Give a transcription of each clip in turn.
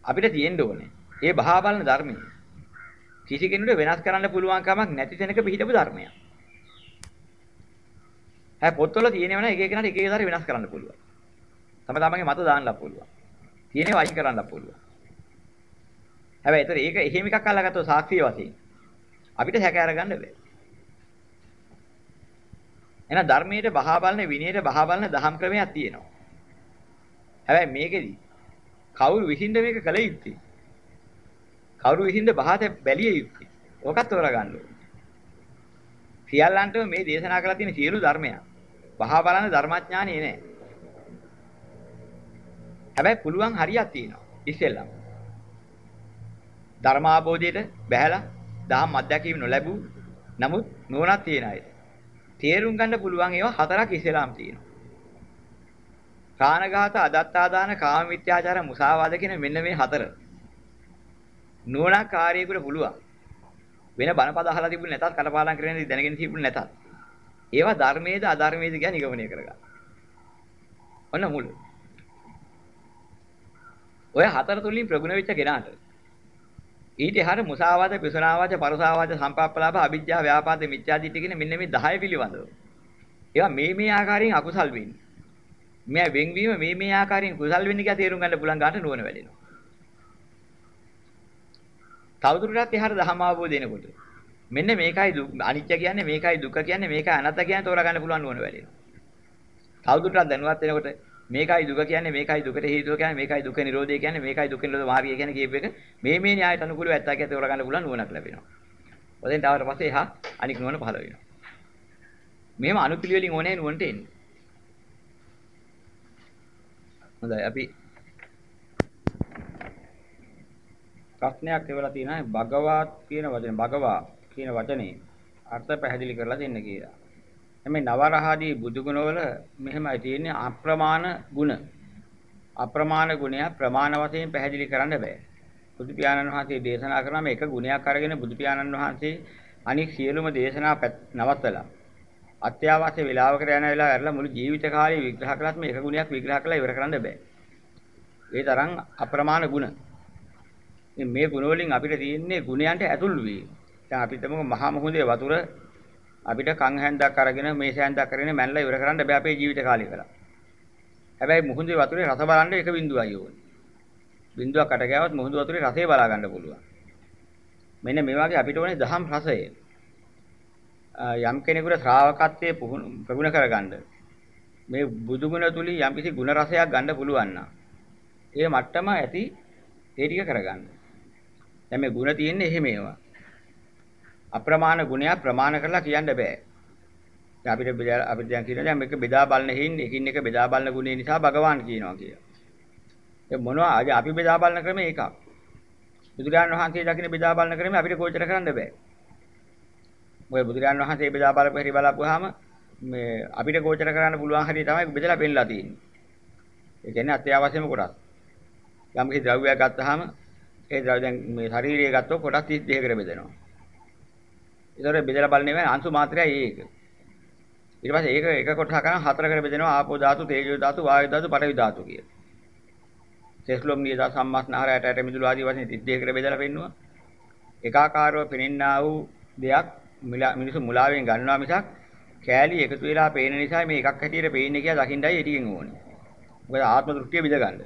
අපිට තියෙන්න ඕනේ. ඒ බහා බලන ධර්මය. කිසි කෙනෙකුට වෙනස් කරන්න පුළුවන් කමක් නැති තැනක පිහිටපු ධර්මයක්. හැබැයි පොත්වල තියෙනව නේද එක එකනට එක එක දාර වෙනස් කරන්න පුළුවන්. තම තමන්ගේ මත දාන්නත් පුළුවන්. තියෙනව අයින් කරන්නත් පුළුවන්. හැබැයි ඒතර ඒක එහෙම එකක් අල්ලගත්තොත් සාක්ෂිය වශයෙන් අපිට හැක අරගන්න බෑ. එහෙනම් ධර්මයේ බහා බලන විනයට බහා බලන දහම් ක්‍රමයක් තියෙනවා. හැබැයි මේකෙදි කවුරු විසින්ද මේක කළ යුත්තේ? කවුරු විසින්ද බහාත බැලිය යුත්තේ? ඕකත් තෝරගන්න ඕනේ. සියල්ලන්ටම මේ දේශනා කරලා තියෙන සියලු ධර්මයන් බහා බලන ධර්මඥානෙ නෑ. හැබැයි පුළුවන් හරියක් තියෙනවා. ඉස්සෙල්ලම ධර්මාබෝධයට බැහැලා දහම් අධ්‍යක්ීම් නොලැබූ නමුත් නුවණක් තියෙන අය. තේරුම් ගන්න පුළුවන් ඒවා හතරක් ඉස්සෙල්ලාම තියෙනවා. ප්‍රාණඝාත, අදත්තාදාන, කාම මිත්‍යාචාර, මුසාවාද කියන මෙන්න මේ හතර. නුවණක් කාර්යයකට පුළුවන්. වෙන බණපද අහලා තිබුණ නැතත් කටපාඩම් කරගෙන දැනගෙන තිබුණ නැතත්. ඒවා ධර්මයේද අධර්මයේද කියන නිගමනය කරගන්න. ඔන්න මුල. ඔය හතර තුලින් ප්‍රගුණ වෙච්ච කෙනාට ඊට එහාට මුසාවාද, පිසුනාවාද, පරසාවාද, සම්පප්පලාප, අවිජ්ජා, ව්‍යාපාද, මිත්‍යාදිට්ඨිය කියන මෙන්න මේ 10 පිළිබඳව. ඒවා මේ ආකාරයෙන් අකුසල් වෙන්නේ. මේ වෙන්වීම මේ ආකාරයෙන් කුසල් වෙන්නේ කියලා තේරුම් ගන්න පුළුවන් ගාට නුවණ වැඩෙනවා. තවදුරටත් එහාට ධර්ම අවබෝධ වෙනකොට මෙන්න මේකයි අනිත්‍ය කියන්නේ, මේකයි දුක්ඛ කියන්නේ, මේකයි අනාත්ම කියන්නේ තෝරා ගන්න පුළුවන් නුවණ වැඩෙනවා. තවදුරටත් දැනුවත් වෙනකොට මේකයි දුක කියන්නේ, මේකයි දුකට හේතුව කියන්නේ, මේකයි දුක නිරෝධය කියන්නේ, මේකයි දුක නිරෝධ මාර්ගය කියන්නේ කියප එක මේ න්‍යායට අනුකූලව ඇත්තා කියලා තෝරා ගන්න පුළුවන් නුවණක් ලැබෙනවා. ඔතෙන් තාවට පස්සේ එහා අනික් නුවණ පහළ වෙනවා. මෙහෙම අනුපිළිවෙලින් ඕනේ නුවණට එන්නේ. හොඳයි අපි ප්‍රශ්නයක් එවලා තියෙනවා භගවත් කියන වචනේ භගවා කියන වචනේ අර්ථ පැහැදිලි කරලා දෙන්න කියලා. මේ නවරහදී බුදු ගුණවල මෙහෙමයි තියෙන්නේ අප්‍රමාණ ගුණ. අප්‍රමාණ ගුණය ප්‍රමාණ වශයෙන් පැහැදිලි කරන්න බෑ. බුදු පියාණන් වහන්සේ දේශනා කරන මේ එක ගුණයක් අරගෙන බුදු පියාණන් වහන්සේ අනික් සියලුම දේශනා නවත්තලා අත්‍යවශ්‍ය වේලාවකට යන වෙලාව ඇරලා මුළු ජීවිත කාලය විග්‍රහ කළත් මේ එක ගුණයක් විග්‍රහ කළා ඉවර කරන්න බෑ. ඒ තරම් අප්‍රමාණ ගුණ. මේ ගුණ වලින් අපිට තියෙන්නේ ගුණයන්ට ඇතුල් වී. දැන් අපි තමක මහා මුහුදේ වතුර අපිට කන් හැන්දක් අරගෙන මේස හැන්දක් අරගෙන මැනලා ඉවර කරන්න බෑ අපේ ජීවිත කාලය කරා. හැබැයි මුහුදේ වතුරේ රස බලන්න එක බිඳුවයි ඕනේ. බිඳුවක් අට ගෑවොත් මුහුදු වතුරේ රසය බලා ගන්න පුළුවන්. මෙන්න මේ වගේ අපිට ඕනේ දහම් රසය. යම් කෙනෙකුට ශ්‍රාවකත්වයේ ප්‍රගුණ කරගන්න මේ බුදු ගුණ තුලින් යම්කිසි ගුණ රසයක් ගන්න පුළුවන් නම් ඒ මට්ටම ඇති ඒ ටික කරගන්න. දැන් මේ ගුණ තියෙන්නේ එහෙම ඒවා. අප්‍රමාණ ගුණයක් ප්‍රමාණ කරලා කියන්න බෑ. දැන් අපිට දැන් කියනවා දැන් මේක බෙදා බලන හේින් එකින් එක බෙදා බලන ගුණය නිසා භගවාන් කියනවා කියලා. ඒ මොනවා අපි බෙදා බලන ක්‍රමය එකක්. බුදුරජාණන් වහන්සේ දකින්න බෙදා බලන ක්‍රමය අපිට ගෝචර කරන්න බෑ. මොකද බුදුරජාණන් වහන්සේ බෙදා බලපු හැටි බලපුවාම මේ අපිට ගෝචර කරන්න පුළුවන් හැටි තමයි බෙදලා පෙන්නලා තියෙන්නේ. ඒ කියන්නේ අත්‍යවශ්‍යම කොටස්. යම් කිසි ද්‍රව්‍යයක් ගත්තාම ඒ ද්‍රව්‍ය දැන් මේ ශරීරය ගත්තොත් කොටස් 32කට බෙදෙනවා. ඒතකොට බෙදලා බලන්නේ නැහැ අංශු මාත්‍රයයි ඒක. ඊට පස්සේ ඒක එක කොටසක් කරන් හතරකට බෙදෙනවා ආපෝ ධාතු, තේජෝ ධාතු, වායු ධාතු, පඨවි ධාතු කියලා. සෙස්ලොම් නියදා සම්මස්නහර ඇට මිදුළු ආදී වශයෙන් 32කට බෙදලා පෙන්නුවා. ඒකාකාරව පෙනෙන්නා වූ දෙයක් මිනිසු මුලාවෙන් ගන්නවා මිසක් කෑලි එකතු වෙලා පේන නිසා මේ එකක් හැටියට පේන්නේ කියලා දකින්නයි ඒ ටිකෙන් ඕනේ. මොකද ආත්ම දෘෂ්ටිය බෙද ගන්න.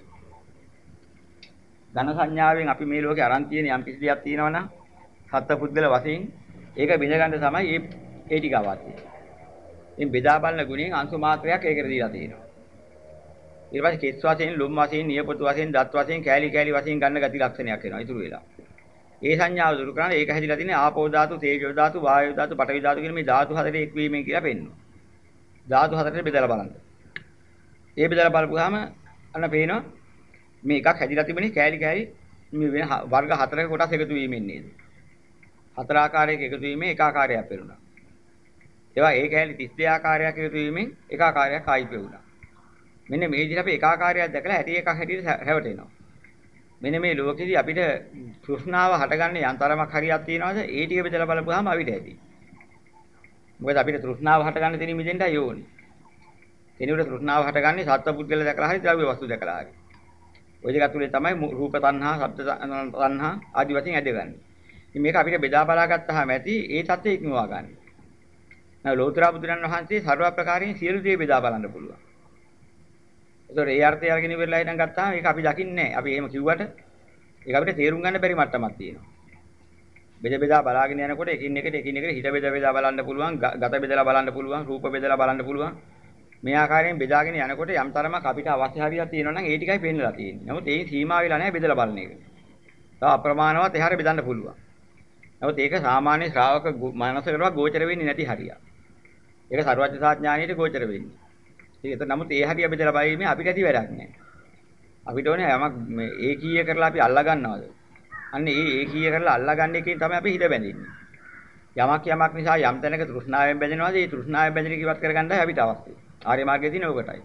ඝන සංඥාවෙන් අපි මේ ලෝකේ අරන් තියෙන යම් කිසි දෙයක් තියෙනවා නම් සත්පුද්ගල වශයෙන් ඒක බෙද ගන්න තමයි ඒ ටික අවශ්‍යයි. ඉතින් බෙදා බලන ගුණයෙන් අංශු මාත්‍රයක් ඒකට දීලා තියෙනවා. ඊට පස්සේ කෙස් වශයෙන්, ලොම් වශයෙන්, නියපොතු වශයෙන්, දත් වශයෙන්, කෑලි වශයෙන් ගන්න ගති ලක්ෂණයක් වෙනවා ඉතුරු වෙලා. ඒ සංඥාව දුරු කරන ඒක හැදිලා තියෙන්නේ ආපෝ ධාතු, තේජෝ ධාතු, වායෝ ධාතු, පඨවි ධාතු කියන මේ ධාතු හතරේ එක්වීමෙන් කියලා පෙන්වනවා. ධාතු හතරට බෙදලා බලන්න. ඒ බෙදලා බලපුවාම අන්න පේනවා මේ එකක් හැදිලා තිබෙන්නේ කෑලි මේ වෙන වර්ග හතරක කොටස් එකතු වීමෙන් නේද? හතර ආකාරයක එකතු වීමෙන් එක ආකාරයක් පෙරුණා. ඒවා ඒ කෑලි 32 ආකාරයක් එකතු වීමෙන් එක ආකාරයක් ආයි පෙරුණා. මෙන්න මේ විදිහට අපි එක ආකාරයක් දැකලා හැටි එකක් හැටියට හැවටෙනවා. මෙන්න මේ ලෝකෙදී අපිට තෘෂ්ණාව හටගන්නේ යන්තරමක් හරියක් තියනවාද? ඒ ටික බෙදලා බලපුවාම අපිට ඇති. මොකද අපිට තෘෂ්ණාව හටගන්න තැනින් මිදෙන්නයි ඕනේ. කෙනෙකුට තෘෂ්ණාව හටගන්නේ සත්පුද්ගල දැකලා හරි ද්‍රව්‍ය වස්තු දැකලා හරි. ওই දෙක තුලේ තමයි රූප තණ්හා, ශබ්ද තණ්හා ආදි වශයෙන් ඇදගන්නේ. ඉතින් මේක අපිට බෙදා බලා ගත්තාම ඇති ඒ தත්ත්වය ඉක්මවා ගන්න. නැව ලෝතර බුදුරන් වහන්සේ ਸਰව ප්‍රකාරයෙන් සියලු දේ බෙදා බලන්න පුළුවන්. ඒතකොට ඒ අර්ථය අරගෙන ඉවරලා ඉඳන් ගත්තාම ඒක අපි දකින්නේ නැහැ. අපි එහෙම කිව්වට ඒක අපිට තේරුම් ගන්න බැරි මට්ටමක් තියෙනවා. බෙදා බලාගෙන යනකොට එකින් එකට හිත බෙදා බලන්න පුළුවන්, ගත බෙදලා බලන්න පුළුවන්, රූප බෙදලා බලන්න පුළුවන්. මේ ආකාරයෙන් බෙදාගෙන යනකොට යම් තරමක් අපිට අවශ්‍ය හරියක් තියෙනවා නම් ඒ ටිකයි පෙන්නලා තියෙන්නේ. නමුත් ඒ සීමා වෙලා නැහැ බෙදලා බලන එක. තව අප්‍රමාණවත් එහාට බෙදන්න පුළුවන්. නමුත් ඒක සාමාන්‍ය ශ්‍රාවක මනසකටවත් ගෝචර වෙන්නේ නැති හරියක්. ඒක සර්වඥතා ඥානයට ගෝචර වෙන්නේ. ඒක නමුත් ඒ හරිය බෙදලා බලීමේ අපිට ඇති වැඩක් නැහැ. අපිට ඕනේ යමක් මේ ඒකීය කරලා අපි අල්ලා ගන්නවද? අන්න ඒ ඒකීය කරලා අල්ලා ගන්න එකෙන් තමයි අපි හිත බැඳින්නේ. යමක් නිසා යම් තැනක තෘෂ්ණාවෙන් බැඳෙනවාද ඒ තෘෂ්ණාවෙන් බැඳෙන කිවත් කරගන්නයි අපිට අවශ්‍ය. ආර්ය මාර්ගයේ තියෙන ඔකටයි.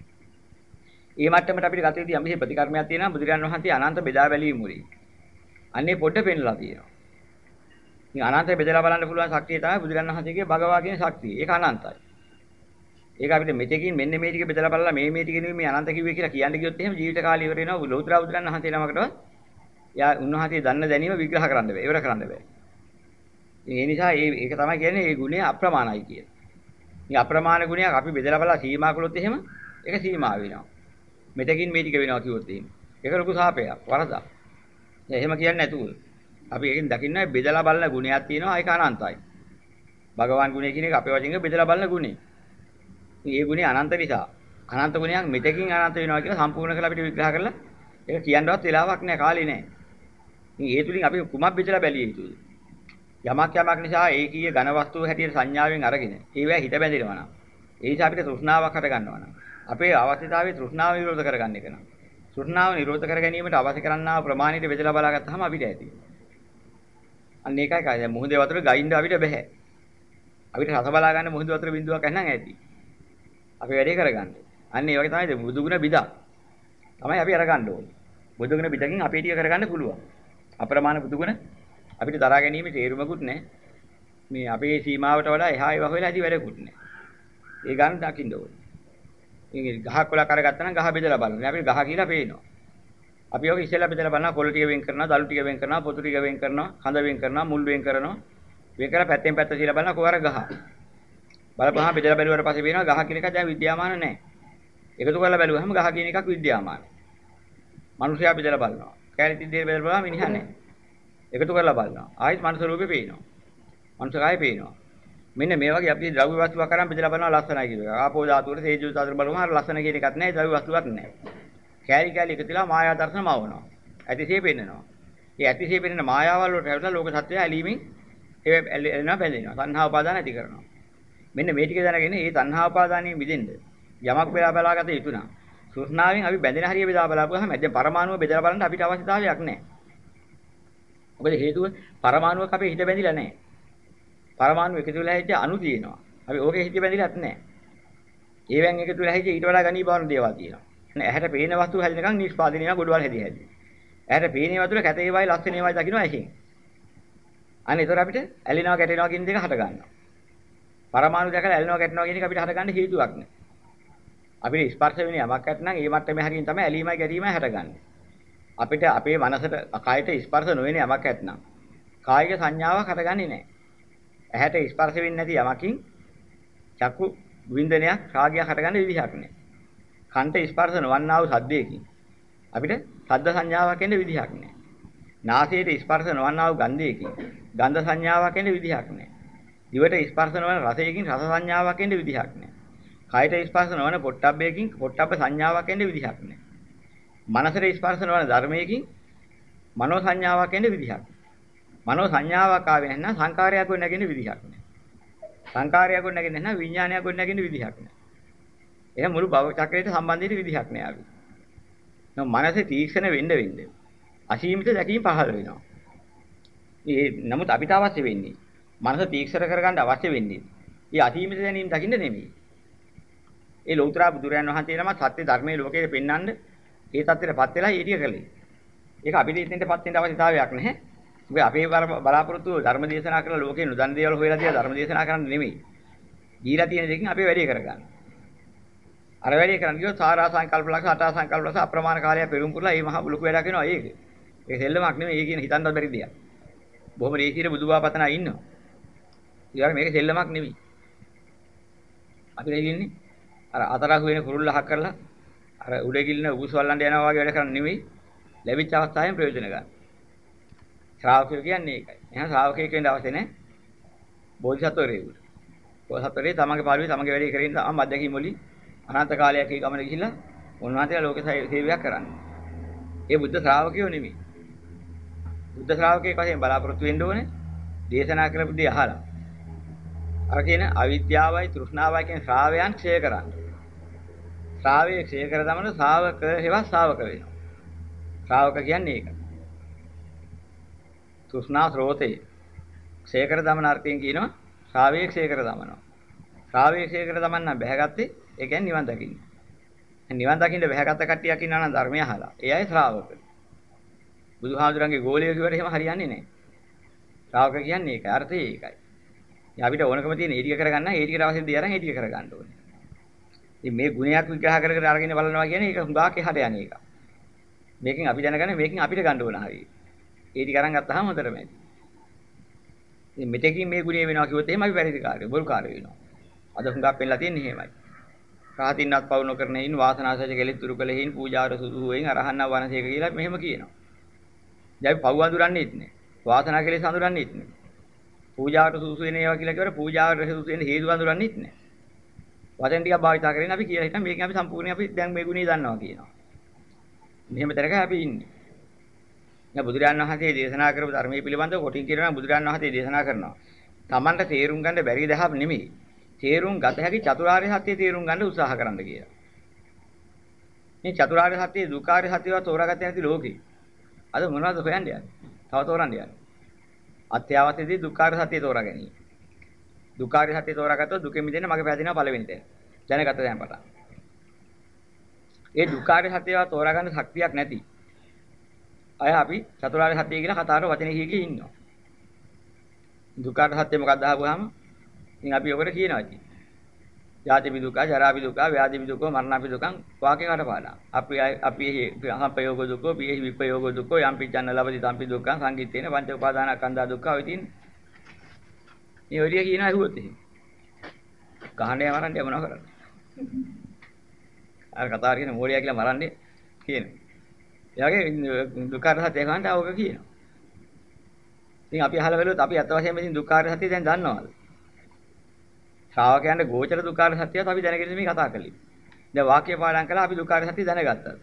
මේ මට්ටමට අපිට ගත යුතු යම් කිසි ප්‍රතිකර්මයක් තියෙනවා බුදුරජාණන් වහන්සේ අනන්ත බෙදා බැලීම මුලින්. අන්නේ පොඩ්ඩ පෙන්නලා තියෙනවා. ඉතින් අනන්තය බෙදලා බලන්න පුළුවන් ශක්තිය තමයි බුදුරජාණන් වහන්සේගේ භගවා කියන ශක්තිය. ඒක අනන්තයි. ඒක අපිට මෙතකින් මෙන්න මේ ටික බෙදලා බලලා මේ ටික නෙමෙයි මේ අනන්ත කිව්වේ කියලා කියන්න ගියොත් එහෙම ජීවිත කාලය ඉවර වෙනවා ලෞතර බුදුරජාණන් වහන්සේ නමකටවත් යා උන්වහන්සේ දන්න දැනීම විග්‍රහ කරන්න බෑ. ඉවර කරන්න බෑ. ඒ නිසා ඒක තමයි කියන්නේ මේ ගුණය අප්‍රමාණයි කියන. මේ අප්‍රමාණ ගුණයක් අපි බෙදලා බලලා සීමා කළොත් එහෙම ඒක සීමා වෙනවා. මෙතකින් මේ ටික වෙනවා කිව්වොත් එහෙම. ඒක ලොකු සාපයක් වරදක්. එහෙම කියන්නේ නැතුව අපි ඒකෙන් දකින්නේ බෙදලා බලන ගුණයක් තියෙනවා ඒක අනන්තයි. භගවාන් ගුණය කියන එක අපේ වචින්ක බෙදලා බලන ගුණය. මේ ගුණය අනන්ත නිසා අනන්ත ගුණයක් මෙතකින් අනන්ත වෙනවා කියලා සම්පූර්ණ කරලා අපිට විග්‍රහ කරලා ඒක කියන්නවත් වෙලාවක් නැහැ කාලේ නැහැ. ඉතින් ඒ තුලින් අපි කුමක් බෙදලා බැලිය යුතුද? යමක් නිසා ඒකීය ඝන වස්තුව හැටියට සංඥාවෙන් අරගෙන ඒවැ හිත බැඳෙනවා නම් ඒ නිසා අපිට තෘෂ්ණාවක් හට ගන්නවා නම් අපේ අවශ්‍යතාවයේ තෘෂ්ණාව නිරෝධ කරගන්න එක නම් තෘෂ්ණාව නිරෝධ කර ගැනීමට අවශ්‍ය කරන්නා ප්‍රමාණයට බෙදලා බලාගත්තාම අපිට ඇති. අන්න ඒකයි කාය මුහුදේ වතුර ගයින්න අපිට බෑ. අපිට රස බලා ගන්න මුහුදේ වතුර බින්දුවක් නැත්නම් ඇති. අපි වැඩේ කරගන්න. අන්න ඒ වගේ තමයි බුදුගුණ බිදා. තමයි අපි අරගන්න ඕනේ. බුදුගුණ බිදකින් අපේ ටික කරගන්න පුළුවන්. අප්‍රමාණ බුදුගුණ අපිට දරා ගැනීම තේරුමකුත් නැහැ. මේ අපේ සීමාවට වඩා එහා ඒවා හොයලා ඇති වැඩකුත් නැහැ. ඒ ගන්න දකින්න ඕනේ. ඉතින් ගහක් කොලක් අරගත්තා නම් ගහ බෙදලා බලන්න. අපිට ගහ කියලා පේනවා. අපි ඔක ඉස්සෙල්ලා බෙදලා බලනවා කොළ ටික වෙන් කරනවා, දළු ටික වෙන් කරනවා, පොතු ටික වෙන් කරනවා, කඳ වෙන් කරනවා, මුල් වෙන් කරනවා. වෙන් කරලා පැත්තෙන් පැත්ත කියලා බලනවා කොහර ගහ. බලපුවහම බෙදලා බැලුවාට පස්සේ පේනවා ගහ කියන එක දැන් විද්‍යාමාන නැහැ. එකතු කරලා බැලුවහම ගහ කියන එකක් විද්‍යාමානයි. මිනිසයා බෙදලා බලනවා. කැලේ තිද්දේ බෙදලා බලනවා මිනිහා නැහැ. එකතු කරලා බලනවා. ආයෙත් මනුස්ස රූපේ පේනවා. මනුස්ස කායේ පේනවා. මෙන්න මේ වගේ අපි ද්‍රව්‍ය වස්තුවක් අරන් බෙදලා බලනවා ලස්සනයි කියන එක. ආපෝ ධාතුවට තේජෝ ධාතුවට බලුවම හරිය ලස්සන කියන එකක් නැහැ. ද්‍රව්‍ය වස්තුවක් නැහැ. කැලි එකතුලා මායා දර්ශන මවනවා. ඇතිසේ පෙන්නනවා. මේ ඇතිසේ පෙන්නන මායාවල් වලට හැවලා ලෝක සත්‍යය ඇලීමෙන් ඒ එනවා බැඳෙනවා. තණ්හා උපාදාන ඇති කරනවා. මෙන්න මේ ටික දැනගෙන මේ තණ්හා උපාදානියෙන් මිදෙන්න යමක් බලාගත යුතු නම් සෘෂ්ණාවෙන් අපි බැඳෙන හරිය බෙදා බලාපුවාම දැන් පරමාණුව බෙදලා බලන්න අපිට අවශ්‍යතාවයක් නැහැ. මොකද හේතුව පරමාණුවක අපේ හිත බැඳිලා නැහැ. පරමාණු එකතු වෙලා හිටිය අණු තියෙනවා. අපි ඕකේ හිත බැඳිලාත් නැහැ. ඒවෙන් එකතු වෙලා හිටිය ඊට වඩා ගණීභාවන දේවල් තියෙනවා. නේ ඇහැට පේන වස්තු හැදෙනකන් නිෂ්පාදනය වෙන ගොඩවල් හැදී. ඇහැට පේන වතුර කැතේ වයි ලස්සනේ වයි දකින්න ඇහින්. අනේ ඒතර අපිට ඇලෙනවා කැටෙනවා කියන දෙක හට ගන්නවා. පරමාණු දැකලා ඇලෙනවා කැටෙනවා කියන එක අපිට හට ගන්න හේතුවක් නෑ. අපිට ස්පර්ශ වෙන යමක් නැත්නම් ඒ මට්ටමේ හරියින් තමයි ඇලීමයි ගැටීමයි හටගන්නේ. අපිට අපේ මනසට කායට ස්පර්ශ නොවන යමක් නැත්නම් කායික සංඥාවක් හටගන්නේ නැහැ. ඇහැට ස්පර්ශ වෙන්නේ නැති යමකින් චක්කු වින්දනයක් රාගයක් හටගන්න විදිහක් නැහැ. කන්ට ස්පර්ශ නොවන්නා වූ සද්දයකින් අපිට සද්ද සංඥාවක් එන්න විදිහක් නැහැ. නාසයට ස්පර්ශ නොවන්නා වූ ගන්ධයකින් ගන්ධ සංඥාවක් එන්න විදිහක් නැහැ. දිවට ස්පර්ශ නොවන රසයකින් රස සංඥාවක් එන්න විදිහක් නැහැ. කායට ස්පර්ශ නොවන පොට්ටබ්බයකින් පොට්ටබ්බ සංඥාවක් එන්න විදිහක් නැහැ. මනසට ස්පර්ශ නොවන ධර්මයකින් මනෝ සංඥාවක් එන්න විදිහක්. මනෝ සංඥාවක් ආවේ නැත්නම් සංකාරයක් වෙන්න නැගෙන විදිහක් නැහැ. සංකාරයක් වෙන්න නැගෙන නැත්නම් විඥානයක් වෙන්න නැගෙන විදිහක් නැහැ. එහෙනම් මුළු භව චක්‍රයට සම්බන්ධ විදිහක් නෑ අපි. නෝ මනසේ තීක්ෂණ වෙන්න අසීමිත දැකීම පහළ වෙනවා. ඒ නමුත් අපිට අවශ්‍ය වෙන්නේ මනස තීක්ෂණ කරගන්න අවශ්‍ය වෙන්නේ. මේ අසීමිත දැනීම දකින්න නෙමෙයි. ඒ ලෞතර බුදුරයන් වහන්සේ නම සත්‍ය ධර්මයේ ලෝකයේ පෙන්වන්න ඒ தත්ත්වයටපත් වෙලා ඊටිය කළේ. ඒක අපිට ඉතින්ටපත් වෙන්න අවශ්‍යතාවයක් නැහැ. මොකද අපේ බලාපොරොත්තු ධර්ම දේශනා කරලා ලෝකේ නුදන් දේවල් හොයලා තියලා ධර්ම දේශනා කරන්න නෙමෙයි. දීලා තියෙන දෙකින් අපේ වැඩේ කරගන්න. අර වැඩේ කරන්න ගියොත් සාරා සංකල්ප ලක්ෂ අටා සංකල්ප ලක්ෂ අප්‍රමාණ කාලයක් පෙරම් පුරලා මේ මහා ලොකු වැඩක් වෙනවා ඒක. ඒක සෙල්ලමක් නෙමෙයි. ඒ කියන හිතන්නත් බැරි දෙයක්. බොහොම රේසියට බුදුබාපතනා ඉන්නවා. ඊළඟ මේක සෙල්ලමක් නෙමෙයි. අපි ඉන්නේ අර අතරක් වෙන කුරුල්ල අහක් කරලා අර උඩ ගිල්න උගුස්වල්ලන්ට යනවා වගේ වැඩ කරන්න නෙමෙයි. ලැබිච්ච අවස්ථාවෙන් ප්‍රයෝජන ගන්න. ශ්‍රාවකයෝ කියන්නේ ඒකයි. එහෙනම් ශ්‍රාවකයෙක් වෙන්න අවශ්‍ය නැහැ. බෝධිසත්වරයෙකුට. බෝධිසත්වරේ තමන්ගේ පාළුවේ තමන්ගේ වැඩේ කරගෙන තම අධ්‍යක්ෂින් වලින් අනන්ත කාලයක් ඒ ගමන ගිහිල්ලා උන්වහන්සේලා ලෝක සේවයක් කරන්නේ. ඒ බුද්ධ ශ්‍රාවකයෝ නෙමෙයි. බුද්ධ ශ්‍රාවකයෙක් වශයෙන් බලාපොරොත්තු වෙන්න ඕනේ දේශනා කරපු දේ අහලා. අර කියන අවිද්‍යාවයි තෘෂ්ණාවයි කියන ශ්‍රාවයන් ක්ෂය කරන්න. ශ්‍රාවයේ ක්ෂය කර දමන ශ්‍රාවක හේවා ශ්‍රාවක වෙනවා. ශ්‍රාවක කියන්නේ ඒක. තෘෂ්ණා ස්රෝතේ ක්ෂය කර දමන අර්ථයෙන් කියනවා ශ්‍රාවයේ ක්ෂය කර දමනවා. ශ්‍රාවයේ ක්ෂය කර දමන්න බැහැගත්තේ ඒ කියන්නේ නිවන් දකින්න. නිවන් දකින්න බැහැගත්ත කට්ටියක් ඉන්නවා නම් ධර්මය අහලා. ඒ අය ශ්‍රාවක. බුදුහාමුදුරන්ගේ ගෝලියෝ කිව්වට එහෙම හරියන්නේ නැහැ. ශ්‍රාවක කියන්නේ ඒකයි. අර්ථය ඒකයි. ඉතින් අපිට ඕනකම තියෙන ඒ ටික කරගන්න ඒ ටිකට අවශ්‍ය දේ අරන් ඒ ටික කරගන්න ඕනේ. ඉතින් මේ ගුණයක් විග්‍රහ කර කර අරගෙන බලනවා කියන්නේ ඒක හුඟක් එහාට යන එක. මේකෙන් අපි දැනගන්නේ මේකෙන් අපිට ගන්න ඕන හරිය. ඒ ටික අරන් ගත්තාම හොඳටම ඇති. ඉතින් මෙතකින් මේ ගුණය වෙනවා කිව්වොත් එහෙම අපි වැරදිකාරයෝ බොරුකාරයෝ වෙනවා. අද හුඟක් පෙන්නලා තියෙන්නේ එහෙමයි. රහතින්වත් පවු නොකරන හේින් වාසනාසජ කෙලෙත් දුරු කළ හේින් පූජාවර සුදු වෙයින් අරහන්නා වනසේක කියලා මෙහෙම කියනවා. දැන් පව් අඳුරන්නේත් නෑ. වාසනා කෙලෙස් අඳුරන්නේත් නෑ. පූජාවට සුදුසු වෙන ඒවා කියලා කියවර පූජාවට සුදුසු වෙන හේතු අඳුරන්නේත් නෑ. වචන ටිකක් භාවිතා කරගෙන අපි කියලා හිටන් මේකෙන් අපි සම්පූර්ණයෙන් අපි දැන් මේ ගුණය දන්නවා කියනවා. මෙහෙම තරක අපි ඉන්නේ. දැන් බුදුරජාණන් වහන්සේ දේශනා කරපු ධර්මයේ පිළිබඳව කොටින් කියනවා බුදුරජාණන් වහන්සේ දේශනා කරනවා. Tamanට තේරුම් ගන්න බැරි දහම් නෙමෙයි. තේරුම් ගත හැකි චතුරාර්ය සත්‍ය තේරුම් ගන්න උත්සාහ කරන්න කියලා. මේ චතුරාර්ය සත්‍ය දුක්ඛාර්ය සත්‍යව තෝරාගත්තේ නැති ලෝකේ. අද මොනවද හොයන්නේ යන්නේ? තව තෝරන්න යන්නේ. අත්‍යවශ්‍යදී දුක්ඛාර්ය සත්‍ය තෝරා ගැනීම. දුක්ඛාර්ය සත්‍ය තෝරාගත්තොත් දුකෙන් මිදෙන්න මගේ පැහැදිනවා පළවෙනි තැන. දැනගත්ත දැන් පටන්. ඒ දුක්ඛාර්ය සත්‍යව තෝරා ගන්න ශක්තියක් නැති අය අපි චතුරාර්ය සත්‍ය කියලා කතාවට වචනේ කිය ඉන්නවා. දුක්ඛාර්ය සත්‍ය මොකක්ද අහපුවාම ඉතින් අපි ඔකට කියනවා ඉතින්. ජාති විදුක, ජරා විදුක, ව්‍යාධි විදුක, මරණ විදුකං වාක්‍ය කඩපාඩම්. අපි අහපයෝග දුක, පියෙහි විපයෝග දුක, යම් පිච්ඡන්න ලබති තම්පි දුක්ඛං සංගීතේන පංච උපාදානස්කන්ධා දුක්ඛ ඔය ඉතින්. මේ ඔය ටික කියනවා ඇහුවොත් එහෙම. ගහන්නේ මරන්නේ මොනව කරන්නේ? අර කතාව කියන මෝඩයා කියලා මරන්නේ කියනවා. එයාගේ දුක්ඛාර සත්‍ය ගන්නට අවක කියනවා. ඉතින් අපි අහලා බලුවොත් අපි අත් වශයෙන්ම ඉතින් දුක්ඛාර සත්‍ය දැන් දන්නවද? ශ්‍රාවකයන්ට ගෝචර දුක්ඛාර සත්‍යයත් අපි දැනගෙන මේ කතා කළේ. දැන් වාක්‍ය පාඩම් කළා අපි දුක්ඛාර සත්‍ය දැනගත්තා.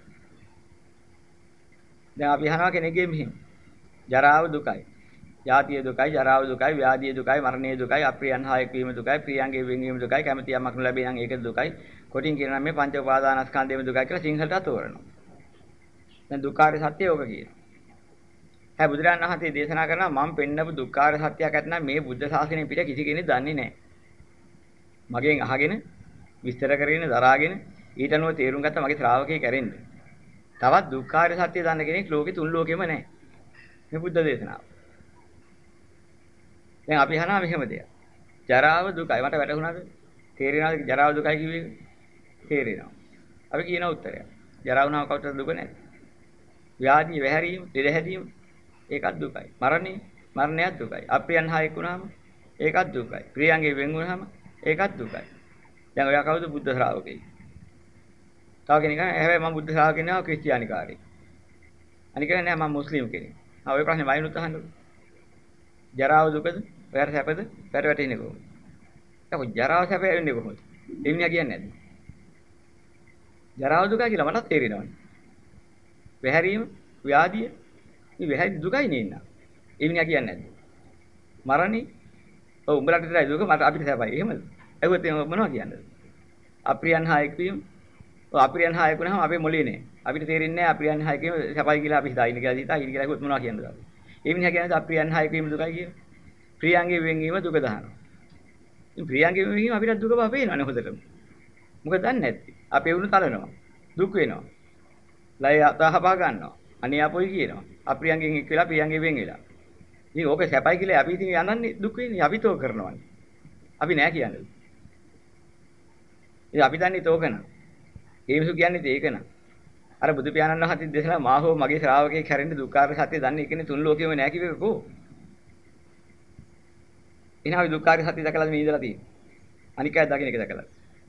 දැන් අපි අහනවා කෙනෙක්ගේ මෙහෙම. ජරාව දුකයි. ජාතිය දුකයි, ජරාව දුකයි, ව්‍යාධිය දුකයි, මරණය දුකයි, අප්‍රියයන් හා එක්වීම දුකයි, ප්‍රියයන්ගේ වෙන්වීම දුකයි, කැමැති යමක් නොලැබේ නම් ඒක දුකයි. කොටින් කියනවා මේ පංච උපාදානස්කන්ධයම දුකයි කියලා සිංහලට අතෝරනවා. දැන් දුක්ඛාර සත්‍ය ඕක කියනවා. හැබැයි බුදුරජාණන් වහන්සේ දේශනා කරනවා මම පෙන්නපු දුක්ඛාර සත්‍යයක් ඇත්නම් මේ බුද්ධ ශාසනය පිට කිසි කෙනෙක් දන්නේ නැහැ. මගෙන් අහගෙන විස්තර කරගෙන දරාගෙන ඊට අනුව තේරුම් ගත්ත මගේ ශ්‍රාවකයෙක් ඇරෙන්න. තවත් දුක්ඛාර සත්‍ය දන්න කෙනෙක් ලෝකෙ තුන් ලෝකෙම නැහැ. මේ බුද්ධ දේශනාව. දැන් අපි අහනවා මෙහෙම දෙයක්. ජරාව දුකයි. මට වැටහුණාද? තේරෙනවද ජරාව දුකයි කිව්වේ? තේරෙනවා. අපි කියන උත්තරය. ජරාව වුණාම කවුරුත් දුක නැහැ. ව්‍යාධි වැහැරීම, ලෙඩ හැදීම ඒකත් දුකයි. මරණයත් දුකයි. අප්‍රියයන් හා එක් වුණාම ඒකත් දුකයි. ප්‍රියයන්ගේ වෙන් වුණාම ඒකත් දුකයි. දැන් ඔයා කවුද බුද්ධ ශ්‍රාවකෙයි? තව කෙනෙක් හැබැයි මම බුද්ධ ශ්‍රාවකෙක් නෙවෙයි ක්‍රිස්තියානිකාරයෙක්. අනික නෑ මම මුස්ලිම් කෙනෙක්. ඔය ප්‍රශ්නේ වයින්ුත් අහන්න. ජරාව දුකද? ඔයාට සැපද? ඔයාට වැටෙන්නේ කොහොමද? ඒක ජරාව සැප වෙන්නේ කොහොමද? එන්නේ කියන්නේ නැද්ද? ජරාව දුක කියලා මටත් තේරෙනවනේ. වැහැරීම, ව්‍යාධිය, මේ වැහැරි දුකයි නේන්න. එන්නේ කියන්නේ නැද්ද? මරණේ ඔව් උඹලට විතරයි දුක මට අපිට සැපයි. එහෙමද? ඇහුවත් මොනවද කියන්නේ? අප්‍රියයන් හා එක්වීම. ඔව් අප්‍රියයන් හා එක්වුනහම අපේ මොළේ නෑ. අපිට තේරෙන්නේ නෑ අප්‍රියයන් හා එක්වීම සැපයි කියලා අපි හිතා ඉන්න කියලා හිතා ඉන්න කියලා ඇහුවොත් මොනවද කියන්නද? ඒ මිනිහා කියන්නේ අප්‍රියයන් හා එක්වීම දුකයි කියන. ප්‍රියයන්ගේ වෙන්වීම දුක දහනවා. ඉතින් ප්‍රියයන්ගේ වෙන්වීම අපිට දුක බව පේනවනේ හොඳටම. මොකද දන්නේ නැත්තේ. අපේ වුණ තරනවා. දුක් වෙනවා. ලය අතහපා ගන්නවා. අනේ අපොයි කියනවා. අප්‍රියයන්ගෙන් එක් වෙලා ප්‍රියයන්ගේ වෙන් වෙලා. ඉතින් ඕක සැපයි කියලා අපි ඉතින් යනන්නේ දුක් වෙන්නේ අපිත් ඕක කරනවානේ. අපි නෑ කියන්නේ. ඉතින් අපි දන්නේ තෝකන. ඒ මිනිස්සු කියන්නේ ඒක න ะ. අර බුදු පියාණන් වහන්සේ දේශනා මා හෝ මගේ ශ්‍රාවකයෙක් හැරෙන්න දුක්ඛාර සත්‍ය දන්නේ ඒකනේ තුන් ලෝකෙම නෑ කිව්වේ කො. එහෙනම් අපි දුක්ඛාර සත්‍ය දැකලාද මේ ඉඳලා තියෙන්නේ. අනික අය දකින්න එක දැකලා.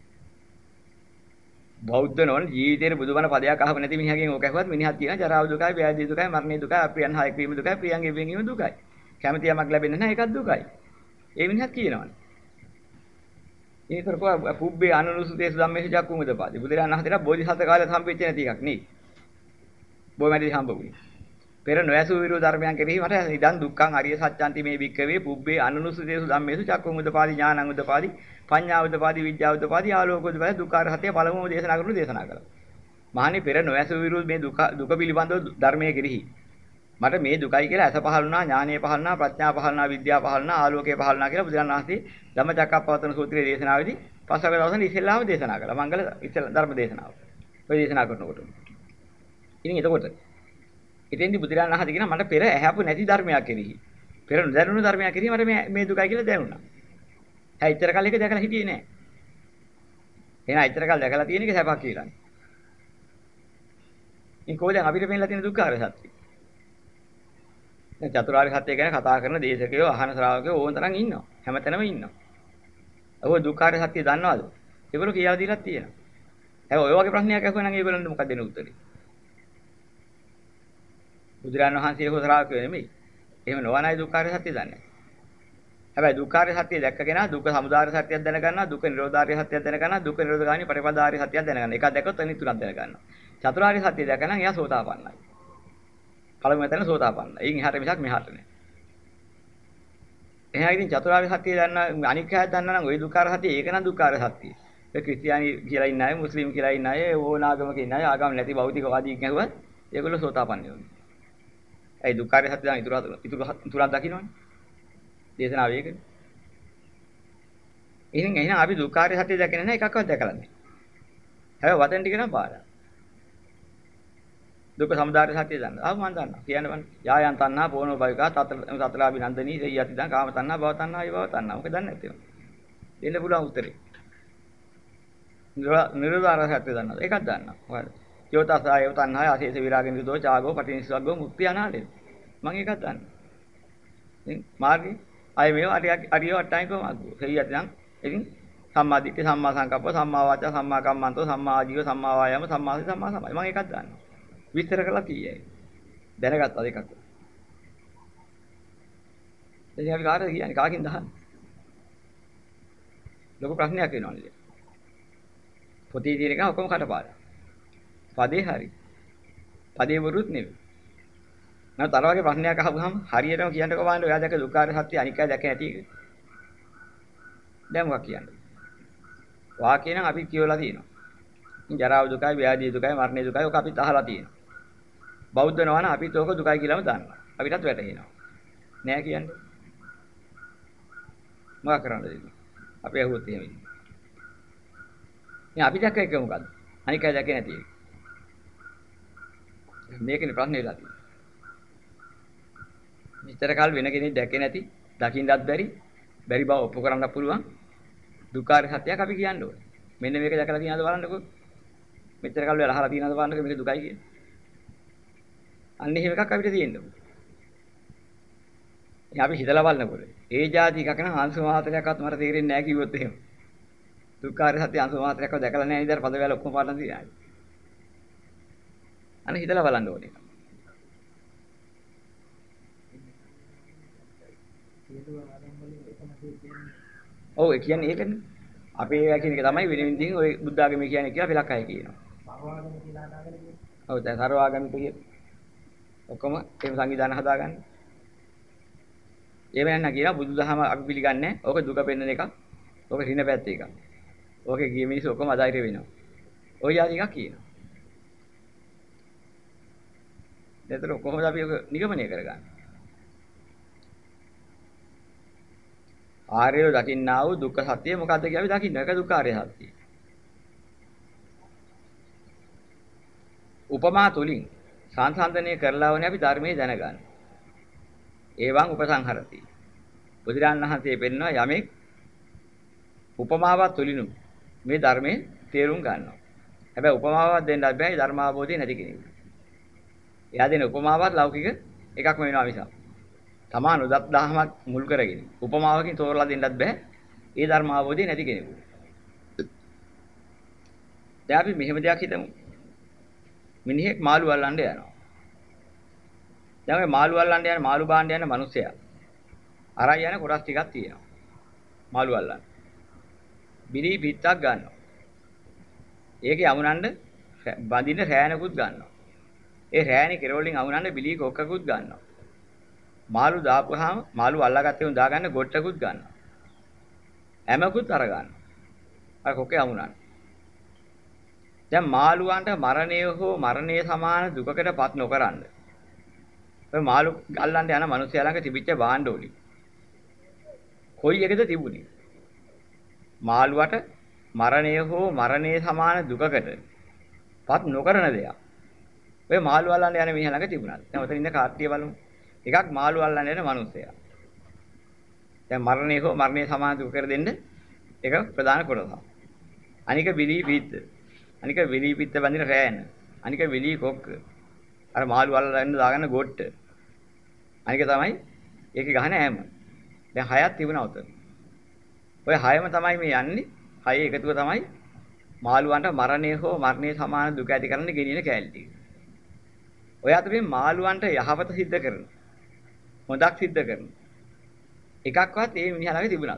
බෞද්ධ නොවන ජීවිතේට බුදුබණ පදයක් අහව නැති මිනිහගෙන් ඕක ඇහුවත් මිනිහක් කියනවා ජරාව දුකයි, ව්‍යාධි දුකයි, මරණය දුකයි, අප්‍රියයන් හායක වීම දුකයි, ප්‍රියයන්ගේ වෙනවීම දුකයි. කැමැති යමක් ලැබෙන්නේ නැහැ ඒකත් දුකයි. ඒ මිනිහක් කියනවනේ. ඒතරකෝ පුබ්බේ අනුනුසුතේසු ධම්මේසු චක්කුම් උදපාදි. බුදුරජාණන් වහන්සේලා බෝධිසත්ව කාලේ හම්බෙච්ච නැති එකක් නේ. බොමැඩි හම්බුනේ. පෙර නොයසු විරු ධර්මයන් කෙරෙහි මට ඉදන් දුක්ඛං අරිය සත්‍යන්ති මේ වික්කවේ පුබ්බේ අනුනුසුතේසු ධම්මේසු චක්කුම් උදපාදි ඥානං උදපාදි පඤ්ඤා උදපාදි විද්‍යා උදපාදි ආලෝක උදපාදි දුක්ඛාර සත්‍ය පළමුව දේශනා කරුණු දේශනා කළා. මහණේ පෙර නොයසු විරු මේ දුක පිළිබඳව ධර්මයේ කෙරෙහි මට මේ දුකයි කියලා ඇස පහළ වුණා ඥානය පහළ වුණා ප්‍රඥා පහළ වුණා විද්‍යාව පහළ වුණා ආලෝකය පහළ වුණා කියලා බුදුරජාණන් වහන්සේ ධම්මචක්කප්පවත්තන සූත්‍රයේ දේශනාවේදී පස්වක දවසේ ඉස්සෙල්ලාම දේශනා කළා. මංගල ඉස්සෙල්ලා ධර්ම දේශනාව. ඔය දේශනා කරනකොට. ඉතින් එතකොට ඉතින්දි බුදුරජාණන් වහන්සේ කියනවා මට පෙර ඇහැපු නැති ධර්මයක් කෙරෙහි. පෙර නොදැනුණු ධර්මයක් කෙරෙහි මට මේ දුකයි කියලා දැනුණා. හැබැයි ඉතර කල් එක දැකලා හිටියේ නෑ. එහෙනම් ඉතර කල් දැකලා තියෙන එක සැපක් කියලානේ. ඉතින් කොහෙද අපිට පෙන්නලා තියෙන දුක්ඛාර සත්‍ය? දැන් චතුරාර්ය සත්‍ය ගැන කතා කරන දේශකයෝ අහන ශ්‍රාවකයෝ ඕන තරම් ඉන්නවා. හැමතැනම ඉන්නවා. ඔය දුක්ඛාර සත්‍ය දන්නවද? ඒගොල්ලෝ කියලා දීලා තියෙනවා. හැබැයි ඔය වගේ ප්‍රශ්නයක් අහුවා නම් ඒගොල්ලන්ට මොකක්ද දෙන උත්තරේ? බුදුරජාණන් වහන්සේ හෝ ශ්‍රාවකයෝ නෙමෙයි. එහෙම නොවනයි දුක්ඛාර සත්‍ය දන්නේ. හැබැයි දුක්ඛාර සත්‍ය දැක්කගෙන දුක්ඛ සමුදය සත්‍යයක් දැනගන්නවා, දුක්ඛ නිරෝධාර්ය සත්‍යයක් දැනගන්නවා, දුක්ඛ නිරෝධගාමී පටිපදාර්ය සත්‍යයක් දැනගන්නවා. එකක් දැක්කොත් අනිත් තුනක් දැනගන්නවා. චතුරාර්ය සත්‍ය දැකනනම් එයා සෝතාපන්නයි. පළමුව තැන සෝතාපන්නයි. එයින් එහාට මිසක් මෙහාට නෑ. එහෙනම් ඉතින් චතුරාර්ය සත්‍ය දන්න අනික් හැය දන්නා නම් ওই දුක්ඛාර සත්‍ය ඒක නම් දුක්ඛාර සත්‍ය. ඒ ක්‍රිස්තියානි කියලා ඉන්න අය, මුස්ලිම් කියලා ඉන්න අය, ඕන ආගමක ඉන්න අය, ආගම නැති භෞතිකවාදී කියනවත් ඒගොල්ලෝ සෝතාපන්නයි වුනේ. ඒ දුක්ඛාර සත්‍ය දැන් ඉතුරු දකින්නවනේ. දේශනාව ඒකනේ. එහෙනම් අපි දුක්ඛාර සත්‍ය දැකගෙන නැහැ එකක්වත් දැකලා නැහැ. හැබැයි වදන් ටික නම් පාඩම්. දුක්ඛ සමුදය සත්‍ය දන්න. ආව මම දන්නවා. කියන්න බෑ. යායන් තණ්හා පෝනෝ භවිකා තතරාභි නන්දනී සේයති දන් කාම තණ්හා භව තණ්හා විභව තණ්හා. මොකද දන්නේ නැත්තේ. දෙන්න පුළුවන් උත්තරේ. නිරෝධාර සත්‍ය දන්නවා. ඒකක් දන්නවා. හොයන්න. යෝතසාය තණ්හාය ආශේෂ විරාග නිරෝධෝ චාගෝ පටිනිස්සග්ගෝ මුක්තිය අනාලේ. මම ඒකක් දන්නවා. ඉතින් මාර්ගේ අය මේවා අරිය වට්ටයිකෝ මාර්ගෝ. සේයති දන් ඉතින් සම්මා දිට්ඨි සම්මා සංකප්ප සම්මා වාචා සම්මා කම්මන්තෝ සම්මා ආජීව සම්මා වායාම සම්මා සති සම්මා සමාධි. මම ඒකක් දන්නවා. විස්තර කරලා තියෙයි. දැනගත්තා දෙකක්. එතන අපි කාටද කියන්නේ කාකින්ද අහන්නේ? ලොකු ප්‍රශ්නයක් වෙනවා නේද? පොතේ තියෙන එක ඔක්කොම කටපාඩම්. පදේ හරි. පදේ වරුත් නෙවෙයි. නැත්නම් අර වගේ ප්‍රශ්නයක් අහපුවාම හරියටම කියන්නකෝ බලන්න ඔයා දැක දුක්ඛාර සත්‍ය අනිකයි දැක ඇති එක. දැන් මොකක් කියන්නේ? වාක්‍ය නම් අපි කියවලා තියෙනවා. ජරාව දුකයි, ව්‍යාධි දුකයි, මරණය දුකයි ඔක අපිත් අහලා තියෙනවා. බෞද්ධ නොවන අපිත් ඕක දුකයි කියලාම දන්නවා. අපිටත් වැටහෙනවා. නෑ කියන්නේ. මොකක් කරන්නද ඉතින්? අපි අහුවොත් එහෙම ඉන්නේ. අපි දැක්ක එක මොකද්ද? අනිකයි දැකේ නැති එක. මේකනේ ප්‍රශ්නේ වෙලා තියෙන්නේ. මෙච්චර කාල වෙන කෙනෙක් දැකේ නැති, දකින්නත් බැරි බව ඔප්පු කරන්න පුළුවන් දුක්ඛාර සත්‍යයක් අපි කියන්න ඕනේ. මෙන්න මේක දැකලා තියෙනවද බලන්නකෝ. මෙච්චර කාල වෙලා අහලා තියෙනවද බලන්නකෝ මේක දුකයි කියන්නේ. අන්න එහෙම එකක් අපිට තියෙන්න ඕනේ. ඉතින් අපි හිතලා බලනකොට ඒ જાති එකක නම් අංශ මාත්‍රයක්වත් මට තේරෙන්නේ නැහැ කිව්වොත් එහෙම. දුක්ඛාර සත්‍ය අංශ මාත්‍රයක්ව දැකලා නැහැ නේද? පද වල ඔක්කොම පාඩම් තියෙනවා. අන්න හිතලා බලන්න ඕනේ. ඔව් ඒ කියන්නේ ඒකනේ. අපේ ඒවා කියන එක තමයි වෙන විදිහින් ওই බුද්ධ ආගම කියන්නේ කියලා පිළක් අය කියනවා. සර්වාගම කියලා හදාගන්න. ඔව් දැන් සර්වාගමික කිය. ඔක්කොම එහෙම සංවිධාන හදාගන්න. ඒ වෙනන්න කියනවා බුදුදහම අපි පිළිගන්නේ නැහැ. ඕක දුක පෙන්වන එකක්. ඕක ඍණ පැත්ත එකක්. ඕකේ ගිය මිනිස්සු ඔක්කොම අධෛර්ය වෙනවා. ওই ආදි එකක් කියනවා. ඒතර කොහොමද අපි ඔක නිගමනය කරගන්නේ? ආර්යව දකින්නා වූ දුක්ඛ සත්‍ය මොකද්ද කියලා අපි දකින්න. ඒක දුක්ඛාරය සත්‍යය. උපමා තුලින් සංසන්දනය කරලා වනේ අපි ධර්මයේ දැනගන්න. ඒවං උපසංහරති. බුදුරණන් වහන්සේ පෙන්වනවා යමෙක් උපමාවක් තුලිනු මේ ධර්මයේ තේරුම් ගන්නවා. හැබැයි උපමාවක් දෙන්නත් බෑ ධර්මාවබෝධය නැති කෙනෙකුට. එයා දෙන උපමාවත් ලෞකික එකක්ම වෙනවා මිසක්. තමා නොදත් දහමක් මුල් කරගෙන උපමාවකින් තෝරලා දෙන්නත් බෑ ඒ ධර්මාවබෝධය නැති කෙනෙකුට. දැන් අපි මෙහෙම දෙයක් හිතමු. මිනිහෙක් මාළු අල්ලන්න යනවා. දැන් ඔය මාළු අල්ලන්න යන මාළු බාන්න යන මිනිසයා අරන් යන කොටස් ටිකක් තියෙනවා. මාළු අල්ලන්න. බිලි පිටක් ගන්නවා. ඒකේ අමුණන්න බඳින්න රෑනකුත් ගන්නවා. ඒ රෑනේ කෙරවලින් අමුණන්න බිලි කොක්කකුත් ගන්නවා. මාළු දාපුවාම මාළු අල්ලගත්තේ උන් දාගන්න ගොට්ටකුත් ගන්නවා. හැමකුත් අර ගන්නවා. අර කොකේ අමුණන්න. දැන් මාළුවන්ට මරණය හෝ මරණය සමාන දුකකටපත් නොකරන්න. ඔය මාළු අල්ලන්න යන මිනිස්සයා ළඟ තිබිච්ච භාණ්ඩ වලින් කොයි එකද තිබුණේ? මාළුවට මරණය හෝ මරණය සමාන දුකකටපත් නොකරන දෙයක්. ඔය මාළු අල්ලන්න යන මිනිහා ළඟ තිබුණා. දැන් ඔතන ඉන්න කාර්තිය බලමු. එකක් මාළු අල්ලන්න යන මිනිස්සයා. දැන් මරණය හෝ මරණය සමාන දුක කර දෙන්න ඒක ප්‍රධාන කොටසක්. අනික බිලී පිත්ත. අනික බිලී පිත්ත බඳින රෑන. අනික බිලී කොක්ක. අර මාළු අල්ලන්න දාගන්න ගොට්ට. අනික තමයි ඒකේ ගහන හැම. දැන් හයක් තිබුණා උතන. ඔය හයම තමයි මේ යන්නේ. හයේ එකතුව තමයි මාළුවන්ට මරණය හෝ මරණය සමාන දුක ඇති කරන්න ගෙනියන කැලේ ටික. ඔය අතරින් මාළුවන්ට යහපත සිද්ධ කරන හොඳක් සිද්ධ කරන එකක්වත් ඒ මිනිහා ළඟ තිබුණා.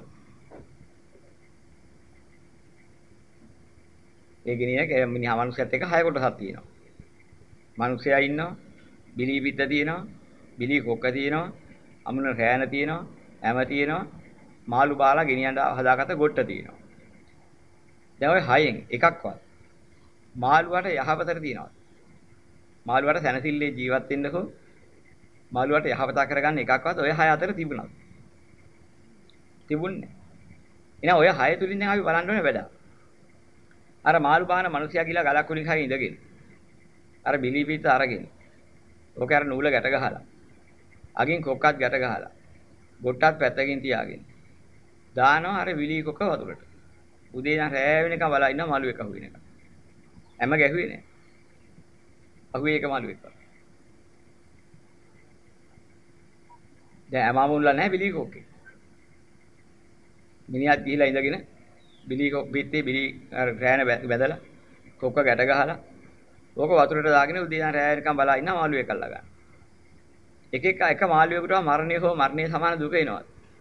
ඒ ගෙනියන මිනිහා මිනිස්සුත් එක්ක හය කොටසක් තියෙනවා. මිනිස්සයා ඉන්නවා, බිලී පිට තියෙනවා, බිලී කොක්ක තියෙනවා, අමුණ රෑන තියෙනවා, හැම තියෙනවා, මාළු බාලා ගෙනියන්න හදාගත්ත ගොට්ට තියෙනවා. දැන් ඔය හයෙන් එකක්වත් මාළුවට යහපතට තියනවා. මාළුවට සැනසille ජීවත් වෙන්නකෝ මාළුවට යහපත කරගන්න එකක්වත් ඔය හය අතර තිබුණා. තිබුණේ. එහෙනම් ඔය හය තුලින් දැන් අපි බලන්න ඕනේ වැඩ. අර මාළු බාන මිනිසයා ගිලා ගලක් උලින් හරි ඉඳගෙන. අර බිලී පිට අරගෙන. ඕක අර නූල ගැට ගහලා. අගින් කොක්කත් ගැට ගහලා. ගොට්ටත් පැත්තකින් තියාගෙන. දානවා අර බිලී කොක්ක වතුරට. උදේ ඉඳන් රෑ වෙනකම් බලා ඉන්නවා මාළු එක අහුවෙනකම්. හැම ගැහුවේ නෑ. අහුවේ එක මාළු එක. දැන් හැමමුල්ලා නැහැ බිලී කොක්කේ. මිනිහත් ගිහිලා ඉඳගෙන බිලී කොක් පිටේ බිලී රෑන බැදලා කොක්ක ගැට ගහලා ඕක වතුරට දාගෙන උදේ ඉඳන් රෑ වෙනකම් බලා ඉන්නවා මාළු එක අල්ලගන්න. එක මාළුවෙකුට මරණය හෝ මරණය සමාන දුක එනවා.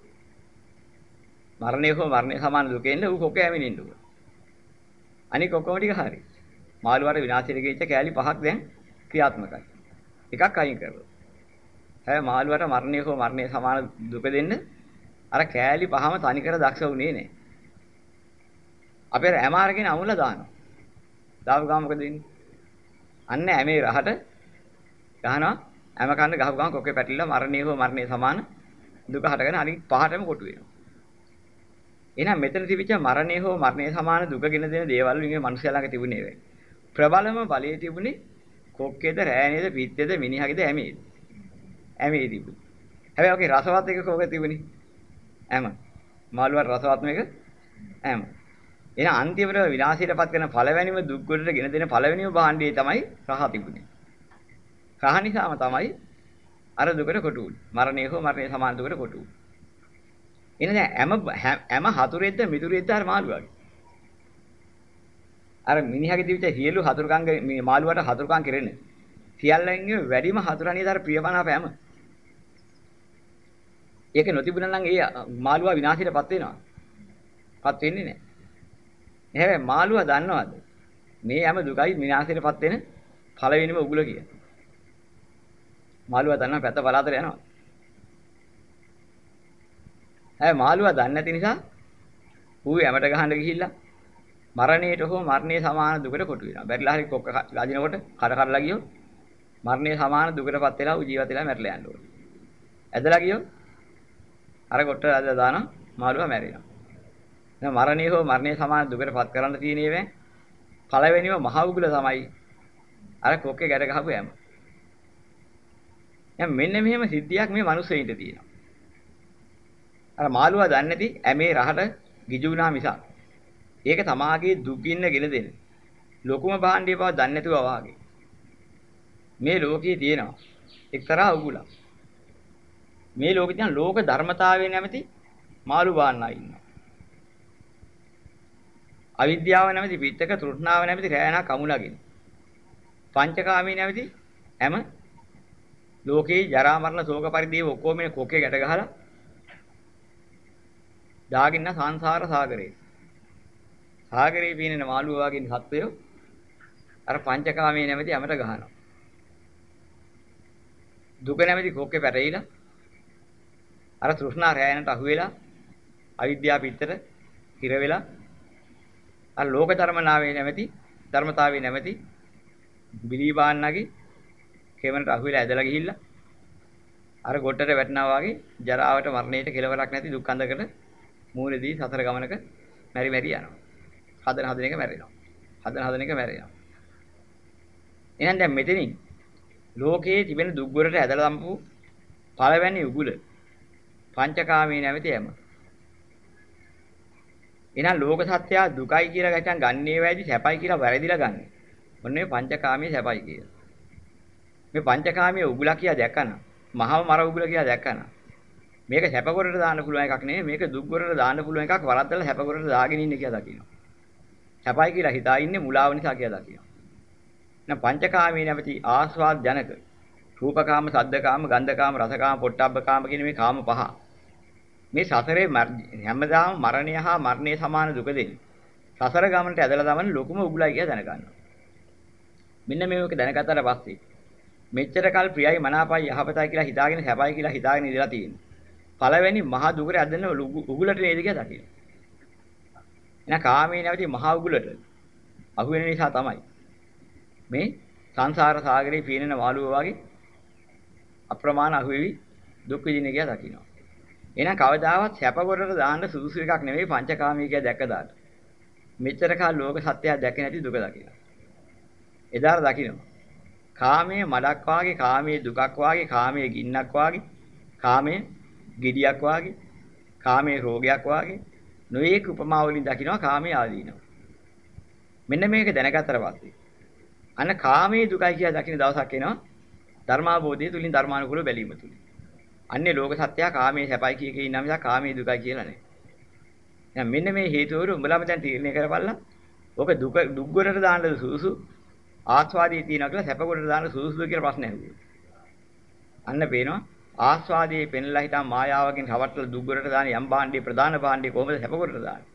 මරණය හෝ මරණය සමාන දුක එන්නේ ඌ කොක්ක ඇමිනින්න උන. අනික ඔක්කොම ටික හරි. මාළුවාට විනාශයට ගියච්ච කෑලි පහක් දැන් ක්‍රියාත්මකයි. එකක් අයින් කරලා. හැබැයි මාළුවාට මරණය හෝ මරණය සමාන දුක දෙන්න අර කෑලි පහම තනිකර දක්ෂ වුණේ නෑ. අපේ හැම අරගෙන අමුලා දානවා. දාපු ගාම මොකද වෙන්නේ? අන්න හැමේ රහට ගහනවා. හැම කන්න ගහපු ගාම කොක්කේ පැටලිලා මරණය හෝ මරණය සමාන දුක හටගෙන අනිත් පහටම කොටු වෙනවා. එහෙනම් මෙතන තිබිච්ච මරණය හෝ මරණය සමාන දුකගෙන දෙන දේවල් විගේ මිනිස්සයා ළඟ තිබුණේ වේ. ප්‍රබලම බලයේ තිබුණේ කොක්කේද රෑනේද පිත්තේද මිනිහගේද හැමේද. හැමේ තිබුණේ. හැබැයි ඔකේ රසවත් එක කොහොමද තිබුණේ? හැම. මාළුවා රසවත් මේක හැම. එහෙනම් අන්තිමට විනාශයටපත් කරන පළවෙනිම දුක් ගොඩට ගෙන දෙන පළවෙනිම භාණ්ඩය තමයි රහ තිබුණේ. රහ නිසාම තමයි අර දුකට කොටු වුනේ. මරණය හෝ මරණය සමාන දුකට කොටු වුනේ. එහෙනම් හැම හතුරෙද්ද මිතුරෙද්ද අර මාළුවාගේ. අර මිනිහාගේ දිවිත සියලු හතුරුකම් මේ මාළුවාට හතුරුකම් කෙරෙන්නේ. සියල්ලන්ගේ වැඩිම හතුරණියද අර ප්‍රියමනාප හැම. ඒක නොතිබුණා නම් ඒ මාළුවා විනාශයටපත් වෙනවා. පත් වෙන්නේ නැහැ. හැබැයි මාළුවා දන්නවද? මේ හැම දුකයි විනාශයටපත් වෙන පළවෙනිම උගුල කියලා. මාළුවා දන්නවා පැත්ත බලාතර යනවා. හැබැයි මාළුවා දන්නේ නැති නිසා ඌ යමට ගහන්න ගිහිල්ලා මරණයට හෝ මරණයේ සමාන දුකට කොටු වෙනවා. බැරිලා හරි කොක්ක ගාදිනකොට කඩ කඩලා ගියොත් මරණයේ සමාන දුකටපත් වෙලා ඌ ජීවත් වෙලා මැරලා යන්න ඕනේ. ඇදලා ගියොත් අර කොට ඇදලා දාන මාළුවා මැරෙනවා. දැන් මරණයේ හෝ මරණයේ සමාන දුකටපත් කරන්න තියෙන ඒවා පළවෙනිම මහ උගුල තමයි අර කොක්කේ ගැට ගහපු හැම. දැන් මෙන්න මෙහෙම සිද්ධියක් මේ මිනිස්සෙයින්ට තියෙනවා. අර මාළුවා දන්නේ නැති ඇමේ රහට ගිජු වුණා මිසක් ඒක තමාගේ දුකින්න ගෙන දෙන. ලොකුම භාණ්ඩය බව දන්නේ නැතුව වාගේ. මේ ලෝකයේ තියෙනවා එක්තරා උගුලක්. මේ ලෝකේ තියෙන ලෝක ධර්මතාවය නැමැති මාළු බාන්නා ඉන්නවා. අවිද්‍යාව නැමැති පිටක තෘෂ්ණාව නැමැති රෑනා කමුලගෙන. පංචකාමී නැමැති හැම ලෝකේ ජරා මරණ ශෝක පරිදේව ඔක්කොම මේ කොකේ ගැට ගහලා දාගින්න සංසාර සාගරේ. සාගරේ පිනන මාළුව වගේ සත්වයෝ අර පංචකාමී නැමැති හැමත ගහනවා. දුක නැමැති කොකේ පැටලිලා අර තෘෂ්ණා රෑනට අහු වෙලා අවිද්‍යාව පිටතට හිර වෙලා අර ලෝක ධර්මනාවේ නැමැති ධර්මතාවේ නැමැති බිලීබාන්නගේ කෙවනට අහු වෙලා ඇදලා ගිහිල්ලා අර ගොඩට වැටෙනවා වගේ ජරාවට මරණයට කෙලවරක් නැති දුක් අඳකට මූලදී සතර ගමනක මෙරි මෙරි යනවා. හදන එක මැරෙනවා. හදන එක මැරෙනවා. එහෙනම් දැන් මෙතනින් ලෝකයේ තිබෙන දුක් වලට ඇදලා දම්පු පළවෙනි උගුල පංචකාමී නැමැති යම. එහෙනම් ලෝක සත්‍යය දුකයි කියලා ගැටන් ගන්නේ වැයිදි සැපයි කියලා වැරදිලා ගන්න. ඔන්නේ පංචකාමී සැපයි කියලා. මේ පංචකාමී උගුලා කියලා දැක්කන මහව මර උගුල කියලා දැක්කන මේක සැප කොටට දාන්න පුළුවන් එකක් නෙමෙයි මේක දුක් කොටට දාන්න පුළුවන් එකක් වරද්දලා සැප කොටට දාගෙන ඉන්නේ කියලා දකිනවා. සැපයි කියලා හිතා ඉන්නේ මුලාව නිසා කියලා දකිනවා. එහෙනම් පංචකාමී නැමැති ආස්වාද ජනක රූපකාම, සද්දකාම, ගන්ධකාම, රසකාම, පොට්ටබ්බකාම කියන මේ කාම පහ. මේ සසරේ හැමදාම මරණය හා මරණය සමාන දුක දෙන්නේ. සසර ගමනට ඇදලා දමන ලොකුම උගුලයි කියලා දැනගන්නවා. මෙන්න මේක දැනගත්තාට පස්සේ මෙච්චර කල් ප්‍රියයි මනාපයි යහපතයි කියලා හිතාගෙන සැපයි කියලා හිතාගෙන ඉඳලා තියෙන්නේ. පළවෙනි මහා දුකට ඇදෙන උගුලට නේද කියලා දකින්න. එහෙනම් කාමයේ නැවති මහා උගුලට අහු වෙන නිසා තමයි මේ සංසාර සාගරේ පීනන මාළුව වගේ අප්‍රමාණ අහුවෙවි දුක් විඳින කියලා දකින්නවා. එහෙනම් කවදාවත් සැප කොටට දාන්න සුදුසු එකක් නෙවෙයි පංචකාමී කියලා දැක්ක දාට. මෙච්චර කාල ලෝක සත්‍යය දැකේ නැති දුක දකින්න. එදාට දකින්නවා. කාමයේ මඩක් වාගේ, කාමයේ දුකක් වාගේ, කාමයේ ගින්නක් වාගේ, කාමයේ ගෙඩියක් වාගේ, කාමයේ රෝගයක් වාගේ නොයේක උපමා වලින් දකින්නවා කාමයේ ආදීනවා. මෙන්න මේක දැනගත්තට පස්සේ අන්න කාමයේ දුකයි කියලා දකින්න දවසක් එනවා. ධර්මාභෝධය තුලින් ධර්මානුකූල බැලීම තුලින්. අන්නේ ලෝක සත්‍යය කාමයේ සැපයි කිය කී ඉන්නා මිසක් කාමයේ දුකයි කියලා නෑ. එහෙනම් මෙන්න මේ හේතුවරු උඹලම දැන් තීරණය කරපල්ලා. ඕක දුක් ගොඩට දාන්න සුසු ආස්වාදයේ තියනවා කියලා සැප ගොඩට දාන්න සුසු කියලා ප්‍රශ්න ඇහුවා. අන්න පේනවා ආස්වාදයේ පෙන්ලා හිටා මායාවකින් රවට්ටලා දුක් ගොඩට දාන යම් භාණ්ඩේ ප්‍රධාන භාණ්ඩේ කොහොමද සැප ගොඩට දාන්නේ?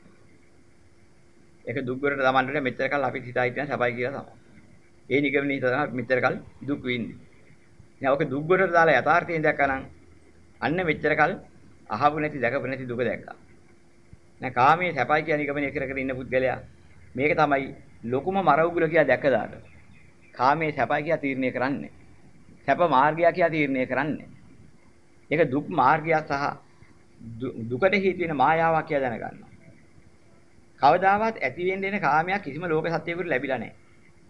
ඒක දුක් ගොඩට දාමන්නේ මෙච්චර කල් අපිට හිතා හිටියන සැපයි කියලා තමයි. ඒ නිගමනේ හිතා තමයි මෙච්චර කල් දුක් විඳින්නේ. දැන් ඔක දුක් ගොඩට දාලා යථාර්ථයෙන් දැක්කනම් අන්න මෙච්චර කල් අහපු නැති දැකපු නැති දුක දැක්කා. දැන් කාමයේ සැපයි කියන නිගමනය කර කර ඉන්න පුද්ගලයා මේක තමයි ලොකුම මරවුගුල කියලා දැක්ක දාට. කාමයේ සැපයි කියලා තීරණය කරන්නේ. සැප මාර්ගය කියලා තීරණය කරන්නේ. ඒක දුක් මාර්ගය සහ දුකට හේතු වෙන මායාවක් කියලා දැනගන්නවා. කවදාවත් ඇති වෙන්න එන කාමයක් කිසිම ලෝක සත්‍යයකට ලැබිලා නැහැ.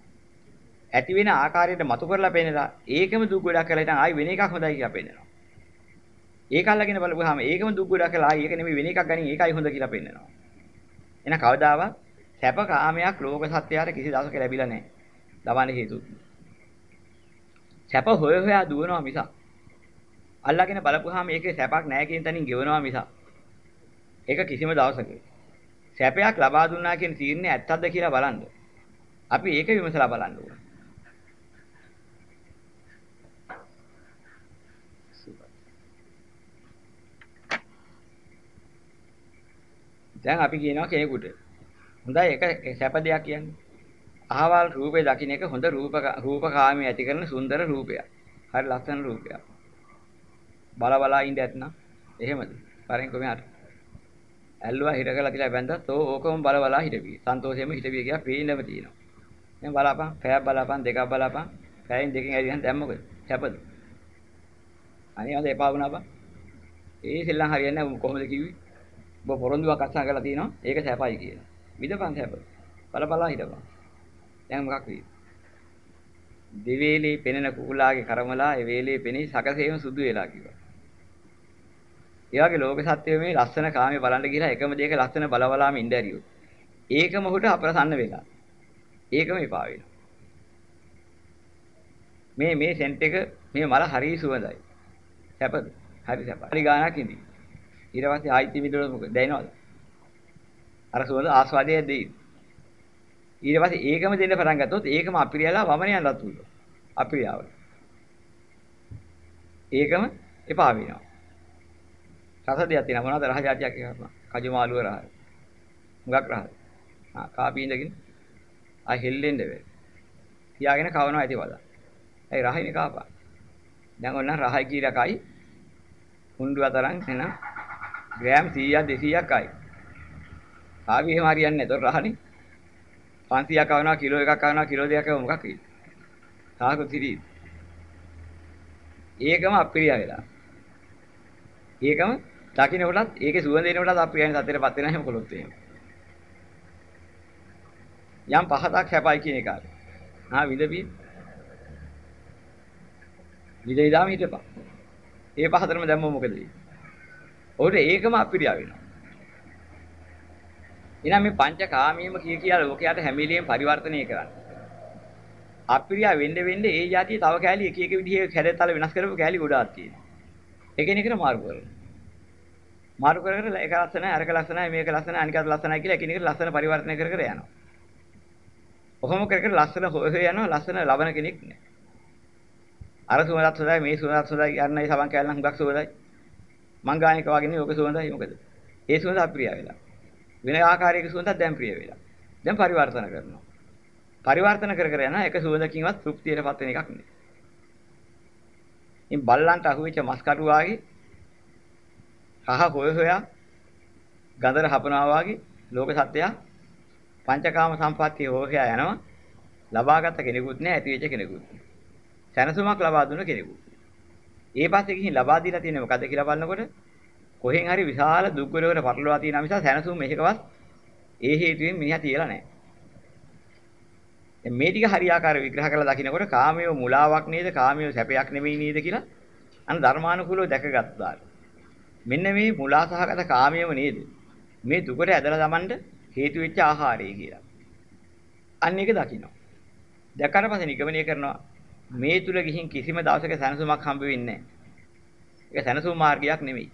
ඇති වෙන ආකාරයට මතු කරලා පෙන්නලා ඒකම දුක් ගොඩක් කරලා ඉතින් ආයි වෙන එකක් හොඳයි කියලා පෙන්නනවා. ඒක අල්ලගෙන බලපුවාම ඒකම දුක් ගොඩක් කරලා ආයි ඒක නෙමෙයි වෙන එකක් ගනින් ඒකයි හොඳ කියලා පෙන්නනවා. එහෙනම් කවදාවත් සැප කාමයක් ලෝක සත්‍යයට කිසි දවසක ලැබිලා නැහැ. දවන්නේ හේතු. සැප හොය හොයා දුවනවා මිස අල්ලගෙන බලපුවාම ඒකේ සැපක් නැහැ කියන තැනින් ගෙවනවා මිස ඒක කිසිම දවසක සැපයක් ලබා දුන්නා කියන තීරණය ඇත්තක්ද කියලා බලන්න. අපි ඒක විමසලා බලන්න ඕන. දැන් අපි කියනවා කෙනෙකුට හොඳයි ඒක සැප දෙයක් කියන්නේ. අහවල් රූපේ දකින්න එක හොඳ රූපකාමී ඇති කරන සුන්දර රූපයක්. හරි ලස්සන රූපයක්. බලා ඉඳ ඇත්නම් එහෙමද? පරෙන් කොහමද? ඇල්ලුවා හිර කළා කියලා බැන්දත් ඕකම බලා හිටපිය. සන්තෝෂයෙන්ම හිටපිය කියලා පේන්නම තියෙනවා. දැන් බලාපන්, පැයක් බලාපන්, දෙකක් බලාපන්. පැයෙන් දෙකෙන් ඇරියන් දැන් මොකද? සැපද? අනේ අද එපා වුණා බං. ඒ සෙල්ලම් හරියන්නේ නැහැ කොහොමද කිව්වේ? ඔබ පොරොන්දුවක් අත්සන් කරලා තිනවා. ඒක සැපයි කියලා. විදපන් සැප. බලා හිටපන්. දැන් මොකක් වෙයිද? දෙවේලේ පෙනෙන කුකුලාගේ කරමලා ඒ වේලේ පෙනී සකසේම සුදු වෙලා කිව්වා. ඒ වගේ ලෝක සත්‍යයේ මේ ලස්සන කාමයේ බලන්න ගිහලා එකම දෙයක ලස්සන බලවලාම ඉඳ ඇරියෝ. ඒකම ඔහුට අප්‍රසන්න වෙලා. ඒකම එපා වෙනවා. මේ සෙන්ට් එක මේ මල හරිය සුවඳයි. සැපද? හරි සැපයි. හරි ගානක් ඉඳි. ඊට පස්සේ ආයිත් මිදුණොත් මොකද දැනෙනවද? අර සුවඳ ආස්වාදයේ දෙයි. ඊට පස්සේ ඒකම දෙන්න පටන් ගත්තොත් ඒකම අපිරියලා වමන යනවත් උඩ. අපිරියාව. ඒකම එපා වෙනවා. රස දෙයක් තියෙනවා මොනවද රහ જાතියක් කරනවා. කජු මාළුව රහ. හුඟක් රහ. කාපි ඉඳගෙන ආ හෙල්ලෙන්න බෑ. තියාගෙන කවනවා ඇති වදා. ඒ රහිනේ කාපා. දැන් ඔන්න රහයි කියලා කයි හුඬු අතරන් එන ග්‍රෑම් 100ක් 200ක් කයි. කාපි එහෙම හරියන්නේ නැහැ. ඒතොර රහනේ 500ක් කවනවා කිලෝ එකක් කවනවා කිලෝ දෙකක් කව මොකක් වෙයිද? සාහක තිරි. ඒකම අප්‍රිය වෙලා. ඒකම දකින්න කොටත් ඒකේ සුවඳ එන කොටත් අප්‍රියයන් සතරපත් වෙනා හැම කොළොත් එහෙම. යම් පහතක් හැපයි කියන එක. විදපිය. විදේදාම හිටපන්. ඒ පහතරම දැම්මම මොකද වෙන්නේ? ඔහුට ඒකම අප්‍රිය වෙනවා. එහෙනම් මේ පංචකාමීයම කියලා ලෝකයට හැමිලියෙන් පරිවර්තනය කරන්න. අප්‍රිය වෙන්න ඒ જાතිය තව කෑලි එක එක විදිහේ කැඩතල වෙනස් කරපු කෑලි ගොඩාක් තියෙනවා. එකිනෙකට මාරු කරනවා. මාරු කර කර එක ලස්සනයි අරක ලස්සනයි මේක ලස්සනයි අනිකත් ලස්සනයි කියලා එකිනෙකට ලස්සන පරිවර්තනය කර කර යනවා. කොහොම කර කර ලස්සන හොය යනවා ලස්සන ලබන කෙනෙක් නෑ. අර සුවඳත් හොඳයි මේ සුවඳත් හොඳයි යන්නයි සමන් කැලලා හුඟක් සුවඳයි. මං ගානික වගේ නේ ඔක සුවඳයි මොකද? ඒ සුවඳ අප්‍රිය වෙලා. වෙන ආකාරයක සුවඳක් දැන් ප්‍රිය වෙලා. දැන් පරිවර්තන කරනවා. පරිවර්තන කර කර යන එක සුවඳකින්වත් තෘප්තියටපත් වෙන එකක් නෙවෙයි. ඉතින් බල්ලන්ට අහුවෙච්ච මස් කටු වාගේ කහ හොය හොයා ගඳර හපනවා වාගේ ලෝක සත්‍යය පංචකාම සම්පත්තිය හොයා යනවා. ලබාගත් කෙනෙකුත් නෑ ඇති වෙච්ච කෙනෙකුත්. සැනසුමක් ලබා දුන්න කෙනෙකුත්. ඒ පස්සේ ගිහින් ලබා දීලා තියෙන්නේ මොකද්ද කියලා බලනකොට කොහෙන් හරි විශාල දුක් වලකට පටලවා තියෙන නිසා සැනසුම් මේකවත් ඒ හේතුවෙන් මිනිහා තියලා නැහැ. දැන් මේ ටික හරියාකාර විග්‍රහ කරලා දකින්නකොට කාමයේ මුලාවක් නේද කාමයේ සැපයක් නෙමෙයි නේද කියලා අන්න ධර්මානුකූලව දැකගත්තා. මෙන්න මේ මුලා සහගත කාමයේම නේද මේ දුකට ඇදලා දමන්න හේතු වෙච්ච ආහාරය කියලා. අන්න ඒක දකින්න. දැක්කට පස්සේ නිගමනය කරනවා මේ තුල ගිහින් කිසිම දවසක සැනසුමක් හම්බ වෙන්නේ නැහැ. ඒක සැනසුම් මාර්ගයක් නෙමෙයි.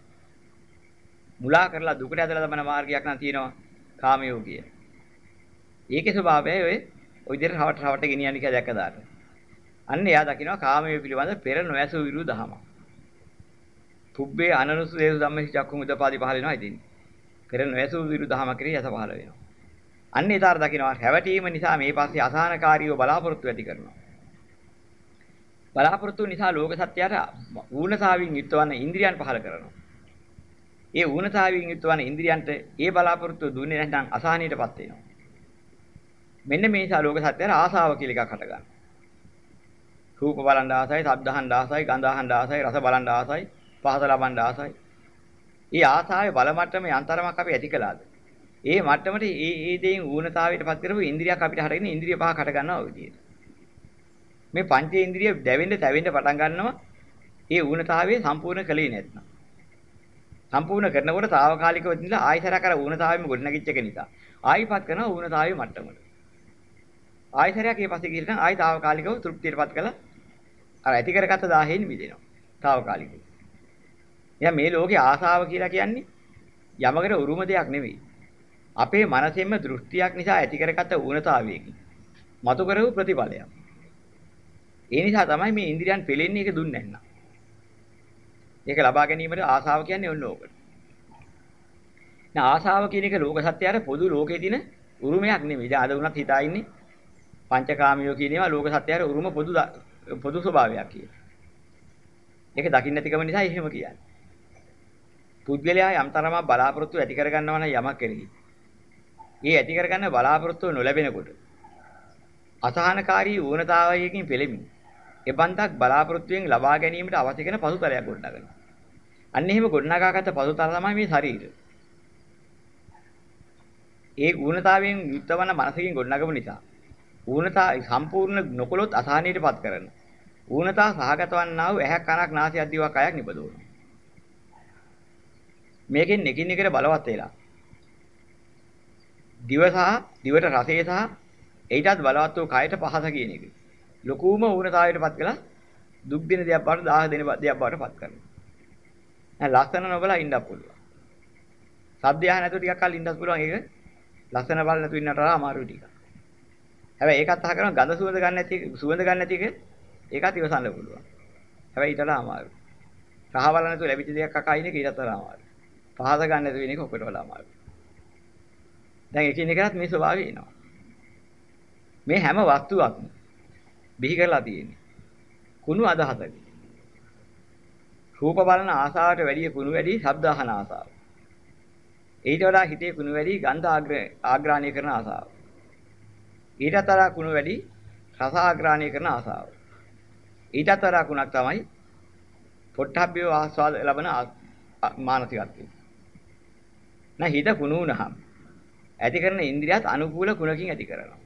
මුලා කරලා දුකට ඇදලා දමන මාර්ගයක් නම් තියෙනවා කාමයෝගිය. ඒකේ ස්වභාවය ඔය විදිහට රවට ගෙනියන්නේ කියලා දැක්කදාට. අන්න එයා දකිනවා කාමයේ පිළිබඳ පෙර නොඇසු විරු දහම. පුබ්බේ අනනුසු දේසු ධම්මේ චක්කුම් උදපාදි පහල වෙනවා ඉතින්. පෙර නොඇසු විරු දහම කරේ යස පහල වෙනවා. අන්න ඒතර දකිනවා හැවටීම නිසා මේ පස්සේ අසහනකාරීව බලාපොරොත්තු ඇති කරනවා. බලාපොරොත්තු නිසා ලෝක සත්‍යයට ඌනතාවින් යුක්තවන ඉන්ද්‍රියන් පහල කරනවා. ඒ ඌනතාවින් යුක්තවන ඉන්ද්‍රියන්ට ඒ බලාපොරොත්තු දුන්නේ නැත්නම් අසහනීයටපත් වෙනවා. මෙන්න මේ නිසා ලෝක සත්‍යයට ආසාව කියලා එකක් හට ගන්නවා. රූප බලන් ආසයි, ශබ්ද අහන් ආසයි, ගන්ධ අහන් ආසයි, රස බලන් ආසයි, පහස ලබන් ආසයි. මේ ආසාවේ බල මට්ටමේ අන්තරමක් අපි ඇති කළාද? ඒ මට්ටමට ඒ දෙයින් ඌනතාවයටපත් කරපු ඉන්ද්‍රියක් අපිට හටගෙන ඉන්ද්‍රිය පහක් හට ගන්නවා ඔය විදිහට. මේ පංචේන්ද්‍රිය දැවෙන්න තැවෙන්න පටන් ගන්නවා. ඒ ඌනතාවයේ සම්පූර්ණ කලේ නැත්නම්. සම්පූර්ණ කරනකොට తాවකාලිකව ඉඳලා ආයතරක අර ඌනතාවෙම ගොඩනගිච්ච එක නිසා. ආයිපත් කරනවා ඌනතාවයේ මට්ටමට. ආයතරයක් ඒ පස්සේ ගිහින් ආයි తాවකාලිකව තෘප්තියටපත් කළා. අර ඇති කරගත්ත දාහෙන් මිදෙනවා. తాවකාලිකව. එහෙනම් මේ ලෝකේ ආසාව කියලා කියන්නේ යමකට උරුම දෙයක් නෙවෙයි. අපේ මනසෙන්ම දෘෂ්ටියක් නිසා ඇති කරගත්ත ඌනතාවයකින් මතු කරපු ප්‍රතිඵලයක්. ඒ නිසා තමයි මේ ඉන්ද්‍රියන් පෙලෙන්නේ ඒක දුන්නේ නැත්නම්. ඒක ලබා ගැනීමට ආසාව කියන්නේ ඔන්න ඕකට. දැන් ආසාව කියන එක ලෝක සත්‍යයට පොදු ලෝකේ තියෙන උරුමයක් නෙමෙයි. දැන් අද උනත් හිතා ඉන්නේ පංචකාමියෝ කියන ඒවා ලෝක සත්‍යයට උරුම පොදු ස්වභාවයක් කියලා. ඒක දකින්න නැතිකම නිසා එහෙම කියන්නේ. පුද්ගලයා යම් තරමක් බලාපොරොත්තු ඇති කරගන්නවා නම් යමක් කෙරෙහි. ඒ ඇති කරගන්න බලාපොරොත්තු නොලැබෙනකොට අසහනකාරී ඌනතාවයකින් පෙළෙමින් එබන්දක් බලාපොරොත්තුෙන් ලබා ගැනීමට අවශ්‍ය කරන පසුතලයක් ගොඩනගනවා. අන්න එහෙම ගොඩනගාගත්ත පසුතල තමයි මේ ශරීරය. ඒ ඌනතාවයෙන් යුක්තවන මනසකින් ගොඩනගපු නිසා ඌනතා සම්පූර්ණ නොකොලොත් අසහනීයටපත් කරන. ඌනතා සහගත වන්නා වූ ඇහැක් කනක් නාසයක් දිවක් කයක් නිපදවනවා. මේකෙන් එකින් එකට බලවත් වෙලා දිව සහ දිවට රසය සහ ඊටත් බලවත් වූ කයට පහස කියන එක. ලොකුම ඌනතාවයටපත් කළා දුක් දෙන දෙයක් බවට 1000 දෙන දෙයක් බවට පත් කරනවා. දැන් ලස්සන නොබලා ඉන්නත් පුළුවන්. සද්ද යහ නැතුව ටිකක් කල් ඉන්නත් පුළුවන්. ඒක ලස්සන බල නැතුව ඉන්නට වඩා අමාරුයි ටිකක්. හැබැයි ඒකත් අහ කරනවා ගඳ සුවඳ ගන්න නැති සුවඳ ගන්න නැති එක ඒකත් ඉවසන්න පුළුවන්. හැබැයි ඊට වඩා අමාරුයි. රහ බල නැතුව ලැබිච්ච දෙයක් අකා ඉන්න එක ඊටත් වඩා අමාරුයි. පහස ගන්න නැතුව ඉන්න එක ඔකට වඩා අමාරුයි. දැන් එකිනෙකටත් මේ ස්වභාවය එනවා. මේ හැම වස්තුවක්ම බිහි කරලා තියෙන්නේ කුණු අදහසක. රූප බලන ආසාවට වැඩිය කුණු වැඩි ශබ්ද අහන ආසාව. ඊට වඩා හිතේ කුණු වැඩි ගන්ධ ආග්‍රහණය කරන ආසාව. ඊටත් වඩා කුණු වැඩි රස ආග්‍රහණය කරන ආසාව. ඊටත් වඩා කුණක් තමයි පොට්ටබ්බය ආස්වාද ලබන මානසිකත්වය. නැහ හිත කුණු වුණහම ඇති කරන ඉන්ද්‍රියත් අනුකූල කුණකින් ඇති කරනවා.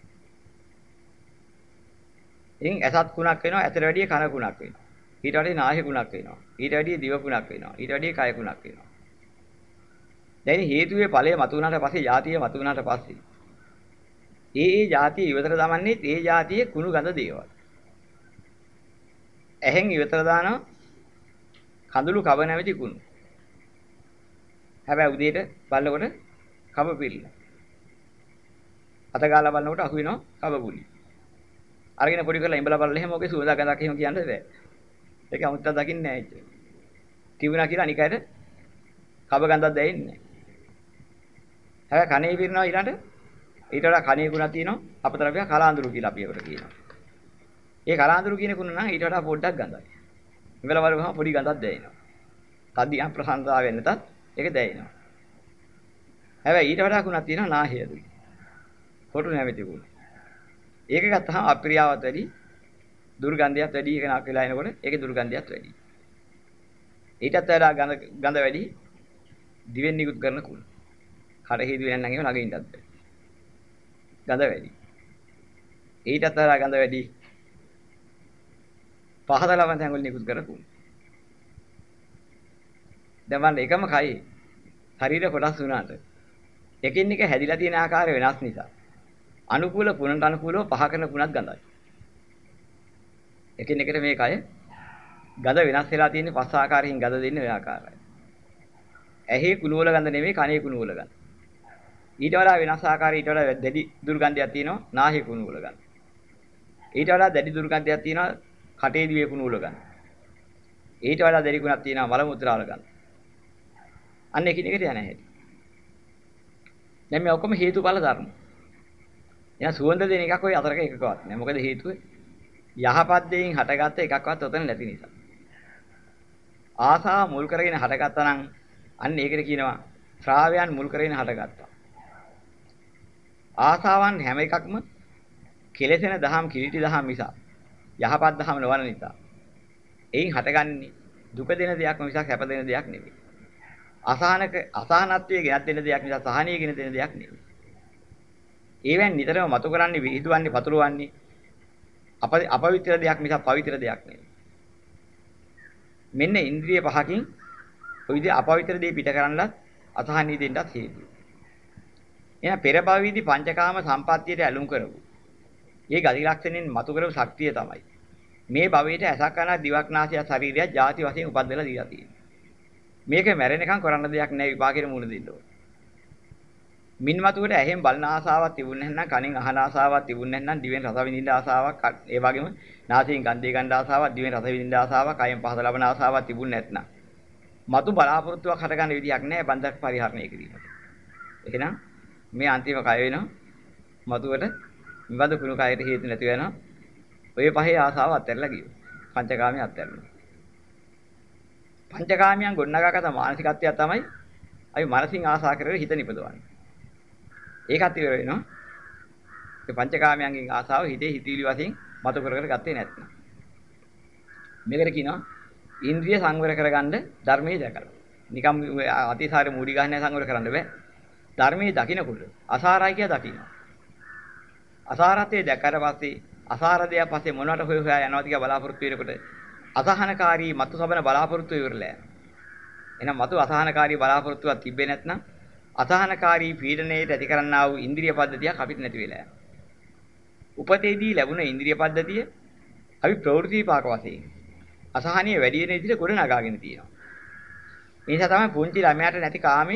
ඉතින් ඇසත් කුණක් වෙනවා, ඇතට වැඩිය කන කුණක් වෙනවා. ඊට වැඩිය නාහය කුණක් වෙනවා. ඊට වැඩිය දිව කුණක් වෙනවා. ඊට වැඩිය කය කුණක් වෙනවා. දැන් හේතුවේ ඵලය මතු වුණාට පස්සේ જાතිය මතු වුණාට පස්සේ ඒ જાතිය ඉවතර දමන්නේ ඒ જાතියේ කුණු ගඳ දේවල්. ඇහෙන් ඉවතර දාන කඳුළු කබ නැමැති කුණු. හැබැයි උදේට බලනකොට කබ පිළිලා. අත ගාලා බලනකොට අහු වෙනවා කබ පුලි. අරගෙන පොඩි කරලා ඉඹලා බලලා එහෙම ඔගේ සුවඳ ගඳක් එහෙම කියන්නේ බෑ. ඒක 아무ත්තක් දකින්නේ නැහැ ඒක. තිබුණා කියලා අනිකයට කබ ගඳක් දැනෙන්නේ නැහැ. හැබැයි කනේ පිරනවා ඊළඟට ඊට වඩා කනේ ගුණක් තියෙනවා අපතරපිය කලාඳුරු කියලා අපි ඒකට කියනවා. ඒ කලාඳුරු කියන කුණ නම් ඊට වඩා පොඩ්ඩක් ගඳයි. ඉඹලා බලපුවම පොඩි ගඳක් දැනෙනවා. තදියම් ප්‍රසන්නතාවයෙන් නැතත් ඒක දැනෙනවා. හැබැයි ඊට වඩා කුණක් තියෙනවා නාහයදුයි. කොටු නැමැති කුණ. ඒක ගත්තාම අප්‍රියාවත් වැඩි දුර්ගන්ධයත් වැඩි එක නක් වෙලා එනකොට ඒකේ දුර්ගන්ධයත් වැඩි. ඊටත් වඩා ගඳ වැඩි දිවෙන් නිකුත් කරන කුණ. කඩ හේතු වෙනනම් එහෙම ළඟ ඉන්නත් බෑ. ගඳ වැඩි. ඊටත් වඩා ගඳ වැඩි පහත ලබන තැන් වල නිකුත් කරන කුණ. දැන් මම එකම කයි ශරීර කොටස් වුණාට එකින් එක හැදිලා තියෙන ආකාරය වෙනස් නිසා අනුකූල පුණට අනුකූලව පහ කරන පුණත් ගඳයි. එකින් එකට මේ කය ගඳ වෙනස් වෙලා තියෙන්නේ පස් ආකාරයෙන් ගඳ දෙන්නේ ඔය ආකාරයි. ඇහි කුණු වල ගඳ නෙමෙයි කනේ කුණු වල ගඳ. ඊට වඩා වෙනස් ආකාරය ඊට වඩා දැඩි දුර්ගන්ධයක් තියෙනවා නාහේ කුණු වල ගඳ. ඊට වඩා දැඩි දුර්ගන්ධයක් තියෙනවා කටේ දිවේ කුණු වල ගඳ. ඊට වඩා දැඩි ගුණක් තියෙනවා මල මුත්‍රා වල ගඳ. අන්න එකින් එකට යන හැටි. දැන් මේ ඔක්කොම හේතුඵල ධර්ම. එහෙනම් සුවඳ දෙන එකක් ඔය අතරක එකකවත් නෑ. මොකද හේතුව යහපත් දෙයින් හටගත්ත එකක්වත් ඔතන නැති නිසා. ආසාව මුල් කරගෙන හටගත්තා නම් අන්න ඒකට කියනවා ශ්‍රාවයන් මුල් කරගෙන හටගත්තා. ආසාවන් හැම එකක්ම කෙලෙසෙන දහම් කිලිටි දහම් නිසා යහපත් දහම් නොවන නිසා. එයින් හටගන්නේ දුක දෙන දෙයක් මිසක් සැප දෙන දෙයක් නෙවෙයි. අසහනත්වයේ ගෙනත් දෙන දෙයක් නිසා සහනීය ගෙන දෙන දෙයක් නෙවෙයි. ඒවෙන් නිතරම මතු කරන්නේ විහිදුවන්නේ පතුරවන්නේ අපවිත්‍ර දෙයක් මිසක් පවිත්‍ර දෙයක් නෙවෙයි. මෙන්න ඉන්ද්‍රිය පහකින් ඔය විදිහ අපවිත්‍ර දේ පිට කරන්නත් අසහනීය දෙන්නත් හේතුයි. එහෙනම් පෙර භවයේදී පංචකාම සම්පත්තියට ඇලුම් කරපු. මේ ගති ලක්ෂණෙන් මතු කරපු ශක්තිය තමයි. මේ භවයේට ඇසක් කනක් දිවක් නාසය ශරීරය ಜಾති වශයෙන් උපද්දලා දීලා තියෙන්නේ. මේක මැරෙනකන් කරන්න දෙයක් නෑ විපාකෙට මුණ දෙන්න ඕන. මින්මතුවට ඇහෙන් බලන ආසාවක් තිබුණේ නැත්නම් කනෙන් අහන ආසාවක් තිබුණේ නැත්නම් දිවෙන් රස විඳින්න ආසාවක් ඒ වගේම නාසයෙන් ගන්ධය ගන්න ආසාවක් දිවෙන් රස විඳින්න ආසාවක් කයෙන් පහස ලබන ආසාවක් තිබුණේ නැත්නම් මතු බලාපොරොත්තුවක් හටගන්න විදියක් නෑ බන්ධක පරිහරණය කිරීමට. එහෙනම් මේ අන්තිම කය වෙනවා මතුවට විවද කුණු කයට හේතු නැති වෙනවා. ඔය පහේ ආසාව අත්හැරලා ගියෝ. පංචකාමයේ අත්හැරලා. පංචකාමයන් ගොඩනගාගත මානසිකත්වය තමයි අපි මනසින් ආසා කරගෙන හිත නිපදවන්නේ. ඒකත් ඉවර වෙනවා. ඒ පංචකාමයන්ගෙන් ආසාව හිතේ හිතවිලි වශයෙන් මතු කර කර ගත්තේ නැත්නම්. මේකට කියනවා ඉන්ද්‍රිය සංවර කරගන්න ධර්මයේ දැකලා. නිකම් අතිසාර මූඩි ගන්න සංවර කරන්න බෑ. ධර්මයේ දකින්නකොට අසාරයි කියලා දකින්න. අසාරතේ දැකලා පස්සේ අසාරදයක් පස්සේ මොනවට හොය හොයා යනවාද කියලා බලාපොරොත්තු වෙනකොට අසහනකාරී මතු සබන බලාපොරොත්තු ඉවරලා යනවා. එහෙනම් මතු අසහනකාරී බලාපොරොත්තුවක් තිබ්බේ නැත්නම් අසහනකාරී පීඩනයේ ඇති කරන්නා වූ ඉන්ද්‍රිය පද්ධතියක් අපිට නැති වෙලා යනවා. උපතේදී ලැබුණ ඉන්ද්‍රිය පද්ධතිය අපි ප්‍රවෘත්ති විපාක වශයෙන් අසහනිය වැඩි වෙන විදිහට ගොඩ නගාගෙන තියෙනවා. ඒ නිසා තමයි පුංචි ළමයාට නැති කාමේ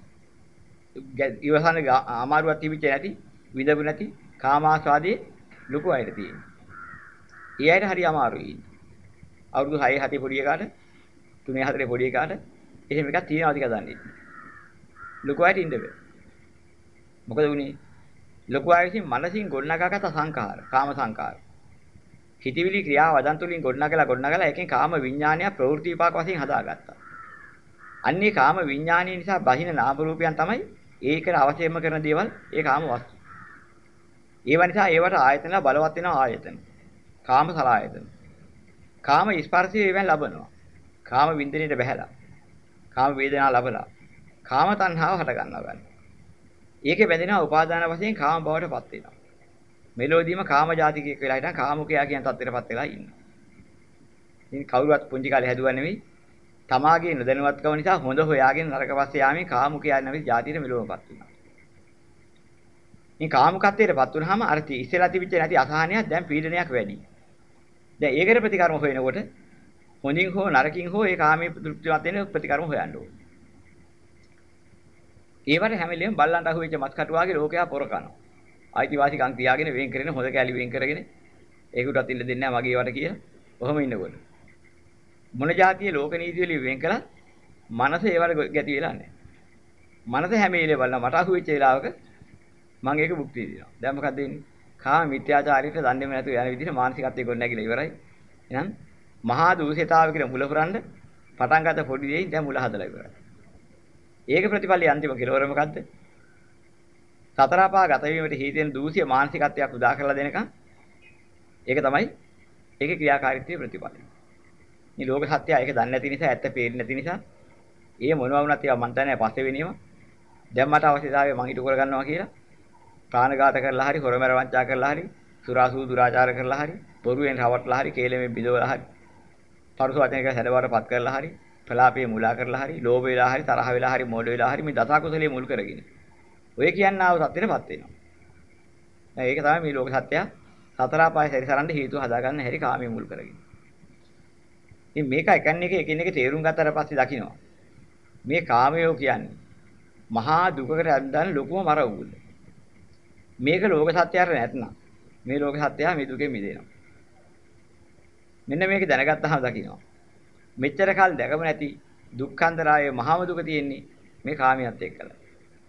ඉවසන අමාරුවක් තිබිච්ච නැති විඳපු නැති කාමාස්වාදයේ ලොකු අයට තියෙන්නේ. ඒ අයට හරි අමාරුයි. අවුරුදු 6 7 පොඩි එකාට 3 4 පොඩි එකාට එහෙම එකක් තියෙනවද කියලා දන්නේ නැහැ. ලොකු අයට ඉන්න බෑ. මොකද උනේ? ලොකු අය විසින් මනසින් ගොඩනගාගත සංඛාර, කාම සංඛාර. හිතවිලි ක්‍රියා වදන් තුලින් ගොඩනගලා එකෙන් කාම විඥානය ප්‍රවෘත්ති විපාක වශයෙන් හදාගත්තා. අන්නේ කාම විඥානය නිසා බහින නාම රූපයන් තමයි ඒකට අවශ්‍යම කරන දේවල් ඒ කාම වස්තු. ඒව නිසා ඒවට ආයතන බලවත් වෙනවා ආයතන. කාම සලආයතන. කාම ස්පර්ශය ඒවෙන් ලබනවා. කාම වින්දනයේට බහැලා. කාම වේදනා ලබලා. කාම තණ්හාව හට ගන්නවා ගන්න. ඒකේ බැඳෙනවා උපාදාන වශයෙන් කාම භවයටපත් වෙනවා. මෙලෝදීම කාම ජාතිකයෙක් වෙලා හිටන් කාමුකයා කියන තත්ත්වයටපත් වෙලා ඉන්නවා. ඉතින් කවුරුවත් පුංචි කාලේ හැදුවා නෙවෙයි. තමාගේ නොදැනුවත්කම නිසා හොඳ හොයාගෙන නරක පස්සේ යාමේ කාමුකයා නැවි ජාතියට මෙලොවපත් වෙනවා. මේ කාමුකත්වයටපත් වුනහම අර ඉස්සෙලා තිබිච්ච නැති අසහනයක් දැන් පීඩනයක් වැඩි. දැන් ඒකට ප්‍රතිකර්ම හොයනකොට හොඳින් හෝ නරකින් හෝ ඒ කාමයේ තෘප්තිමත් වෙන ප්‍රතිකර්ම හොයන්න ඕනේ. ඒවට හැම වෙලෙම බල්ලන්ට අහුවෙච්ච මත් කටුවාගේ ලෝකයා පොර කනවා. අයිතිවාසිකම් තියාගෙන වෙන් කරගෙන හොඳ කැලි වෙන් කරගෙන ඒකටත් ඉන්න දෙන්නේ නැහැ මගේ වට කියලා. ඔහොම ඉන්නකොට මොන જાතිය ලෝක නීති වලින් වෙන් කළා මනස ඒවට ගැති වෙලා නැහැ. මනස හැම වෙලේ බලන මට අහුවෙච්ච වෙලාවක මම ඒක භුක්ති විඳිනවා. දැන් මොකද වෙන්නේ? කාම මිත්‍යාචාරයට දන්නේම නැතුව යන විදිහට මානසිකත්වයේ ගොඩ නැගිලා ඉවරයි. එහෙනම් මහා දූෂිතාව කියන මුල පුරන්න පටන් ගත පොඩි දෙයින් දැන් මුල හදලා ඉවරයි. ඒක ප්‍රතිපලයේ අන්තිම කෙලවර මොකද්ද? සතර පහ ගත වීමට හේතෙන දූෂ්‍ය මානසිකත්වයක් උදා කරලා දෙනකන් ඒක තමයි ඒකේ ක්‍රියාකාරීත්වයේ ප්‍රතිපලය. මේ ලෝක සත්‍යය ඒක දන්නේ නැති නිසා ඇත්ත පේන්නේ නැති නිසා ඒ මොනවා වුණත් ඒවා මන් තන්නේ පස්සේ වෙනේම දැන් මට අවශ්‍යතාවය මං හිතු කරගන්නවා කියලා ප්‍රාණඝාත කරලා හරි හොරමර වංචා කරලා හරි සුරාසූ දුරාචාර කරලා හරි පොරුවෙන් රවට්ටලා හරි කේලෙමින් බිඳවලා හරි පරුස වචනයක හැඩවරපත් කරලා හරි ප්‍රලාපයේ මුලා කරලා හරි ලෝභ වෙලා හරි තරහ වෙලා හරි මෝඩ වෙලා හරි මේ දස කුසලයේ මුල් කරගෙන ඔය කියන්නා වූ සත්‍යෙටපත් වෙනවා. දැන් ඒක තමයි මේ ලෝක සත්‍යය සතර ආපාය සැරිසරන්න හේතු හදාගන්න හැරි කාමයේ මුල් කරගෙන. ඉතින් මේක එකින් එක තේරුම් ගත්තට පස්සේ දකින්නවා. මේ කාමයෝ කියන්නේ මහා දුකකට ඇද්දාන ලොකුම මර උගුල. මේක ලෝක සත්‍යයට නැත්නම් මේ ලෝක සත්‍යය මේ දුකෙන් මිදෙනවා. මෙන්න මේක දැනගත්තාම දකින්නවා. මෙච්චර කාල දැකම නැති දුක්ඛන්දරායේ මහාම දුක තියෙන්නේ මේ කාමියත් එක්කලා.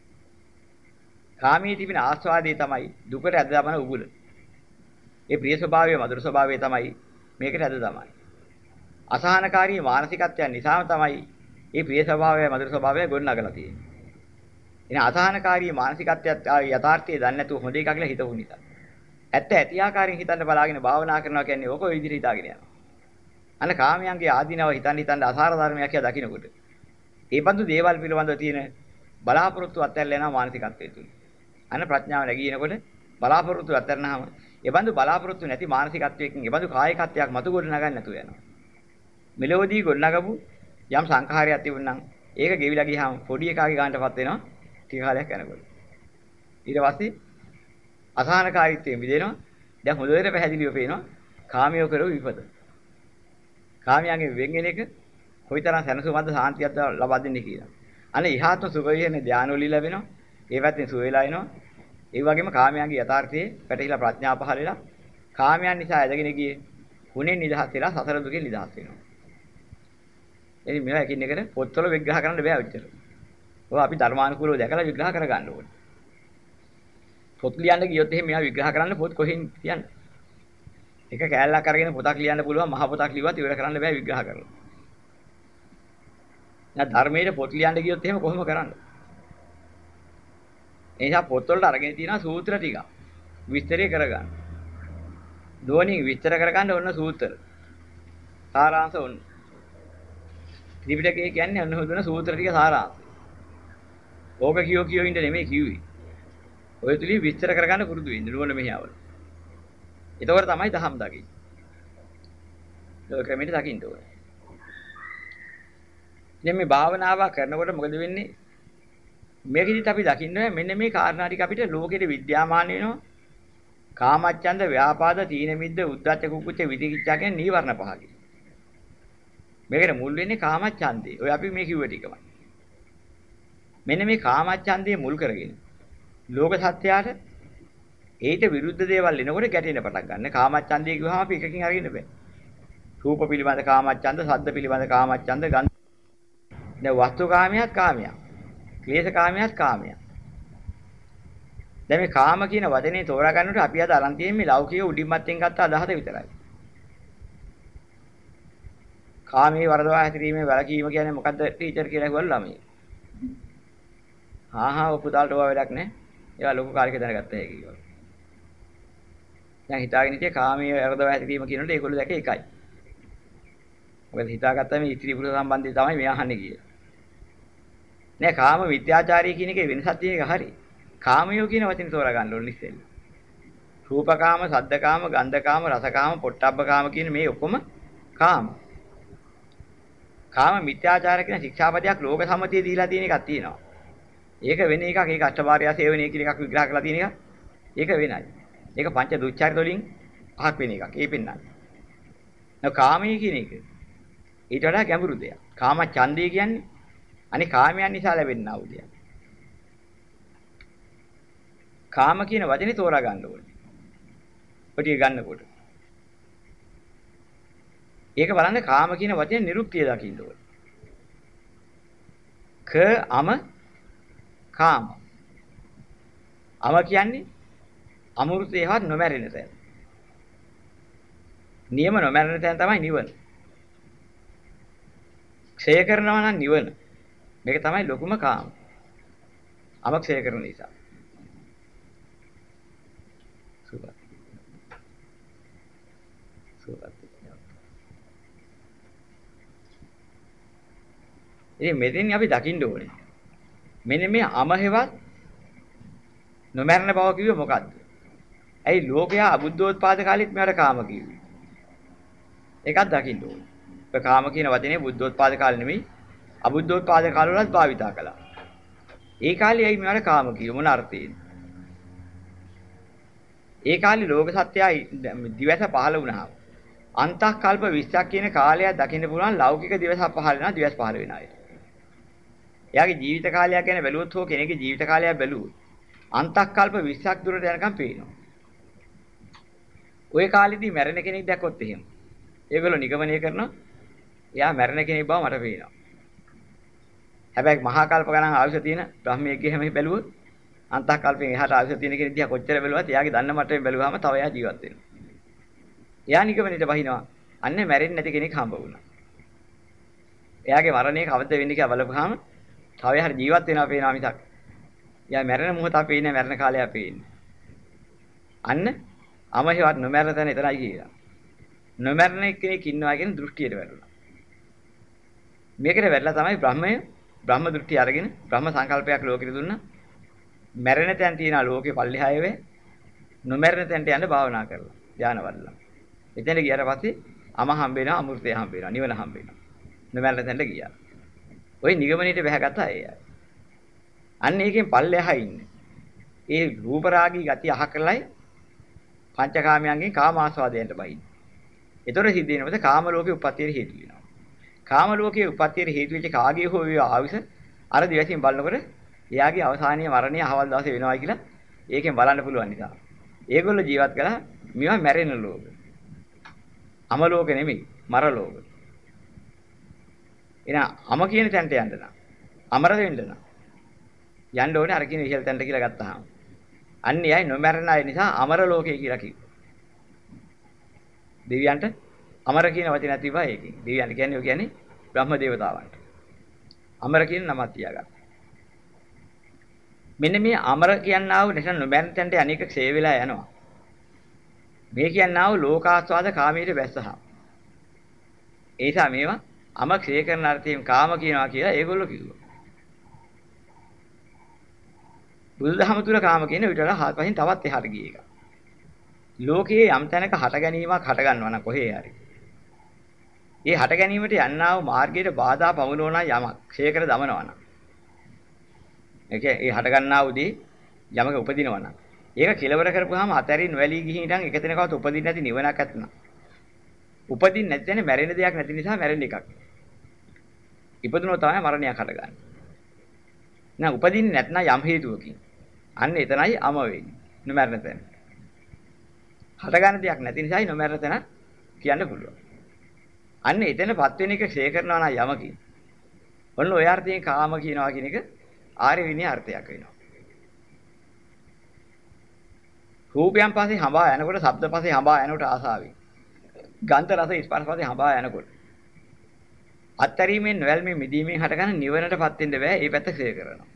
කාමී තිබෙන ආස්වාදයේ තමයි දුකට ඇද දමන උගුල. ඒ ප්‍රිය ස්වභාවය මధుර ස්වභාවය තමයි මේකට ඇද දමන්නේ. අසහනකාරී මානසිකත්වයන් නිසාම තමයි මේ ප්‍රිය ස්වභාවය මధుර ස්වභාවය ගොඩනගලා තියෙන්නේ. එන අසහනකාරී මානසිකත්වයට යථාර්ථය දන්නේ නැතුව හොඳ එකක් කියලා හිතවු නිසා. ඇත්ත ඇති ආකාරයෙන් හිතන්න බලාගෙන භාවනා කරනවා කියන්නේ ඕක ඔය විදිහට හිතාගෙන යනවා. අන්න කාමයන්ගේ ආධිනව හිතන්න අසාර ධර්මයක් කියලා දකින්නකොට. ඒ බඳු දේවල් පිළිබඳව තියෙන බලාපොරොත්තු අත්හැරලා යනවා මානසිකත්වයේ තුල. අන්න ප්‍රඥාව නැගිනකොට බලාපොරොත්තු අත්හැරනහම ඒ බඳු බලාපොරොත්තු නැති මානසිකත්වයකින් ඒ බඳු කායිකත්වයක් මතු ගොඩ නගන්න නැතුව යනවා. මෙලොවදී ගොඩ නගපු යම් සංඛාරයක් තිබුණනම් ඒක ගෙවිලා ගියාම පොඩි එකාගේ ගන්නටපත් වෙනවා ටික කාලයක් යනකොට. ඊට පස්සේ අසහනකාරීත්වයෙන් මිදෙනවා. දැන් හොඳට පැහැදිලිව පේනවා කාමියෝ කරව විපත. කාමයන්ගේ වෙන් වෙන එක කොයිතරම් සැනසුමක්ද සාන්තියක්ද ලබා දෙන්නේ කියලා. අනේ ඉහාත්ම සුඛ විහරණ ධානවලි ලැබෙනවා. ඒ පැත්තෙන් සුව වෙලා එනවා. ඒ වගේම කාමයන්ගේ යථාර්ථයේ පැටහිලා ප්‍රඥා පහළ වෙලා කාමයන් නිසා ඇදගෙන ගියේ හුනේ නිදහස් වෙලා සතර දුකෙන් නිදහස් වෙනවා. එනි මේවා එකින් එකට පොත්වල විග්‍රහ කරන්න බෑ ඔච්චර. ඔය අපි ධර්මානුකූලව දැකලා විග්‍රහ කරගන්න ඕනේ. පොත් ලියන්න ගියොත් එහෙම මේවා විග්‍රහ කරන්න පොත් කොහෙන් තියන්නේ? එක කෑල්ලක් අරගෙන පොතක් ලියන්න පුළුවන් මහ පොතක් ලිව්වත් ඉවර කරන්න බෑ විග්‍රහ කරලා. දැන් ධර්මයේ පොත් ලියන්න ගියොත් එහෙම කොහොම කරන්නේ? ඒ නිසා පොත්වලට අරගෙන තියෙනවා සූත්‍ර ටික. විස්තරය කරගන්න. දෝණින් විස්තර කරගන්න ඕන සූත්‍ර. සාරාංශ ඕන. ත්‍රිපිටකය කියන්නේ ඔන්න හොදන සූත්‍ර ටික සාරාංශය. ඕක කියෝ ඉන්න නෙමෙයි කිව්වේ. ඔය තුලින් විස්තර කරගන්න පුරුදු වෙන්න ඕන මෙහිවල. එතකොට තමයි දහම් දකින්නේ. ඒක ක්‍රමයට දකින්න ඕනේ. දැන් මේ භාවනාව කරනකොට මොකද වෙන්නේ? මේකෙදිත් අපි දකින්න මෙන්න මේ කාරණා ටික අපිට ලෝකෙට විද්‍යාමාන වෙනවා. කාමච්ඡන්ද, ව්‍යාපාද, තීන මිද්ද, උද්ධච්ච කුක්කුච්ච විචිකිච්ඡා කියන නීවරණ පහකි. මේකට මුල් වෙන්නේ කාමච්ඡන්දේ. ඔය අපි මේ කිව්ව ටිකම. මෙන්න මේ කාමච්ඡන්දේ මුල් කරගෙන ලෝක සත්‍යයට ඒට විරුද්ධ දේවල් එනකොට ගැටෙන්න පටන් ගන්න. කාමච්ඡන්දේ කිව්වහම අපි එකකින් අරගෙන බෑ. රූප පිළිබඳ කාමච්ඡන්ද, ශබ්ද පිළිබඳ කාමච්ඡන්ද, ගන්ධ. දැන් වස්තු කාමයක් කාමයක්. ක්ලේශ කාමයක් කාමයක්. දැන් මේ කාම කියන වචනේ තෝරා ගන්නකොට අපි අද අරන් තියෙන්නේ මේ ලෞකික උඩින්මත්ෙන් ගත්ත අදහස විතරයි. කාමයේ වරදවා හැසිරීමේ වැළකීම කියන්නේ මොකද්ද ටීචර් කියලා කිව්වල ළමයි. ඔය පුතාලට ඕවා වැඩක් නැහැ. ඒවා ලොකු කාලෙක දැනගත්තා ඒක කිව්වා. දැන් හිතාගෙන ඉතියේ කාමයේ වරදවා හැසිරීම කියනකොට ඒගොල්ලෝ දැක එකයි. මොකද හිතාගත්තා මේ ස්ත්‍රී පුරුෂ සම්බන්ධය තමයි මේ අහන්නේ කියලා. නෑ කාම විත්‍යාචාරී කියන එකේ වෙනසක් තියෙන එක හරි. කාමයෝ කියන වචනේ තෝරා ගන්න ඕනේ ඉස්සෙල්ලා. රූපකාම, සද්දකාම, ගන්ධකාම, රසකාම, පොට්ටබ්බකාම කියන මේ ඔක්කොම කාම. කාම මිත්‍යාචාර කියන ශික්ෂාපදයක් ලෝක සම්මතිය දීලා තියෙන එකක් තියෙනවා. ඒක වෙන එකක්. ඒක අෂ්ටභාර්යා සේවනයේ කියන එකක් විග්‍රහ කරලා තියෙන එකක්. ඒක වෙනයි. ඒක පංච දුච්චාරිත වලින් අහක් වෙන එකක්. ඒ පෙන්නන්නේ. නෝ කාමයේ කියන එක ඊට වඩා ගැඹුරු දෙයක්. කාම ඡන්දය කියන්නේ අනේ කාමයන් නිසා ලැබෙනා වූ දෙයක්. කාම කියන වචනේ තෝරා ගන්න ඕනේ. ඔටිය ගන්නකොට. ඒක බලන්න කාම කියන වචනේ නිරුක්තිය දකින්න ඕනේ. අම කාම. අම කියන්නේ අමෘතේවත් නොමැරෙන තැන. නියම නොමැරෙන තැන තමයි නිවන. ක්ෂය කරනවා නම් නිවන. මේක තමයි ලොකුම කාම. අම ක්ෂය කරන නිසා. සුබත්. ඉතින් මෙතෙන් අපි දකින්න ඕනේ. මෙන්න මේ අමහෙවත් නොමරන බව කිව්වේ මොකද්ද? ඇයි ලෝකයා අබුද්ධෝත්පාද කාලෙත් මෙවට කාම කිව්වේ? ඒකත් දකින්න ඕනේ. ඒ කාම කියන වචනේ බුද්ධෝත්පාද කාලේ නෙමෙයි අබුද්ධෝත්පාද කාලවලත් භාවිතා කළා. ඒ කාලේ ඇයි මෙවට කාම කිව්වේ මොන අර්ථයෙන්ද? ඒ කාලේ ලෝක සත්‍යය දිවස පහළ වුණා. අන්තක්කල්ප 20ක් කියන කාලයක් දකින්න පුළුවන් ලෞකික දිවස පහළ වෙනවා දිවස් පහළ වෙන අයට. එයාගේ ජීවිත කාලයක් ගැන බැලුවොත් හෝ කෙනෙක්ගේ ජීවිත කාලයක් බැලුවොත් අන්තක්කල්ප 20ක් දුරට යනකම් පේනවා. ওই කාලෙදී මැරෙන කෙනෙක් දැක්කොත් එහෙම. ඒගොල්ලෝ නිගමනය කරනවා එයා මැරෙන කෙනෙක් බව මට පේනවා. හැබැයි මහා කල්ප ගණන් ආයුෂ තියෙන බ්‍රහ්මයෙක්ගේ හැම බැලුවොත් අන්තක්කල්පෙන් එහාට ආයුෂ තියෙන කෙනෙක් දිහා කොච්චර බැලුවත් එයාගේ දන්න මට්ටමෙන් බැලුවාම තව එයා ජීවත් වෙනවා. එයා නිගමනයට බහිනවා. අන්නේ මැරෙන්නේ නැති කෙනෙක් හම්බ වුණා. එයාගේ මරණය කවද්ද වෙන්නේ කියලා බලපුවාම තව එහාට ජීවත් වෙනවා පේනවා මිසක්. එයා මැරෙන මොහොත අපේන්නේ මැරෙන කාලය අපේන්නේ. අන්න අමහිවත් නොමැරෙන තැන එතරයි කියලා. නොමැරෙන කෙනෙක් ඉන්නවා කියන දෘෂ්ටියට වැටුණා. මේකට වැටලා තමයි බ්‍රහ්ම දෘෂ්ටි අරගෙන බ්‍රහ්ම සංකල්පයක් ලෝකෙට දුන්නා. මැරෙන තැන තියන ලෝකේ පල්ලෙහාය වේ. නොමැරෙන තැනට යන්න භාවනා කරලා ධානය වඩලා. එතන ගියාට පස්සේ අම හම්බ වෙනවා අමෘතය හම්බ වෙනවා නිවන හම්බ වෙනවා. නොමැරෙන තැනට ගියා. ওই නිගමනයේ බැහැගත අය. අන්න ඒකෙන් පල්ලෙහා ඉන්නේ. ඒ රූප රාගී ගති අහ කරලයි පංචකාමයන්ගෙන් කාම ආස්වාදයන්ට බහින්නේ. ඒතොර සිද්ධ වෙනවද කාම ලෝකේ උප්පත්තියට හේතු වෙනවා. කාම ලෝකයේ උප්පත්තියට හේතු වෙච්ච කාගේ හෝ වේ ආවිස අර දිවසින් බලනකොට එයාගේ අවසානීය මරණය අහවල් දවසේ වෙනවයි කියලා ඒකෙන් බලන්න පුළුවන් නිසා. ඒගොල්ලෝ ජීවත් කළා මේවා මැරෙන ලෝක. අම ලෝක නෙමෙයි මර ලෝක. එහෙනම් අම කියන තැනට යන්න නම් අමර වෙන්න නම් යන්න ඕනේ අර කියන ඉහළ තැනට කියලා ගත්තාම. අන්න එයයි නොමැරෙන අය නිසා අමර ලෝකය කියලා කිව්වා. දෙවියන්ට අමර කියන වචනයක් තිබා ඒකෙන්. දෙවියන්ට කියන්නේ ඔය කියන්නේ බ්‍රහ්ම දේවතාවන්ට. අමර කියන නමක් තියාගන්න. මෙන්න මේ අමර කියනා වූ නිසා නොමැරෙන තැනට අනේක ක්ෂය වෙලා යනවා. මේ කියනා වූ ලෝකාස්වාද කාමීට වැස්සහා. ඒ නිසා මේවා අම ක්ෂය කරන අර්ථයෙන් කාම කියනවා කියලා ඒගොල්ලෝ කිව්වා. බුදුදහම තුල කාම කියන විතර හත්පසින් තවත් එහාට ගිය එක. ලෝකයේ යම් තැනක හට ගැනීමක් හට ගන්නවා නම් කොහේ හරි. ඒ හට ගැනීමට යන්නා වූ මාර්ගයට බාධා පමුණවන යමක් ක්ෂය කර දමනවා නම්. ඒ හට ගන්නා වූදී යමක උපදිනවා නම් ඒක කෙලවර කරපුවාම අතරින් නොඇලී ගිහින් ඉඳන් එක තැනකවත් උපදින්න නැති නිවනක් ඇත්නම්. උපදින්න නැති තැන මැරෙන දෙයක් නැති නිසා මැරෙන එකක්. ඉපදුනොත් තමයි මරණයක් හටගන්නේ. නෑ උපදින්නේ නැත්නම් යම් හේතුවකින්. අන්න එතනයි අම වෙන්නේ. නොමැරෙන තැන. හටගන්න දෙයක් නැති නිසායි නොමැරෙන තැන කියන්න පුළුවන්. අන්න එතනපත් වෙන එක ක්ෂය කරනවා නම් යමකින්. ඔන්න ඔය අර්ථයෙන් කාම කියනවා කියන එක ආර්ය විනය අර්ථයක් වෙනවා. රූපයන් පස්සේ හඹා යනකොට, ශබ්ද පස්සේ හඹා යනකොට ආසාවෙන්. ගන්ධ රස ස්පර්ශ පස්සේ හඹා යනකොට. අත්තරීමෙන් නොයල්මෙන් මිදීමෙන් හටගන්න නිවනටපත් වෙන්න බෑ. ඒ පැත්ත ක්ෂය කරනවා.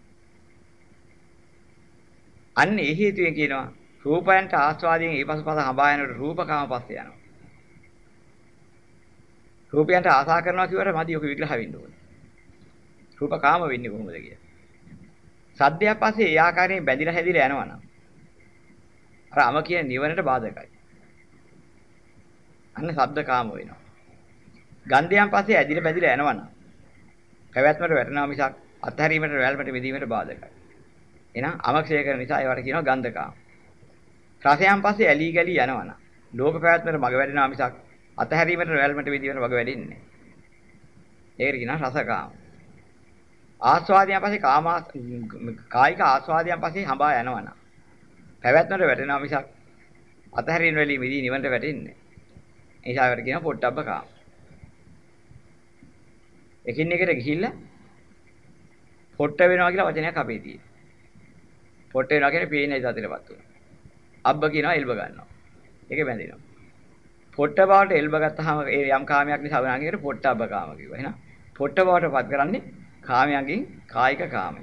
අන්න ඒ හේතුවෙන් කියනවා රූපයන්ට ආස්වාදයෙන් ඊපසුපස හඹා යනකොට රූපකාම පස්සේ යනවා. රූපයන්ට ආසා කරනවා කියවට මදි ඔක විග්‍රහ වෙන්න ඕනේ. රූපකාම වෙන්නේ කොහොමද කියලා. සද්දයක් පස්සේ ඒ ආකාරයෙන් බැඳිලා හැදිලා යනවනම් අර අම කියන නිවනට බාධකයි. අන්න ශබ්දකාම වෙනවා. ගන්ධයන් පස්සේ ඇදිලා බැඳිලා යනවනම් පැවැත්මට වැටෙනවා මිසක් අත්හැරීමට වැල්මට මිදීමට බාධකයි. එහෙනම් අමක්ෂය කරන නිසා ඒවට කියනවා ගන්ධකාම. රසයන් පස්සේ ඇලී ගලී යනවනම් ලෝක පැවැත්මට මග වැඩෙනවා මිසක් අත්හැරීමට වැල්මට මිදීමට මග වැඩෙන්නේ නැහැ. ඒකට කියනවා රසකාම. ආස්වාදයන් පස්සේ කායික ආස්වාදයන් පස්සේ හඹා යනවනම් පැවැත්මට වැටෙනවා මිසක් අතහැරීම වලින් මිදී නිවනට වැටෙන්නේ. ඒ නිසා ඒකට කියනවා පොට්ටබ්බකාම. එකින් එකට ගිහිල්ලා පොට්ට වෙනවා කියලා වචනයක් අපේ තියෙනවා. පොට්ට වෙනවා කියන්නේ පේන ඉදතලපත් වෙනවා. අබ්බ කියනවා එල්බ ගන්නවා. ඒකේ බැඳෙනවා. පොට්ට බවට එල්බ ගත්තාම ඒ යම් කාමයක් නිසා වුණාගෙන ඒකට පොට්ටබ්බකාම කිව්වා. එහෙනම් පොට්ට බවටපත් කරන්නේ කාමයන්ගෙන් කායික කාමයි.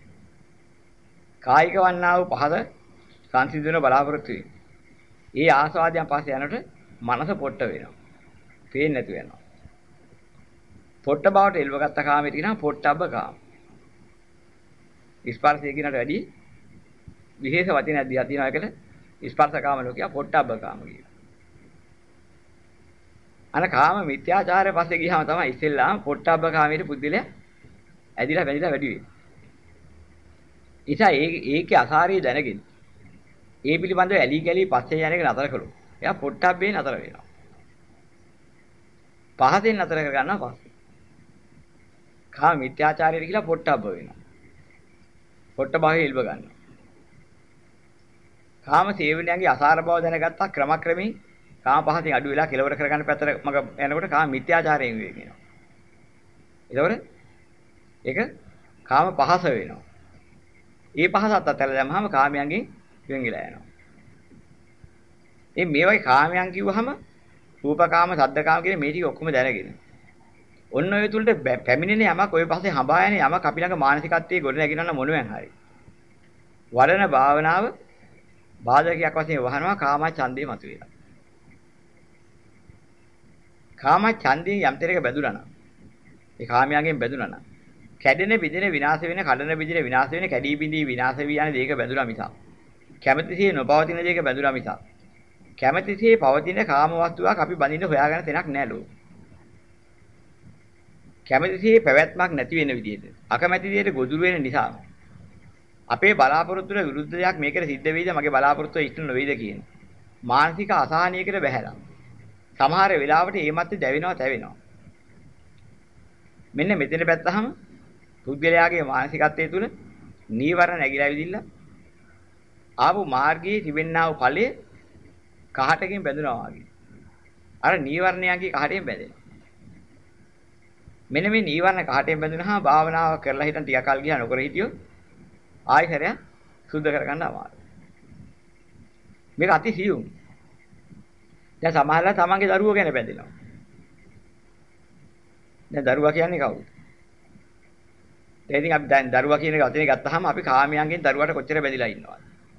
කායික වන්නා වූ පහද සංසිඳන බලාපොරොත්තු වෙයි. ඒ ආස්වාදයන් පස්සේ යනකොට මනස පොට්ට වෙනවා. පේන්නේ නැතු වෙනවා. පොට්ට බවට එල්ව ගත්ත කාමයට කියනවා පොට්ටබ්බ කාම. ස්පර්ශය කියනට වැඩි විශේෂ වචනයක් දිහා තියෙනවා ඒකට ස්පර්ශ කාම ලෝකිය පොට්ටබ්බ කාම කියනවා. අන කාම මිත්‍යාචාරය පස්සේ ගියාම තමයි ඉස්සෙල්ලාම පොට්ටබ්බ කාමයේ පුද්දලයා ඇදිලා බැඳිලා වැඩි වෙන්නේ. නිසා ඒකේ අසාරිය දැනගෙන ඒ පිළිබඳව ඇලි ගලි පස්සේ යන එක නතර කළොත් එයා පොට්ටබ්බේ නතර වෙනවා. පහසෙන් නතර කර ගන්නවා පස්සේ. කාම මිත්‍යාචාරයට කියලා පොට්ටබ්බ වෙනවා. පොට්ටබ්බේ ඉල්බ ගන්නවා. කාම සේවනයන්ගේ අසාර බව දැනගත්තා ක්‍රමක්‍රමී කාම පහසෙන් අඩු වෙලා කෙලවර කරගන්න පැත්තට මග යනකොට කාම මිත්‍යාචාරයෙන් වෙනවා. ඒතකොට ඒක කාම පහස වෙනවා. ඒ පහසත් අතහැරලා දැම්මම කාමයන්ගෙන් වෙන් වෙලා යනවා. මේ වගේ කාමයන් කිව්වහම රූපකාම, සද්දකාම කියන මේ ටික ඔක්කොම දැනගෙන. ඔන්න ඔය තුලට පැමිණෙන යමක් ඔය පස්සේ හඹා යන යමක් අපි ළඟ මානසිකත්වයේ ගොඩ නැගිනවන මොනෙන් හරි. වඩන භාවනාව බාධකයක් වශයෙන් වහනවා කාම ඡන්දේ මතුවෙලා. කාම ඡන්දේ යම් තැනක බැඳුනා නම් ඒ කාමයන්ගෙන් බැඳුනා නම් කැඩෙන බිඳෙන විනාශ වෙන කඩන බිඳෙන විනාශ වෙන කැඩී බිඳී විනාශ වී යන දේක බැඳුනා මිසක් කැමැතිසේ නොපවතින දේක බැඳුනා මිසක් කැමැතිසේ පවතින කාම වස්තුවක් අපි බඳින්න හොයාගන්න තැනක් නෑ ලෝ. කැමැතිසේ පැවැත්මක් නැති වෙන විදිහට අකමැති දෙයට ගොදුරු වෙන නිසා අපේ බලාපොරොත්තුට විරුද්ධ දෙයක් මේකට සිද්ධ වෙයිද මගේ බලාපොරොත්තුව ඉෂ්ට නොවේද කියන මානසික අසහනයකට බැහැලා සමහර වෙලාවට ඒ මැත්තේ දැවෙනවා තැවෙනවා. මෙන්න මෙතන පැත්තහම පුද්ගලයාගේ මානසිකත්වයේ තුල නීවරණ නැగిලා විදිල්ලා ආපු මාර්ගයේ තිබෙන්නා වූ ඵලයේ කහටකින් බැඳුනවා වගේ. අර නීවරණයන්ගේ කහටෙන් බැඳෙනවා. මෙන්න මේ නීවරණ කහටෙන් බැඳුනහම භාවනාව කරලා හිටන් ටික කල් ගියා නොකර හිටියොත් ආයෙසරය සුද්ධ කරගන්න අමාරුයි. මේක අති සියුම්. දැන් සමහරලා තමන්ගේ දරුවෝ ගැන බැඳෙනවා. දැන් දරුවා කියන්නේ කවුද? දැන් ඉතින් අපි දැන් දරුවා කියන වචනේ ගත්තාම අපි කාමයන්ගෙන් දරුවාට කොච්චර බැඳිලා ඉන්නවද?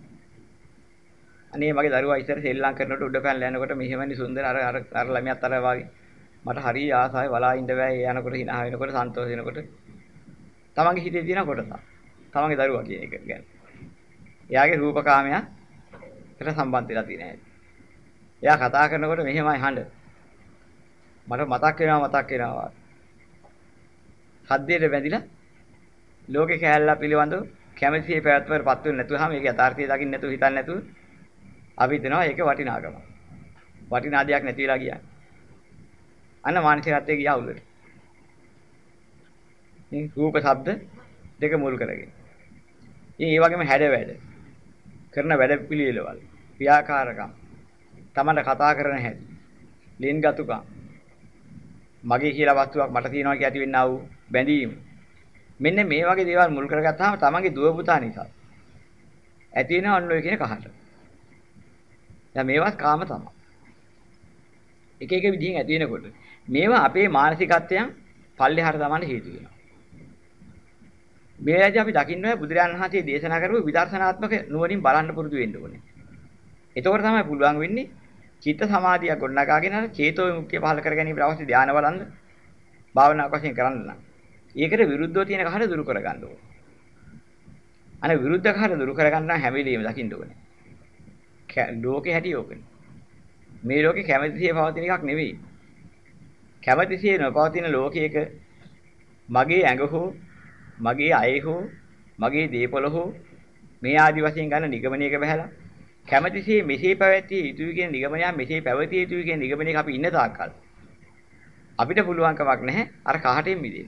අනේ මගේ දරුවා ඉස්සර සෙල්ලම් කරනකොට උඩ පැනලා යනකොට මෙහෙමනි සුන්දර අර ළමයාත් අර වගේ මට හරි ආසයි බලා ඉඳ බෑ යනකොට hina වෙනකොට සන්තෝෂ වෙනකොට තමන්ගේ හිතේ තියෙන කොටස. තමන්ගේ දරුවා කියන එක ගැන. එයාගේ රූපකාමයට සම්බන්ධ වෙලා තියෙන හැටි. එයා කතා කරනකොට මෙහෙමයි හඬ. මට මතක් වෙනවා. සද්දයට බැඳිලා ලෝකේ කැලලා පිළිවඳව කැමැතිසේ පැවැත්මවලපත් වෙන්නේ නැතුවම මේක යථාර්ථය දකින්න නැතුව හිතන්නේ නැතුව අපි හිතනවා ඒක වටිනාකම. වටිනා දෙයක් නැති වෙලා ගියා. අන්න මානසිකත්වයේ ගියා උල්ලට. මේ රූප ශබ්ද දෙක මුල් කරගෙන. ඉතින් ඒ වගේම හැඩ වැඩ කරන වැඩ පිළිවෙලවල් ක්‍රියාකාරකම් තමන්ට කතා කරන හැටි ලින්ගතුකම් මගේ කියලා වස්තුවක් මට තියෙනවා කියලා ඇති වෙන්නා වූ බැඳීම මෙන්න මේ වගේ දේවල් මුල් කරගත්තාම තමන්ගේ දුව පුතා නිසා ඇති වෙන අන්න ඔය කියන කහට දැන් මේවත් කාම තමයි එක එක විදිහින් ඇති වෙනකොට මේවා අපේ මානසිකත්වයන් පල්ලෙහාට තමන්ට හේතු වෙනවා මේ ඇයි අපි දකින්න ඕනේ බුදුරජාණන් වහන්සේ දේශනා කරපු විදර්ශනාත්මක නුවණින් බලන්න පුරුදු වෙන්න ඕනේ. එතකොට තමයි පුළුවන් වෙන්නේ චිත්ත සමාධිය ගොඩනගාගෙන චේතෝ විමුක්තිය පහළ කර ගැනීම අවශ්‍ය ධානය බලන්න භාවනාවක් වශයෙන් කරන්න නම්. ඒකට විරුද්ධව තියෙන කහට දුරු කර ගන්න ඕනේ. අනේ විරුද්ධ කහට දුරු කර ගන්න නම් හැම වෙලෙම දකින්න ඕනේ. ලෝකේ හැටි ඕකනේ. මේ ලෝකේ කැමැතිසිය පවතින එකක් නෙවෙයි. කැමැතිසිය නොපවතින ලෝකයක මගේ ඇඟ හෝ මගේ අය හෝ මගේ දීපල හෝ මේ ආදි වශයෙන් ගන්න නිගමනයක බහැලා කැමැතිසේ මෙසේ පැවැත්විය යුතුයි කියන නිගමනය මෙසේ පැවතිය යුතුයි කියන නිගමනයක අපි ඉන්න තාක්කල් අපිට පුළුවන් කමක් නැහැ අර කහටෙන් මිදෙන්න.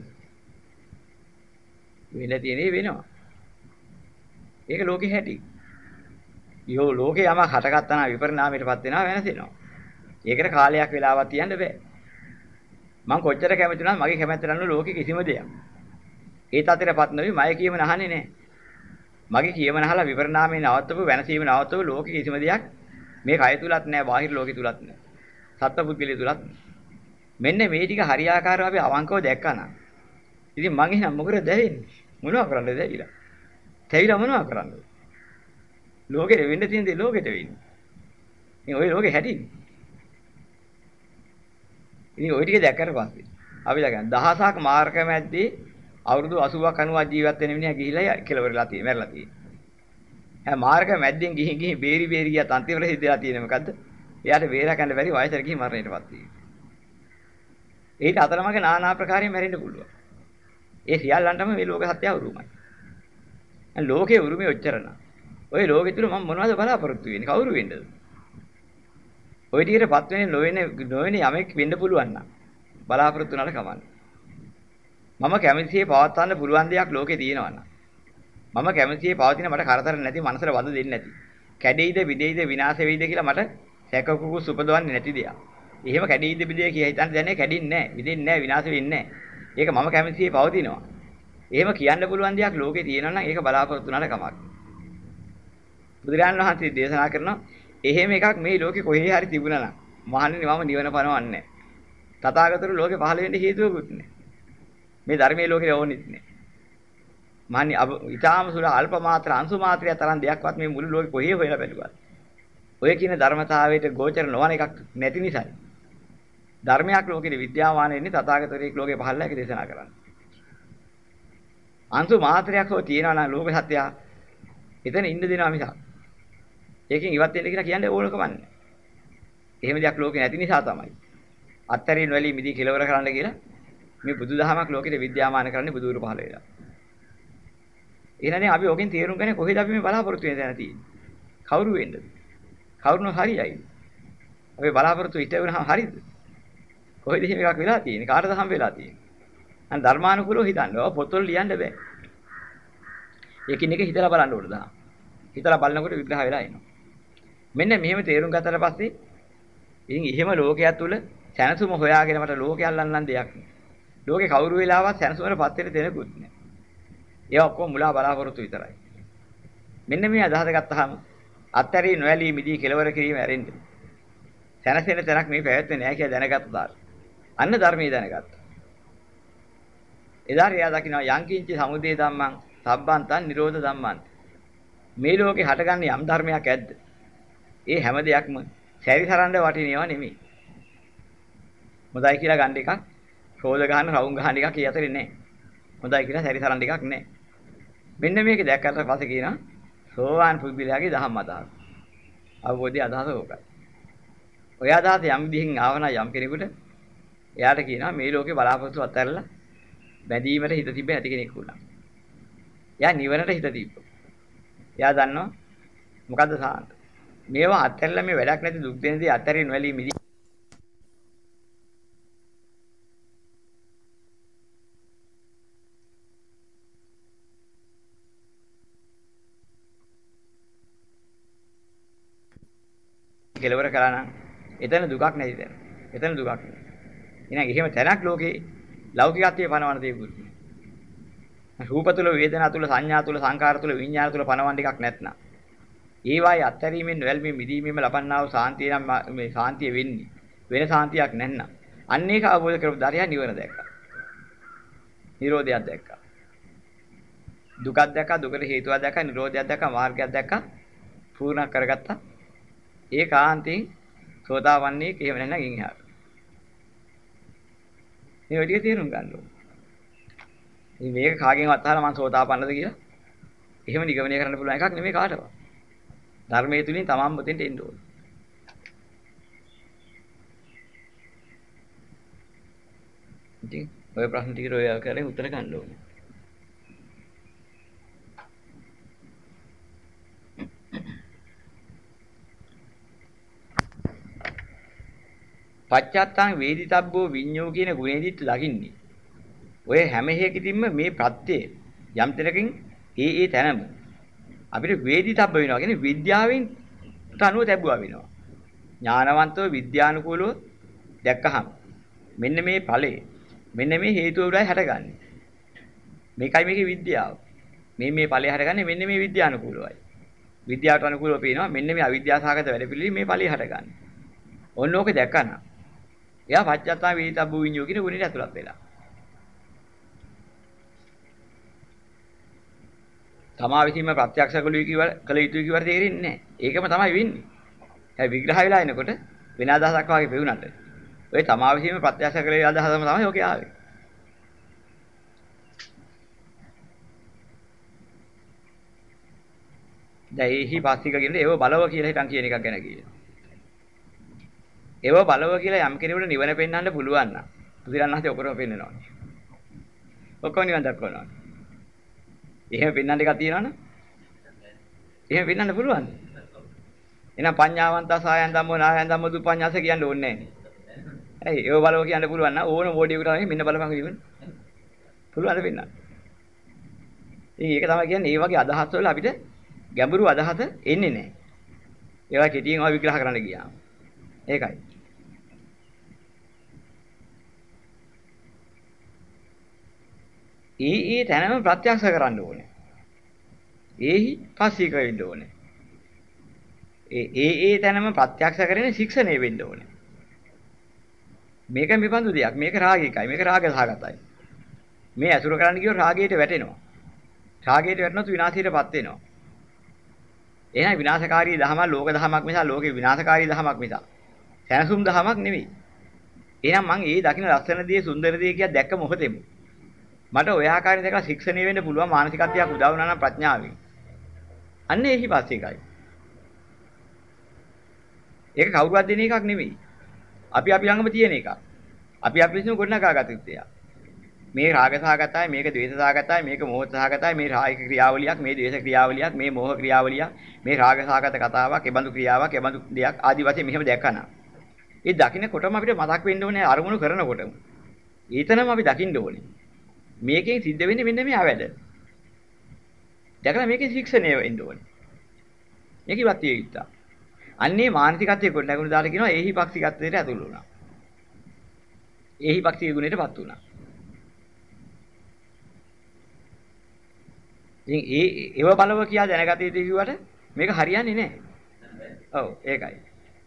වෙලා තියෙන්නේ වෙනවා. ඒක ලෝකේ හැටි. යෝ ලෝකේ යමක් හටගත්තා නම් විපරිණාමයටපත් වෙනවා වෙනසෙනවා. ඒකට කාලයක් වෙලාවක් තියන්න බෑ. මම කොච්චර කැමති වුණත් මගේ කැමැත්ත නෑ ලෝකේ කිසිම දෙයක්. ඒ තතරපත් නොවි මය කියමන අහන්නේ නැහැ. මගේ කියමන අහලා විපරිණාමයේ නවත්තපු වෙනසීම නවත්තපු ලෝකෙ කිසිම දෙයක් මේ කය තුලත් නැහැ, බාහිර ලෝකෙ තුලත් නැහැ. සත්පුද්ගලිය තුලත්. මෙන්න මේ ටික හරියාකාරව අපි අවංකව දැක්කනා. ඉතින් මං එහෙනම් මොකද දැවෙන්නේ? මොනවා කරන්නද දැවිලා? තැවිලා මොනවා කරන්නද? ලෝකෙට වෙන්න තියෙන දේ ලෝකෙට වෙන්නේ. ඉතින් ওই ලෝකෙ හැටින්නේ. ඉතින් ওই ටික දැක්කට පස්සේ අපි දැක්කන දහසක් මාර්ග මැද්දේ අවුරුදු 80ක් 90ක් ජීවත් වෙන මිනිහා ගිහිලා කෙලවරලා තියෙන්නේ මැරලා තියෙන්නේ. හැ මාර්ග මැද්දෙන් ගිහින් ගිහින් බේරි බේරි ගියා තන්තිවල හිටලා තියෙන්නේ මොකද්ද? එයාට බේරා ගන්න බැරි වයසට ගිහින් මරණයටපත් වී. ඒක අතරමඟ নানা ආකාරයෙන් මැරෙන්න පුළුවන්. ඒ සියල්ලන්ටම මේ ලෝක සත්‍ය උරුමයි. දැන් ලෝකේ උරුමේ ඔච්චරන. ওই ලෝකෙ තුල මම මොනවද බලාපොරොත්තු වෙන්නේ? කවුරු වෙන්නද? ওই ටිකටපත් වෙන්නේ නොවෙන්නේ යමෙක් වෙන්න පුළුවන් නම් බලාපොරොත්තු නැල කමන්නේ. මම කැමැතිසේ පවත්වන්න පුළුවන් දෙයක් ලෝකේ තියෙනවා නම් මම කැමැතිසේ පවතින මට කරදර නැති මනසට වද දෙන්නේ නැති කැඩෙයිද විදෙයිද විනාශ වෙයිද කියලා මට සැකකුකු සුපදවන්නේ නැති දෙයක්. එහෙම කැඩෙයිද විදෙයි කියලා හිතන්න දැනේ කැඩෙන්නේ නැහැ, විදෙන්නේ නැහැ, විනාශ වෙන්නේ නැහැ. ඒක මම කැමැතිසේ පවතිනවා. එහෙම කියන්න පුළුවන් දෙයක් ලෝකේ තියෙනවා නම් ඒක බලාපොරොත්තු නැල කමක්. බුදුරජාණන් වහන්සේ දේශනා කරනවා එහෙම එකක් මේ ලෝකේ කොහේ හරි තිබුණා නම් මහණෙනි මම නිවන පනවන්නේ නැහැ. තථාගතතුරු ලෝකේ පහළ වෙන්න හේතුවකුත් නැහැ. මේ ධර්මයේ ලෝකේ ඕනෙත් නෑ. මාන්නේ ඊටාම සුල අල්ප මාත්‍ර අංශු මාත්‍රය තරම් දෙයක්වත් මේ මුළු ලෝකේ කොහේ හොයලා බැලුවා. ඔය කියන ධර්මතාවයට ගෝචර නොවන එකක් නැති නිසායි. ධර්මයක් ලෝකේ විද්‍යාමාන වෙන්නේ තථාගතවරයෙක් ලෝකේ පහළලා ඒක දේශනා කරන්නේ. අංශු මාත්‍රයක් හෝ තියනවා නම් ලෝක සත්‍යය එතන ඉන්න දෙනවා මිසක්. ඒකෙන් ඉවත් වෙන්න කියලා කියන්නේ ඕනකම නැහැ. එහෙම දෙයක් ලෝකේ නැති නිසා තමයි. අත්තරින් වලි මිදී කෙලවර කරන්න කියලා මේ බුදුදහමක් ලෝකෙට විද්‍යාමාන කරන්නේ බුදුරු පහළ වෙලා. එහෙනම් අපි ඕකෙන් තේරුම් ගන්නේ කොහෙද අපි මේ බලාපොරොත්තු වෙන තැන තියෙන්නේ? කවුරු වෙන්නද? කවුරුන හරියයි. අපි බලාපොරොත්තු ඉෂ්ට වෙනහම හරියද? කොහෙද එහෙම එකක් වෙලා තියෙන්නේ? කාටද හම් වෙලා තියෙන්නේ? අන්න ධර්මානුකූලව හිතන්න. ඔය පොත්වල ලියන්න බෑ. ඒකින් එක හිතලා බලන්න ඕන දහම්. හිතලා බලනකොට විග්‍රහ වෙලා එනවා. මෙන්න මෙහෙම තේරුම් ගත්තට පස්සේ ඉතින් එහෙම ලෝකයක් තුල සැනසුම හොයාගෙන මට ලෝකයක් අල්ලන්න දෙයක් නෑ. ලෝකේ කවුරු වෙලාවත් සැනසුමටපත් වෙන්න දෙනකුත් නෑ. ඒ ඔක්කොම මුලා බලාපොරොත්තු විතරයි. මෙන්න මේ අදහස ගත්තාම අත්තරී නොඇලී මිදී කෙලවර කිරීම ඇරෙන්න. සැනසෙන තැනක් මේ පැවැත්වෙන්නේ නැහැ කියලා දැනගත්තා. අන්න ධර්මයේ දැනගත්තා. එදා එයා දකින්න යංකින්ච සමුදේ ධම්මං සබ්බන්තං නිරෝධ ධම්මං. මේ ලෝකේ හටගන්නේ යම් ධර්මයක් ඇද්ද? ඒ හැම දෙයක්ම සැරිසරන්න වටිනේවා නෙමෙයි. මොදයි කියලා ගන්න එකක් රෝද ගන්න රවුම් ගන්න එකක් ඊ අතරේ නැහැ. හොඳයි කියලා සැරිසරන්න එකක් නැහැ. මෙන්න මේක දැක්කට පස්සේ කියනවා සෝවාන් පුද්ගලයාගේ දහම් අදහස. අවබෝධය අදහස ඕකයි. ඔය අදහස යම් විදිහින් ආවන යම් කෙනෙකුට එයාට කියනවා මේ ලෝකේ බලාපොරොත්තු අත්හැරලා බැඳීමට හිත තිබෙ නැති කෙනෙක් වුණා. එයා නිවනට හිත දීප්පා. එයා දන්නවා මොකද්ද සාන්ත. මේවා අත්හැරලා මේ වැඩක් නැති දුක් දෙන දේ අත්හැරින් වැළී මිදී කෙලවර කළා නම් එතන දුකක් නැති තැන. එතන දුකක් නෑ. එහෙනම් එහෙම තැනක් ලෝකේ ලෞකිකත්වයේ පනවන දේකුත් නෑ. රූප තුල, වේදනා තුල, සංඥා තුල, සංකාර තුල, විඤ්ඤාණ තුල පනවන්න එකක් නැත්නම්. ඒවායි අත්හැරීමෙන් වැල්මෙන් මිදීමෙන් ලබන්නා වූ සාන්තිය නම් මේ සාන්තිය වෙන්නේ. වෙන සාන්තියක් නැත්නම්. අන්න ඒක අවබෝධ කරපු දරියා නිවන දැක්කා. නිරෝධයක් දැක්කා. දුකක් දැක්කා, දුකට හේතුවක් දැක්කා, නිරෝධයක් දැක්කා, මාර්ගයක් දැක්කා. පූර්ණ කරගත්තා. ඒකාන්තයෙන් සෝතාවන්නේ එහෙම නැත්නම් ඉන් එහාට. මේ ඔය ටික තේරුම් ගන්න ඕනේ. ඉතින් මේක කාගෙන්වත් අහලා මම සෝතාපන්නද කියලා එහෙම නිගමනය කරන්න පුළුවන් එකක් නෙමෙයි කාටවත්. ධර්මයේ තුලින් තමන්ම මෙතෙන්ට එන්න ඕනේ. ඉතින් ඔය ප්‍රශ්න ටිකට ඔය ආකාරයෙන් උත්තර ගන්න ඕනේ. පච්චත්තං වේදිතබ්බෝ විඤ්ඤෝ කියන ගුණෙදිත් ලකින්නේ. ඔය හැම හේකින්ම මේ ප්‍රත්‍යය යම් තැනකින් ඒ තැනම අපිට වේදිතබ්බ වෙනවා කියන්නේ විද්‍යාවෙන් අනුව ලැබුවා වෙනවා. ඥානවන්තව විද්‍යානුකූලව දැක්කහම මෙන්න මේ ඵලය මෙන්න මේ හේතුව උඩයි හටගන්නේ. මේකයි මේකේ විද්‍යාව. මේ ඵලය හටගන්නේ මෙන්න මේ විද්‍යානුකූලවයි. විද්‍යාවට අනුකූලව පේනවා මෙන්න මේ අවිද්‍යාසහගත වැඩපිළිවෙල මේ ඵලය හටගන්නේ. ඔන්න ඕක දැක්කම එයා පච්චත්තා වේදිතබ්බෝ විඤ්ඤෝ කියන ගුණෙට ඇතුළත් වෙලා. තමා විසින්ම ප්‍රත්‍යක්ෂ කළ යුතුයි කියවට තේරෙන්නේ නැහැ. ඒකම තමයි වෙන්නේ. හැබැයි විග්‍රහ වෙලා එනකොට වෙන අදහසක් වාගේ පෙවුනට ඔය තමා විසින්ම ප්‍රත්‍යක්ෂ කළ යුතු අදහසම තමයි ඔකේ ආවේ. දැන් එහි පාස්තික කියන්නේ ඒව බලව කියලා හිතන් කියන එකක් ගැන කියනවා. ඒව බලව කියලා යම් කෙනෙකුට නිවන පෙන්වන්න පුළුවන් නම් බුදුරණන්සේ ඔකරම පෙන්නනවා. ඔක්කොම නිවන් දක්වනවා. එහෙම පෙන්වන්න එකක් තියෙනවනේ. එහෙම පෙන්වන්න පුළුවන්ද? එහෙනම් පඤ්ඤාවන්තා සායන් ධම්මෝ නායන් ධම්මෝ දුපඤ්ඤාස කියන්න ඕනේ නැහැ. ඇයි ඒව බලව කියන්න පුළුවන් නම් ඕන මොඩියෙකුට තමයි මෙන්න බලපන් කියන්න. පුළුවන්ද පෙන්වන්න? ඉතින් ඒක තමයි කියන්නේ මේ වගේ අදහස් වල අපිට ගැඹුරු අදහස එන්නේ නැහැ. ඒවා කෙටියෙන් ඔය විග්‍රහ කරන්න ගියාම. ඒකයි. ඒ තැනම ප්‍රත්‍යක්ෂ කරන්න ඕනේ. ඒහි පස්සීක වෙන්න ඕනේ. ඒ තැනම ප්‍රත්‍යක්ෂ කරගෙන ශික්ෂණය වෙන්න ඕනේ. මේක මෙබඳු දෙයක්. මේක රාගිකයි. මේක රාග සහගතයි. මේ අසුර කරන්න කියව රාගයට වැටෙනවා. රාගයට වැටෙනොත් විනාශයටපත් වෙනවා. එහෙනම් විනාශකාරී දහම ලෝක දහමක් මිස ලෝකේ විනාශකාරී දහමක් මිස සැනසුම් දහමක් නෙවෙයි. එහෙනම් මං ඒ දකින්න ලස්සන දේ සුන්දර දේ කිය දැක්ක මොහොතේම මට ඔය ආකාරයෙන් දැකලා ශික්ෂණය වෙන්න පුළුවන් මානසිකත්වයක් උදා වුණා නම් ප්‍රඥාවෙන්. අන්න එහි පස්සේ එකයි. ඒක කවුරුවත් දෙන එකක් නෙවෙයි. අපි ළඟම තියෙන එකක්. අපි විසින් ගොඩනගාගත යුත්තේ. මේ රාගසහගතයි, මේක ද්වේෂසහගතයි, මේක මෝහසහගතයි, මේ රාගික ක්‍රියාවලියක්, මේ ද්වේෂ ක්‍රියාවලියක්, මේ මෝහ ක්‍රියාවලියක්, මේ රාගසහගත කතාවක්, එබඳු ක්‍රියාවක්, එබඳු දෙයක් ආදි වශයෙන් මෙහෙම දැක්කනා. ඒ දකින්නකොටම අපිට මතක් වෙන්න ඕනේ අරමුණු කරනකොටම. ඊතනම අපි දකින්න ඕනේ. මේකෙන් සිද්ධ වෙන්නේ මෙන්න මේ ආවැඩ. දැකලා මේකේ ශික්ෂණය වෙන්න ඕනේ. මේකවත් තියෙයිතා. අන්නේ මානසිකත්වයේ කොට නැගුණ දාලා කියනවා ඒහි පක්ෂිකත්වයට ඇතුළු වුණා. ඒහි පක්ෂික ගුණයටපත් වුණා. ඉතින් ඒව බලව කියා දැනගත යුතු කිව්වට මේක හරියන්නේ නැහැ. ඔව් ඒකයි.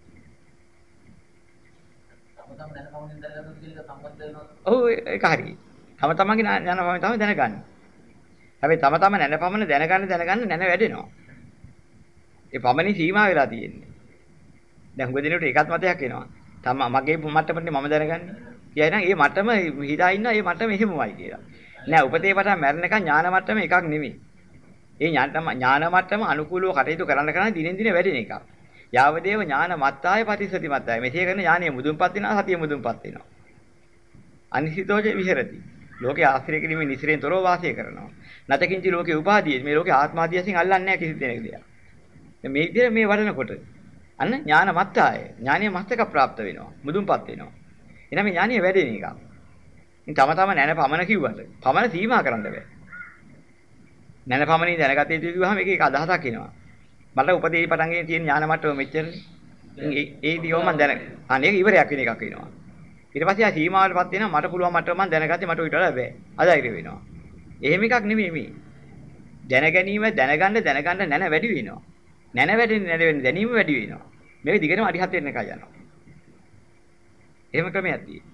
ඔව් ඒක හරියි. තම තමන්ගේ ඥානපමණ තමයි දැනගන්නේ. හැබැයි තම තම නැනපමණ දැනගන්න නැන වැඩෙනවා. ඒ පමණින් සීමා වෙලා තියෙන්නේ. දැන් හුඟ දිනෙකට ඒකත් මතයක් එනවා. මගේ මට්ටමනේ මම දැනගන්නේ. කියයි නම් ඒ මට්ටම හිතා ඉන්න ඒ මට්ටම එහෙමමයි කියලා. නෑ උපතේ පටන් මැරෙන එක ඥාන මට්ටම එකක් නෙමෙයි. ඒ ඥාන මට්ටම අනුකූලව කටයුතු කරන්න දිනෙන් දින වැඩෙන එකක්. යාවදේව ඥාන මත්තාය ප්‍රතිසති මත්තාය. මෙසේ කරන ඥානය මුදුන්පත් වෙනවා සතිය මුදුන්පත් වෙනවා. අනිසිතෝජ විහෙරති. ලෝකේ ආශ්‍රය කිරීමේ නිසිරෙන් තොරව වාසය කරනවා. නැතකින්චි ලෝකේ උපාදී මේ ලෝකේ ආත්මාදියසින් අල්ලන්නේ නැහැ කිසි දෙයක් දෙයක්. දැන් මේ විදිහට මේ වඩනකොට අන්න ඥාන මත්තාය. ඥානීය මස්තක ප්‍රාප්ත වෙනවා. මුදුන්පත් වෙනවා. එනනම් මේ ඥානීය වැඩෙන එක. ඉතින් තම තම නැන පමන කිව්වට පමන සීමා කරන්න බෑ. නැන පමනින් දැනගත යුතු කිව්වහම මේක අදහසක් එනවා. මට උපදේශ පටන් ගෙන තියෙන ඥාන මට්ටම මෙච්චරනේ. ඒ දියෝ මම දැන. අනේක ඉවරයක් වෙන එකක් වෙනවා. ඊට පස්සේ ආ සීමාවලපත් වෙනවා මට පුළුවන් මට්ටම මම දැනගත්තේ මට ඊට වඩා බෑ. අදායිර වෙනවා. එහෙම එකක් නෙමෙයි මේ. දැන ගැනීම දැනගන්න නැන වැඩි වෙනවා. නැන වැඩි දැනීම වැඩි වෙනවා. මේක දිගටම අරිහත් වෙන්න එකයි යනවා. එහෙම ක්‍රමයක් තියෙනවා.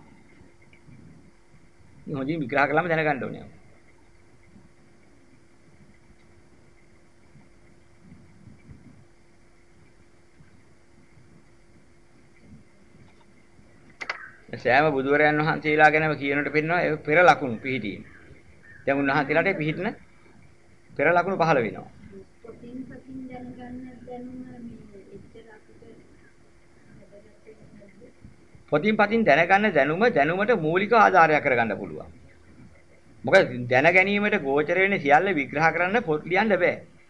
මේ හොඳින් විග්‍රහ කළාම දැනගන්න ඕනේ. සෑම බුදුවරයන් වහන්සේලා ගැනම කියනට පෙන්නනවා ඒ පෙර ලකුණු පිහිටීම. දැන් උන්වහන්සේලාට පිහිටන පෙර ලකුණු පහළ වෙනවා. පොතින් පතින් දැනගන්න දැනුමට මූලික ආධාරයක් කරගන්න පුළුවන්. මොකද දැන ගැනීමට ගෝචර වෙන්නේ සියල්ල විග්‍රහ කරන්න පොත් ලියන්න බෑ.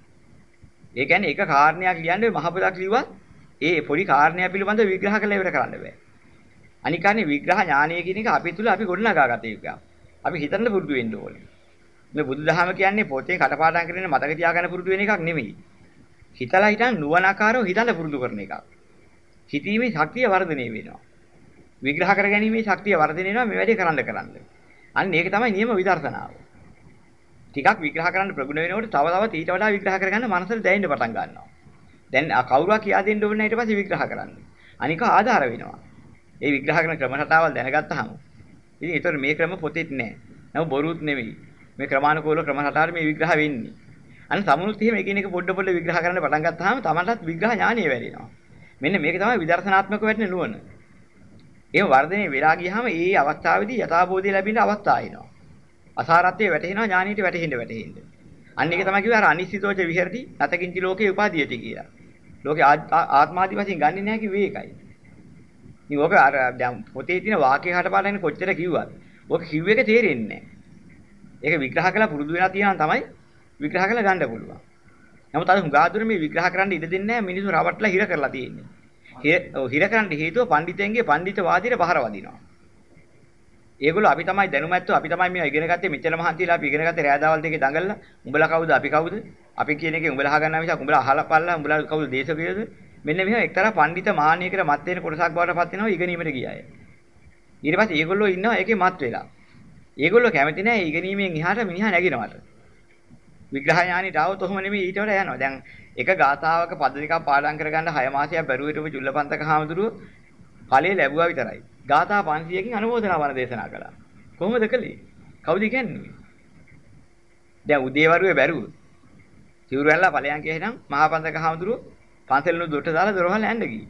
ඒ කියන්නේ එක කාරණයක් ලියන්නේ මහ පොතක් ලිව්වත් ඒ පොඩි කාරණයක් පිළිබඳව විග්‍රහ කරලා ඉවර කරන්න බෑ. අනිකානේ විග්‍රහ ඥානය කියන එක අපි තුල අපි ගොඩනගා ගත යුතුයි. අපි හිතන්න පුරුදු වෙන්න ඕනේ. මේ බුදුදහම කියන්නේ පොතේ කටපාඩම් කරගෙන මතක තියාගන්න පුරුදු වෙන එකක් නෙමෙයි. හිතලා හිතන් නුවණාකාරව හිතන්න පුරුදු කරන එකක්. හිතීමේ ශක්තිය වර්ධනය වෙනවා. විග්‍රහ කරගැනීමේ ශක්තිය වර්ධනය වෙනවා මේ වැඩේ කරන්න. අන්න ඒක තමයි නියම විදර්ශනාව. ටිකක් විග්‍රහ කරන්න ප්‍රගුණ වෙනකොට තව ඊට වඩා විග්‍රහ කරගන්න මනසට දැනෙන්න පටන් ගන්නවා. දැන් කවුරුවා කියා දෙන්න ඕනේ ඊට පස්සේ විග්‍රහ කරන්න. අනික ආධාර වෙනවා. ඒ විග්‍රහ කරන ක්‍රම රටාවල් දැනගත්තාම ඉතින් ඒතර මේ ක්‍රම පොතේත් නෑ. නම බොරුත් නෙවෙයි. මේ ක්‍රමානුකූල ක්‍රම රටාවට මේ විග්‍රහ වෙන්නේ. අන්න සමුනුත් එහෙම එකිනෙක පොඩ විග්‍රහ කරන්න පටන් ගත්තාම තමන්ටත් විග්‍රහ ඥානිය වැඩෙනවා. මෙන්න මේක තමයි විදර්ශනාත්මක වෙන්නේ නුවණ. එහෙම වර්ධනය වෙලා ගියාම ඒ අවස්ථාවේදී යථාබෝධය ලැබෙන අවස්ථාව එනවා. අසාරත්වයේ වැටෙනවා ඥානියට වැටෙන්න. අන්න ඒක තමයි කිව්වේ අර අනිශ්චිතෝච විහෙරති නැතකින්චි ලෝකේ උපාදීයති කියලා. ලෝකේ ආත්මාදී වශයෙන් ගන්නෙ නැහැ කිව්වේ ඒකයි. ඉතින් ඔක අර දැන් පොතේ තියෙන වාක්‍ය හටපාඩම් කොච්චර කිව්වත් ඔක කිව්ව එක තේරෙන්නේ නැහැ. ඒක විග්‍රහ කළා පුරුදු වෙලා තියෙනවා තමයි විග්‍රහ කළා ගන්න පුළුවන්. නමුත් අර හුඟාදුර මේ විග්‍රහ කරන්න ඉඩ දෙන්නේ නැහැ මිනිස්සු රවට්ටලා හිර කරලා තියෙන්නේ. හිර කරන්න හේතුව පඬිතෙන්ගේ පඬිත වාදීට පහර වදිනවා. ඒගොල්ලෝ අපි තමයි දැනුමැත්තෝ අපි තමයි මේවා ඉගෙන ගත්තේ මෙච්චර මහන්සියලා අපි ඉගෙන ගත්තේ රෑදාවල් දෙකේ දඟලලා උඹලා කවුද අපි කවුද අපි කියන එකේ උඹලා අහගන්නා මිසක් උඹලා අහලා පල්ලා උඹලා කවුද දේශකයෝද මෙන්න මෙහෙම එක්තරා පඬිත මාන්නයකට මත් වෙන කොටසක් බවට පත් වෙනවා ඉගෙනීමට ගියාය. ඊට පස්සේ ඒගොල්ලෝ ඉන්නවා ඒකේ මත් වෙලා. ඒගොල්ලෝ කැමති නැහැ ඉගෙනීමෙන් එහාට මිනිහා නැගිනවට. විග්‍රහ ඥානෙට આવොත් ඔහොම නෙමෙයි ඊට වඩා යනවා. දැන් එක ගාථාවක පද දෙකක් පාඩම් කරගන්න 6 මාසයක් බැරුව හිටපු චුල්ලපන්තක හාමුදුරුවෝ ඵලයේ ලැබුවා විතරයි. ගාථා 500කින් අනුමෝදනා වන දේශනා කළා. කොහොමද කළේ? කවුද කියන්නේ? දැන් උදේවරුේ බැරුව සිවුරු ඇල්ලලා ඵලයන් කියනනම් මහා පන්තක හාමුදුරුවෝ පන්සලෙන් දොට දාලා දොරවල් ඇන්න ගියේ.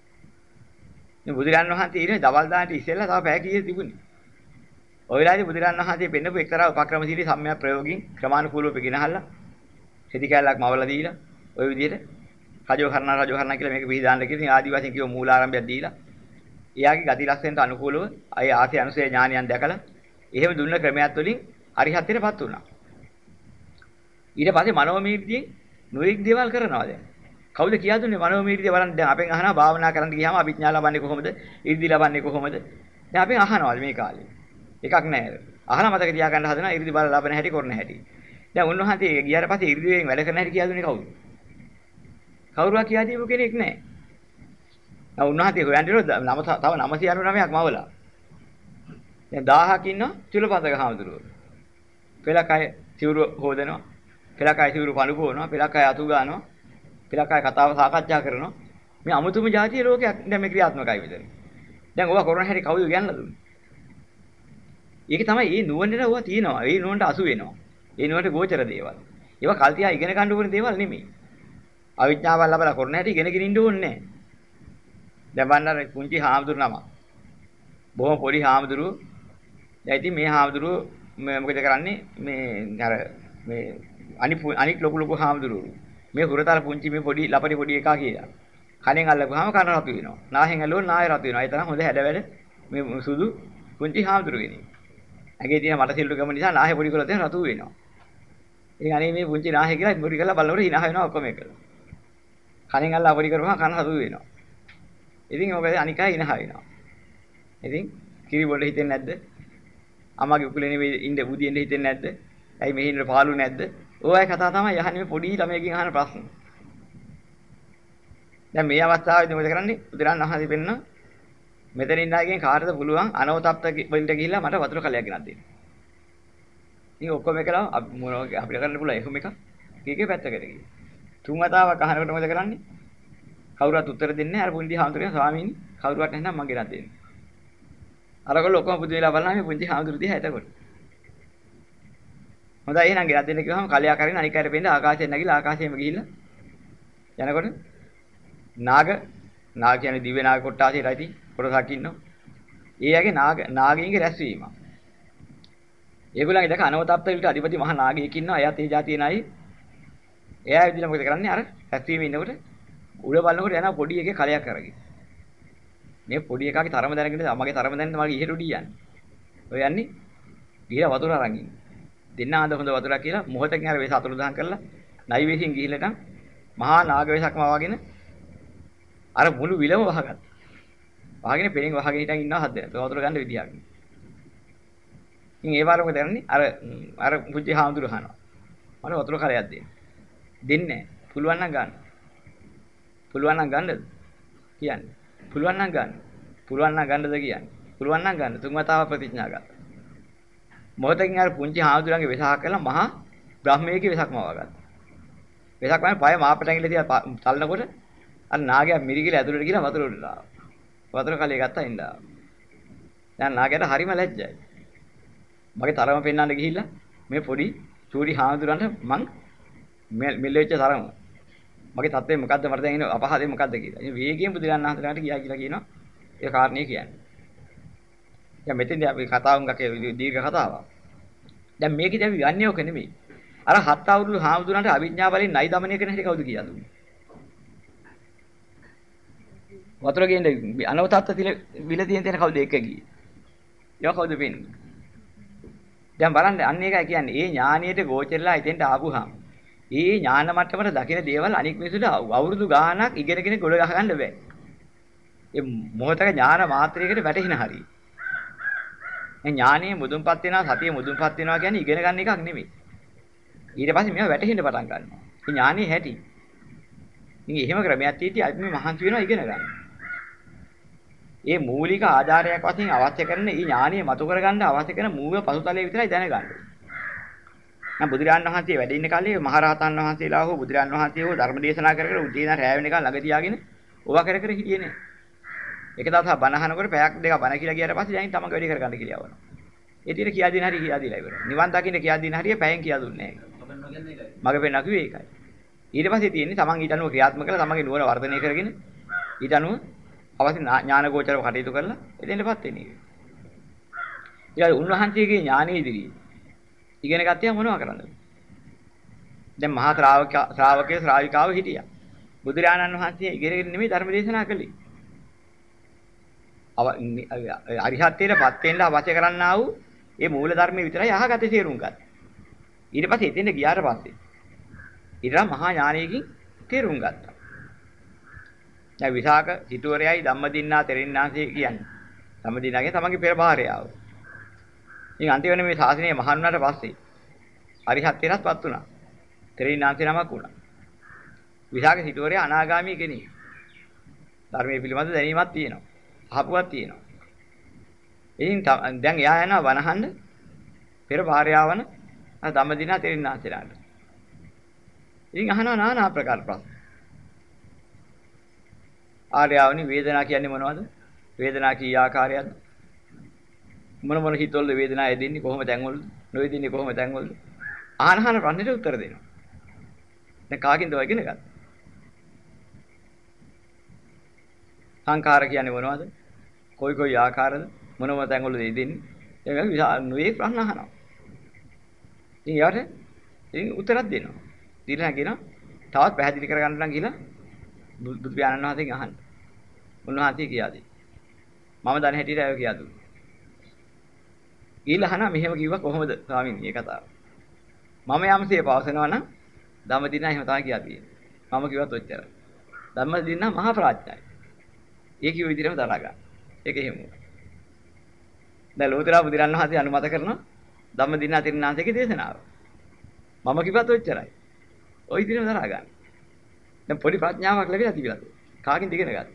මේ බුදුරන් වහන්සේ ඉන්නේ දවල් දාන්නට ඉස්සෙල්ලා තව පැය කීයක් තිබුණේ. ඔය වෙලාවේදී බුදුරන් වහන්සේ පෙන්නපු එක්තරා උපක්‍රමශීලී සම්‍යක් ප්‍රයෝගින් ක්‍රමානුකූලව ගෙනහල්ලා හෙදි කැලක් මවලා දීලා ඔය විදිහට රජෝ කරනා කියලා මේක පිළිදාන්න කියලා ඉතින් ආදි වශයෙන් කියව මූලාරම්භයක් දීලා එයාගේ ගති ලක්ෂණයට අනුකූලව අය ආසේ අනුසය ඥානයන් දැකලා එහෙම දුන්න ක්‍රමයක් වලින් අරිහත්ත්වයටපත් වුණා. ඊට පස්සේ මනෝමීර්තියෙන් නොඑක් දේවල් කරනවා දැන්. කවුද කියා දුන්නේ මනෝමීර්තිය බලන්න දැන් අපෙන් අහනවා භාවනා කරන්න ගියාම අභිඥා ලබන්නේ කොහොමද? ඉර්ධි ලබන්නේ කොහොමද? දැන් අපෙන් අහනවා මේ කාලේ. එකක් නැහැ. අහලා මතක තියාගන්න හදනවා ඉර්ධි බල ලබන හැටි කරන හැටි. දැන් උන්වහන්සේ ගියාට පස්සේ ඉර්ධියෙන් වැඩ කරන හැටි කියා දුන්නේ කවුද? කවුරුවා කියා දීපු කෙනෙක් නැහැ. දැන් උන්වහන්සේ හොයන්නේ තව 999ක් මවලා. දැන් 1000ක් ඉන්නවා චුල්ලපන්තක හාමුදුරුවෝ. පෙළකය සිවුරු හොදනවා. පෙළකය සිවුරු පණු පොවනවා. පෙළකය අතු ගන්නවා. පෙළකය කතාව සාකච්ඡා කරනවා. මේ අමුතුම જાතිය ලෝකයක් දැන් මේ ක්‍රියාත්මකයි විතර. දැන් ඕවා කරන හැටි කවුද කියන්න දුන්නේ? ඒක තමයි මේ නුවණට ඕවා තියෙනවා. ඒ නුවණට අසු වෙනවා. ඒ නුවණට ගෝචර දේවල්. ඒවා කල් තියා ඉගෙන ගන්න ඕන දේවල් නෙමෙයි. අවිඥාවල් ලබලා කරන හැටි ඉගෙනගෙන ඉන්න ඕනේ නැහැ. දැන් වන්නර පුංචි හාමුදුරු නම. බොහොම පොඩි හාමුදුරු. දැන් ඉතින් මේ හාමුදුරු මොකද කරන්නේ මේ අර මේ අනික් ලොකු හාමුදුරුවෝ. මේ හුරතල පුංචි මේ පොඩි ලපටි පොඩි එකා කියලා. කණෙන් අල්ලපුවාම කන රතු වෙනවා. නාහෙන් ඇල්ලුවොත් නාය රතු වෙනවා. ඒ තරම් හොඳ හැඩ වැඩ මේ සුදු පුංචි හාමුදුරු කෙනෙක්. ඇගේ තියෙන මට සිල්ලු ගම නිසා නාහේ පොඩි කරලා තියෙන රතු වෙනවා. ඉතින් අනේ මේ පුංචි නාහේ කියලා පොඩි කරලා බලනකොට hina වෙනවා ඔක්කොම එකල. කණෙන් අල්ලා පොඩි කරපුවම කන රතු වෙනවා. ඉතින් ඔක අනික අය hina වෙනවා. ඉතින් කිරි බොන්න හිතෙන්නේ නැද්ද? අම්මගේ උකුලේ නෙවෙයි ඉන්න බුදියෙන්න හිතෙන්නේ නැද්ද? ඇයි මෙහි ඉන්න පාළු නැද්ද? ඔය කතා තමයි යහන්නේ මේ පොඩි ළමයකින් අහන ප්‍රශ්න. දැන් මේ අවස්ථාවේදී මොකද කරන්නේ? බුදුරන් අහලා දෙන්න මෙතන ඉන්න අයගෙන් කාටද පුළුවන් අනවතප්ත වලට ගිහිල්ලා මට වතුර කලයක් ගෙනත් දෙන්න. ඉතින් ඔක්කොම එකලා අපිට කරන්න පුළුවන් එහෙම එකක්. කීකේ පැත්තකට ගිහින්. තුන් වතාවක් අහනකොට මොකද කරන්නේ? කවුරුත් උත්තර දෙන්නේ නැහැ. අර පුංචි හාමුදුරුවෝ ස්වාමීනි කවුරුවත් නැත්නම් මං ගෙනත් දෙන්න. අරගොල්ලෝ ඔක්කොම පුදු වෙලා බලනවා මේ පුංචි හාමුදුරුවෝ දිහා එතකොට. හොඳයි එහෙනම් ගෙනත් දෙන්න කිව්වම කලයක් අරගෙන අනික් අයට පෙන්න ආකාශයෙන් නැගිලා ආකාශයෙන්ම ගිහිල්ලා යනකොට නාග කියන්නේ දිව්‍ය නාග කොට්ටාසයට ඇති කොටසක් ඉන්නවා. ඒ යගේ නාගයන්ගේ රැස්වීම. ඒගොල්ලන්ගේ දැක අනවතප්ත විලට අධිපති මහා නාගයෙක් ඉන්නවා. එයාත් ඒ જાතියේ නයි. එයා ඇවිදලා මොකද කරන්නේ? අර රැස්වීමේ ඉන්නකොට උඩ බලනකොට යනවා පොඩි එකේ කලයක් අරගෙන. මේ පොඩි එකාගේ තරම දැනගෙන මගේ තරම දැනගෙන මගේ ඉහෙට උඩිය යන්නේ. ඔය යන්නේ ගිහලා වතුර අරන් ඉන්නේ. දෙන්න ආද හොඳ වතුරක් කියලා මොහොතකින් අර වෙස අතුරුදහන් කරලා නයි වෙසින් ගිහිල්ලටම මහා නාග වෙසක්ම වවාගෙන අර මුළු විලම වහගත්තා. වහගෙන පෙරෙන් වහගෙන හිටන් ඉන්නවා හද දෙනා. වතුර ගන්න විදියක්. ඉතින් ඒ වරම කරන්නේ අර පුංචි හාමුදුරු අහනවා. මට වතුර කරයක් දෙන්න. දෙන්නේ නැහැ. පුළුවන් නම් ගන්න. පුළුවන් නම් ගන්නද? කියන්නේ. පුළුවන් නම් ගන්න. පුළුවන් නම් ගන්නද කියන්නේ. පුළුවන් නම් ගන්න. තුන් වතාවක් ප්‍රතිඥා ගත්තා. මොහොතකින් අර පුංචි හාමුදුරන්ගේ වෙසහක් කළා මහා බ්‍රහ්මයේගේ වෙසක්ම වගත්තා. වෙසක් වань පය මාපට ඇඟිල්ල තියා තල්නකොට අර නාගයා මිරිගිල ඇතුළට ගිහලා වතුර උඩට ආවා. වතුර කලිය ගත්තා ඉඳලා. දැන් නාගයාට හරිම ලැජ්ජයි. මගේ තරම පෙන්වන්න ගිහිල්ලා මේ පොඩි චූටි හාමුදුරන්ට මං මෙල්ලෙච්ච තරම. මගේ තත්ත්වය මොකද්ද මට දැන් ඉන්නේ අපහාදේ මොකද්ද කියලා. ඉතින් වේගයෙන් බුදුරජාණන් වහන්සේලාට ගියා කියලා කියනවා. ඒ කාරණේ කියන්නේ. දැන් මෙතෙන්දී අපි කතාව උංගකේ දීර්ඝ කතාවක්. දැන් මේකදී අපි යන්නේ ඔක නෙමෙයි. අර හත් අවුරුදු හාමුදුරන්ට අවිඥා බලෙන් නයි දමනය කරන හැටි කවුද කියලා දුන්නේ? වතුර ගේන්නේ අනවතත්ත විල තියෙන තැන කවුද එක ගියේ? ඒක කවුද වෙන්නේ? දැන් බලන්න අන්න ඒකයි කියන්නේ. ඒ ඥානියට ගෝචරලා හිතෙන්ට ආපුහම ඒ ඥාන මට්ටමට දකින දේවල් අනික් මිනිසුන්ට අවුරුදු ගාණක් ඉගෙනගෙන ගොඩ ගහ ගන්න බෑ. ඒ මොහොතක ඥාන මාත්‍රයකට වැටෙහින හරිය. මේ ඥානෙ මුදුන්පත් වෙනවා සතිය මුදුන්පත් වෙනවා කියන්නේ ඉගෙන ගන්න එකක් නෙමෙයි. ඊට පස්සේ මේවා වැටහෙන්න පටන් ගන්නවා. ඒ ඥානෙ හැටි. ඉතින් එහෙම ක්‍රමයක් තියෙද්දි අපි මේ මහන්සි වෙනවා ඉගෙන ගන්න. ඒ මූලික ආධාරයක් වශයෙන් අවශ්‍ය කරන මේ ඥානිය මතු කරගන්න අවශ්‍ය කරන මූල පසුතලයේ විතරයි දැනගන්න. නම් බුදුරජාණන් වහන්සේ වැඩ ඉන්න කාලේ මහරහතන් වහන්සේලා හෝ බුදුරජාණන් වහන්සේ හෝ ධර්ම දේශනා කර කර උදේ ඉඳන් රැය වෙනකන් ළඟ තියාගෙන ඕවා කර කර හිටියේ නේ. එක දවසක් බණ අහනකොට පැයක් දෙකක් බණ කියලා ගියාට පස්සේ දැන් තමන්ගේ වැඩේ කරගන්න කියලා යවනවා. ඒ ටික කියා දෙන හරිය කියා දීලා ඉවරයි. නිවන් දකින්න කියා දෙන හරිය පැයෙන් කියා දුන්නේ නැහැ. මගේ පෙන්න කිව්වේ ඒකයි. ඊට පස්සේ තියෙන්නේ තමන් ඊට අනුව ක්‍රියාත්මක කරලා තමන්ගේ නුවණ වර්ධනය කරගෙන ඊට අනුව අවශ්‍ය ඥාන ගෝචරව කටයුතු කරලා එතෙන්ටපත් වෙන එක. ඊළඟ උන්වහන්සේගේ ඥානෙ ඉදිරියේ ඉගෙන ගත්තේ මොනවා කරන්නද? දැන් මහා ශ්‍රාවකයේ ශ්‍රාවිකාව හිටියා. බුදුරජාණන් වහන්සේ ඉගෙනගෙන නෙමෙයි ධර්ම දේශනා කළේ. අරිහත්ත්වයටපත් වෙන්න අවශ්‍ය කරන්නා වූ ඒ මූල ධර්මයේ විතරයි අහගත්තේ තේරුම් ගන්න. ඊට පස්සේ එතෙන්ට ගියාට පස්සේ ඊට මහා ඥානයකින් තේරුම් ගත්තා. දැන් විසාක සිටුවරයයි ධම්මදින්නා තෙරින්නාන්සේ කියන්නේ. ධම්මදින්නාගේ තමන්ගේ පෙර භාර්යාව. ඉතින් අන්තිමට මේ ශාසනය මහාන් වුණාට පස්සේ අරිහත්ත්වයටපත් වුණා. තෙරින්නාන්සේ නමක් වුණා. විසාක සිටුවරයා අනාගාමී කෙනෙක්. ධර්මයේ පිළිබඳ දැනීමක් තියෙනවා. අහපුවක් තියෙනවා. ඉතින් දැන් එයා යනවා වනහන්න පෙර භාර්යාවන ධම්මදින්නා තෙරින්නාන්සේලාට. ඉතින් අහනවා নানা ආකාර ප්‍රශ්න. ආර්යාවනි වේදනා කියන්නේ මොනවද? වේදනා කී ආකාරයක්ද? මොන හිතවලද වේදනාව එදෙන්නේ කොහොම තැන්වලද? නොෙදෙන්නේ කොහොම තැන්වලද? අහන ප්‍රශ්නෙට උත්තර දෙනවා. දැන් කාකින්ද ඔය ඉගෙන ගන්න? සංඛාර කියන්නේ මොනවද? කොයි ආකාරද? මොන තැන්වලද එදෙන්නේ? ඒක නොයේ ප්‍රශ්න අහනවා. ඉතින් යාට උත්තරයක් දෙනවා. දීලා කියනවා තවත් පැහැදිලි කරගන්න නම් කියලා බුදු පියාණන් වහන්සේගෙන් අහන්න. උන්වහන්සේ කියා දෙයි. මම දන්නේ හැටියට අය කියා දුන්නා. ඊළහන මෙහෙම කිව්වා කොහොමද ස්වාමීනි මේ කතාව. මම යම්සේ පවසනවා නම් ධම්මදිනා එහෙම තමයි කියලා තියෙන්නේ. මම කිව්වත් ඔච්චරයි. ධම්මදිනා මහා ප්‍රඥායි. ඒ කිව්ව විදිහටම දරා ගන්න. ඒක එහෙම. දැන් ලෝතර බුදුරන් වහන්සේ අනුමත කරනවා ධම්මදිනා තිරණාන්සේගේ දේශනාව. මම කිව්වත් ඔච්චරයි. ওই විදිහටම දරා ගන්න. දැන් පොඩි ප්‍රඥාවක් ලැබිලා තිබිලාද? කාගෙන්ද ඉගෙන ගත්තේ?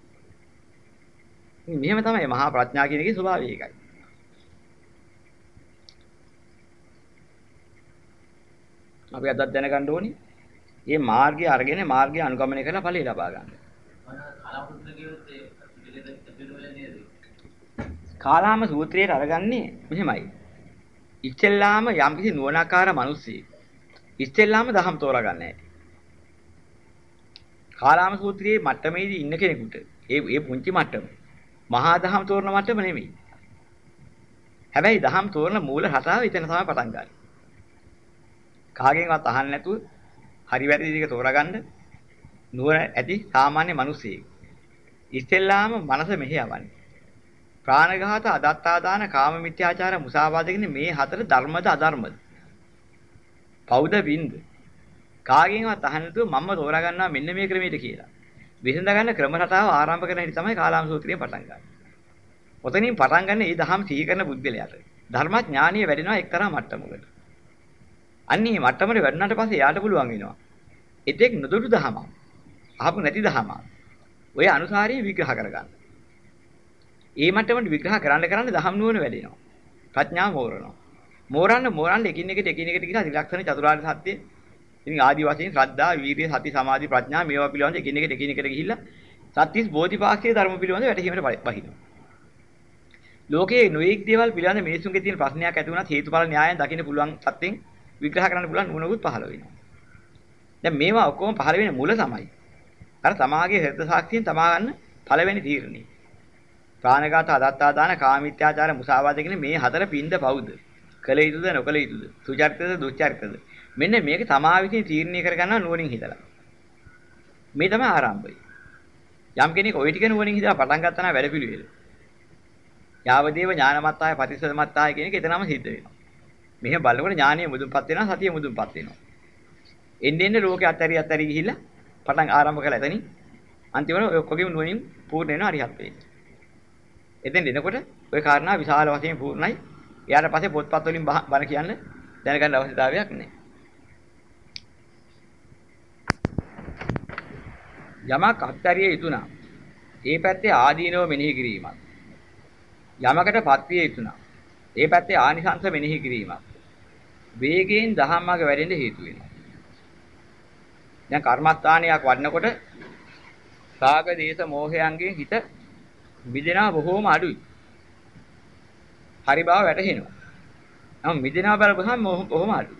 මෙහෙම තමයි මහා ප්‍රඥා කියන එකේ ස්වභාවය ඒකයි. අපි අදත් දැනගන්න ඕනේ. මේ මාර්ගය අරගෙන මාර්ගය අනුගමනය කරලා ඵලය ලබා ගන්න. කාලාම සූත්‍රයේ අරගන්නේ මෙහෙමයි. ඉස්සෙල්ලාම යම්කිසි නුවණාකාර මිනිස්සෙක් ඉස්සෙල්ලාම දහම් තෝරාගන්නේ. කාලාම සූත්‍රයේ මට්ටමේදී ඉන්න කෙනෙකුට ඒ පුංචි මට්ටම මහා දහම් තෝරන මට්ටම නෙමෙයි. හැබැයි දහම් තෝරන මූල රටාව එතන තමයි පටන් ගන්නේ. කාගෙන්වත් අහන්න නැතුව හරි වැරදි ටික තෝරාගන්න නුවණ ඇති සාමාන්‍ය මිනිසෙක්. ඉස්සෙල්ලාම මනස මෙහෙ යවන්නේ. ප්‍රාණඝාත, අදත්තාදාන, කාම මිත්‍යාචාර, මුසාවාද කියන මේ හතර ධර්මද අධර්මද? පෞද වින්ද? කාගෙන්වත් අහන්න නැතුව මම තෝරා ගන්නවා මෙන්න මේ ක්‍රමයට කියලා. විසඳ ගන්න ක්‍රම රටාව ආරම්භ කරන හැටි තමයි කාලාම සූත්‍රයෙන් පටන් ගන්න. ඔතනින් පටන් ගන්න මේ දහම් සිහි කරන බුද්ධලයාට ධර්මඥානිය වැඩෙනවා එක්තරා මට්ටමකට. අන්නේ මට්ටමට වැඩුණාට පස්සේ යාට පුළුවන් වෙනවා. එතෙක් නොදුටු දහම. අහපු නැති දහම. ඔය අනුසාරයෙන් විග්‍රහ කරගන්න. ඒ මට්ටමට විග්‍රහ කරන්න දහම් නුවණ වැඩෙනවා. ප්‍රඥාව මෝරනවා. මෝරන්න එකින් එකට කියලා ත්‍රිලක්ෂණ චතුරාර්ය සත්‍ය ඉතින් ආදි වශයෙන් ශ්‍රද්ධා, වීර්ය, සති, සමාධි, ප්‍රඥා මේවා පිළිබඳ එකින් එකට ගිහිල්ලා සත්‍තිස් බෝධිපාක්ෂික ධර්ම පිළිබඳ වැටහීමට බහිනවා. ලෝකයේ නොඑක් දේවල් පිළිබඳ මිනිසුන්ගේ තියෙන ප්‍රශ්නයක් ඇති වුණත් හේතුඵල න්‍යායයෙන් දකින්න පුළුවන් සත්‍යෙන් විග්‍රහ කරන්න පුළුවන් නුවණකුත් පහළ වෙනවා. දැන් මේවා ඔක්කොම පහළ වෙන මුල තමයි. අර තමාගේ හෘද සාක්ෂියෙන් තමා ගන්න පළවෙනි තීරණය. ප්‍රාණඝාත, අදත්තාදාන, කාමීත්‍යාචාර, මුසාවාද කියන මේ හතර පින්ද පවුද? කළ යුතුද නොකළ යුතුද? සුචරිතද දුස්චරිතද? මෙන්න මේක තමා විසින් තීරණය කරගන්නවා නුවණින් හිතලා. මේ තමයි ආරම්භය. යම් කෙනෙක් ওই ටික නුවණින් හිතලා පටන් ගත්තා නම් වැඩ පිළිවෙල. යාවදේව ඥානමත්තාය ප්‍රතිසදමත්තාය කියන එක එතනම සිද්ධ වෙනවා. මෙහෙම බලනකොට ඥානිය මුදුන්පත් වෙනවා සතිය මුදුන්පත් වෙනවා. එන්නේ ලෝකේ අත්හැරි ගිහිල්ලා පටන් ආරම්භ කළා එතනින් අන්තිමට ඔය ඔක්කොගෙම නුවණින් පූර්ණ වෙනවා අරිහත් වෙන්නේ. එතෙන් එනකොට ওই කාරණා විශාල වශයෙන් පූර්ණයි. ඊට පස්සේ පොත්පත් වලින් බණ කියන්න දැනගන්න අවශ්‍යතාවයක් නැහැ. යමක් අත්හැරිය යුතු නම් ඒ පැත්තේ ආදීනව මෙනෙහි කිරීමක්. යමකට පත්විය යුතු නම් ඒ පැත්තේ ආනිසංස මෙනෙහි කිරීමක්. වේගයෙන් දහම්මග වැඩෙන්න හේතු වෙනවා. දැන් කර්මස්ථානයක් වඩනකොට රාග, දේශ, මෝහයන්ගෙන් හිත මිදෙනවා බොහෝම අඩුයි. හරි බව වැටහෙනවා. නම් මිදෙනවා බලපුවහම බොහෝම අඩුයි.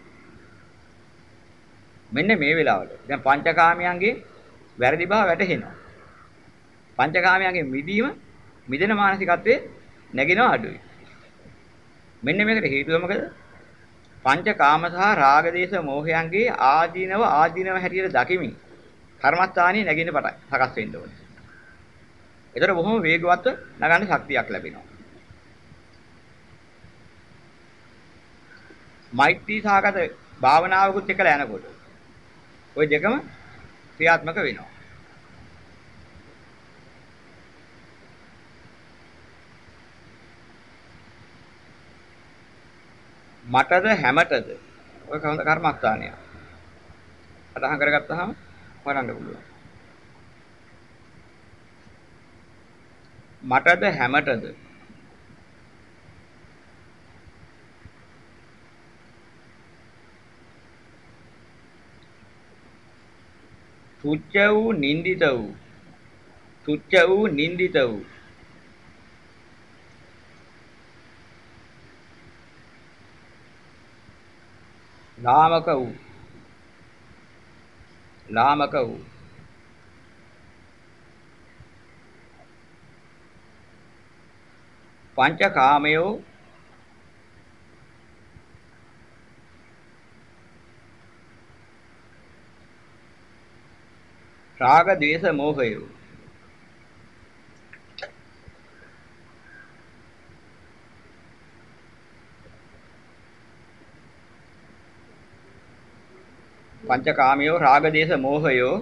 මෙන්න මේ වෙලාවට දැන් පංචකාමයන්ගේ වැරදි බව වැටහෙනවා. පංචකාමයන්ගේ මිදෙන මානසිකත්වයේ නැගෙනවා අඩුයි. මෙන්න මේකට හේතුව මොකද? පංචකාම සහ රාග දේශ මොහයන්ගේ ආදීනව හැටියට දකිමින් කර්මස්ථානයේ නැගින්න පටන් සකස් වෙන්න ඕනේ. ඒතර බොහොම වේගවත්ව නගන්න ශක්තියක් ලැබෙනවා. මෛත්‍රී සාගත භාවනාවකුත් එක්කලා යනකොට ওই දෙකම ක්‍රියාත්මක වෙනවා. මටද හැමතද ඔය කර්මස්ථානය අදහන් කරගත්තාම වරන්න පුළුවන්. මටද හැමතද තුච්ච වූ නින්දිත වූ ලාමක වූ පංචකාමයෝ රාග ද්වේෂ මෝහයෝ පංචකාමයෝ රාග දේශ මොහයෝ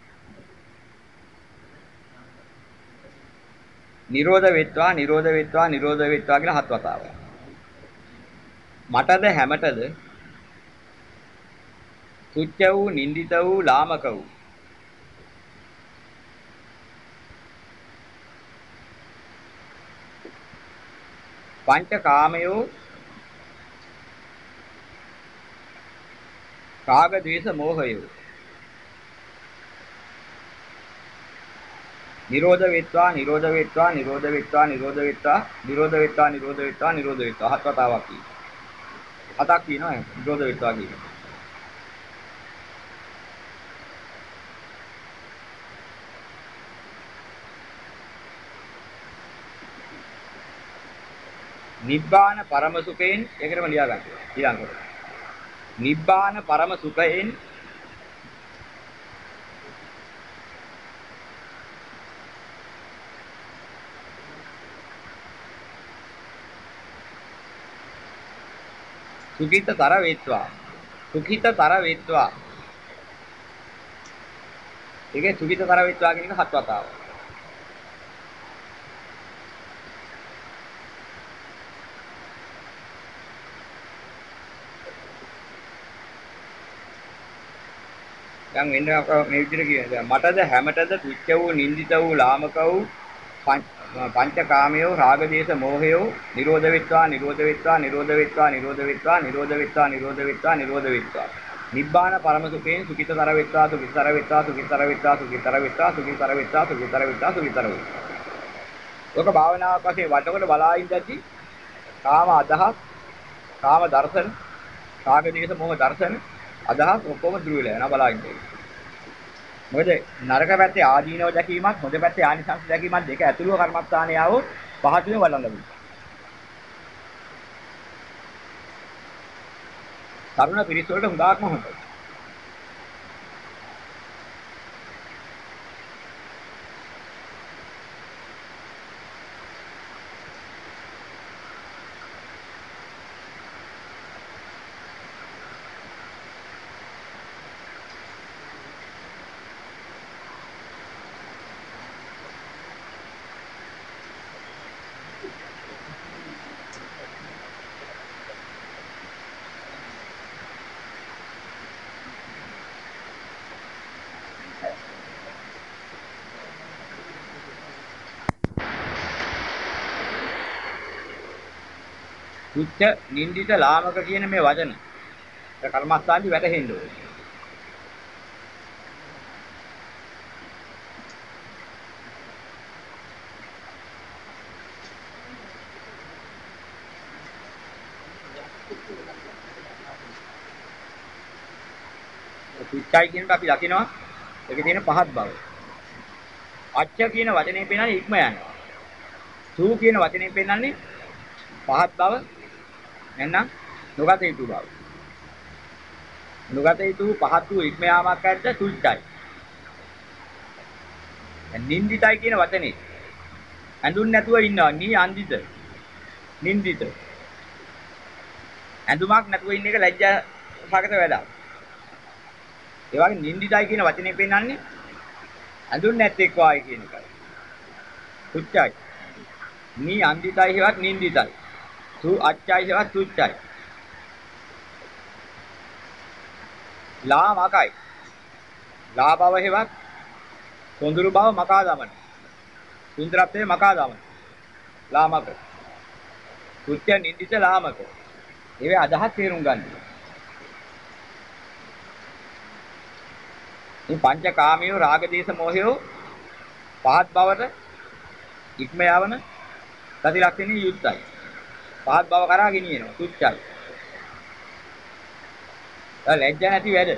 නිරෝධ වෙත්වා නිරෝධ වෙත්වා නිරෝධ වෙත්වා කියලා හත් වතාවක්. මටද හැමතෙද තුච්ච වූ නින්දිත වූ ලාමක වූ පංචකාමයෝ රාග ද්වේෂ මෝහයෝ නිරෝධ වෙත්වා නිරෝධ වෙත්වා නිරෝධ වෙත්වා නිරෝධ වෙත්වා නිරෝධ වෙත්වා නිරෝධ වෙත්වා නිරෝධ වෙත්වා හත් වතාවක් කියනවා. හතක් කියනවා නිරෝධ වෙත්වා කියනවා. නිබ්බාන පරම සුඛයෙන් ඒකටම ලියා ගන්න. ඊළඟට නිබ්බාන පරම සුඛයෙන් සුඛිතතර වේත්වා සුඛිතතර වේත්වා ඒකේ සුඛිතතර වේත්වා කියන එක හත් වතාවක්. දැන් වෙන මේ විදිහට කියන්නේ මටද හැමතෙද තුච්ච වූ නින්දිත වූ ලාමක වූ පංචකාමයෝ රාග දේශ මොහයෝ නිරෝධ වෙත්වා නිරෝධ වෙත්වා නිරෝධ වෙත්වා නිරෝධ වෙත්වා නිරෝධ වෙත්වා නිරෝධ වෙත්වා නිරෝධ වෙත්වා නිබ්බාන පරම සුඛයෙන් සුඛිතතර වෙත්වා සුඛිතතර වෙත්වා සුඛිතතර වෙත්වා සුඛිතතර වෙත්වා සුඛිතතර වෙත්වා සුඛිතතර වෙත්වා සුඛිතතර වෙත්වා. ඔක භාවනාවක් වශයෙන් වටකොට බලා ඉඳද්දි කාම අදහස් කාම දර්ශන රාග දේශ මොහ දර්ශන අදහස් ඔක්කොම දුර වෙලා යනවා බලා ඉඳලා. මොකද නරක පැත්තේ ආදීනව දැකීමත් හොඳ පැත්තේ ආනිසංස දැකීමත් දෙක ඇතුළුව කර්මස්ථානයේ આવොත් පහතුනේ බලන්න ලැබුණා. තරුණ පිරිස වලට හුඟක්ම හොඳයි. තුච්ච නින්දිත ලාමක කියන මේ වචන කර්මස්ථානදි වැටහෙන්න ඕනේ. තුච්චයි කියනකොට අපි දකිනවා ඒකේ තියෙන පහත් බව. අච්ච කියන වචනේ පෙන්නන්නේ ඉක්ම යනවා. සූ කියන වචනේ පෙන්නන්නේ පහත් බව නැත්නම් නොගත යුතු බව. නොගත යුතු පහත් වූ ඉක්ම යාමක් ඇද්ද තුච්චයි. නින්දිතයි කියන වචනේ ඇඳුන් නැතුව ඉන්නවා නී අන්දිත නින්දිත ඇඳුමක් නැතුව ඉන්න එක ලැජ්ජා සහගත වැඩක්. ඒ වගේ නින්දිතයි කියන වචනේ පෙන්නන්නේ ඇඳුන් නැත්තේක් වායි කියන එකයි. තුච්චයි. නී අන්දිතයි හේවත් නින්දිතයි. සු අච්චයි හේවත් තුච්චයි. ලා මකයි. ලා බව හේවත් සොඳුරු බව මකා දමන. සුන්දරත්වයේ මකා දමන. ලාමක. තුච්ච නින්දිත ලාමක. ඒවේ අදහස් තේරුම් ගන්න. මේ පංචකාමියෝ රාග දේශ මොහයෝ පහත් බවට ඉක්ම යවන සති ලක්ෂණේ යුක්තයි. පහත් බව කරා ගෙනියනවා. තුච්චයි. ලැජ්ජ නැති වැඩ.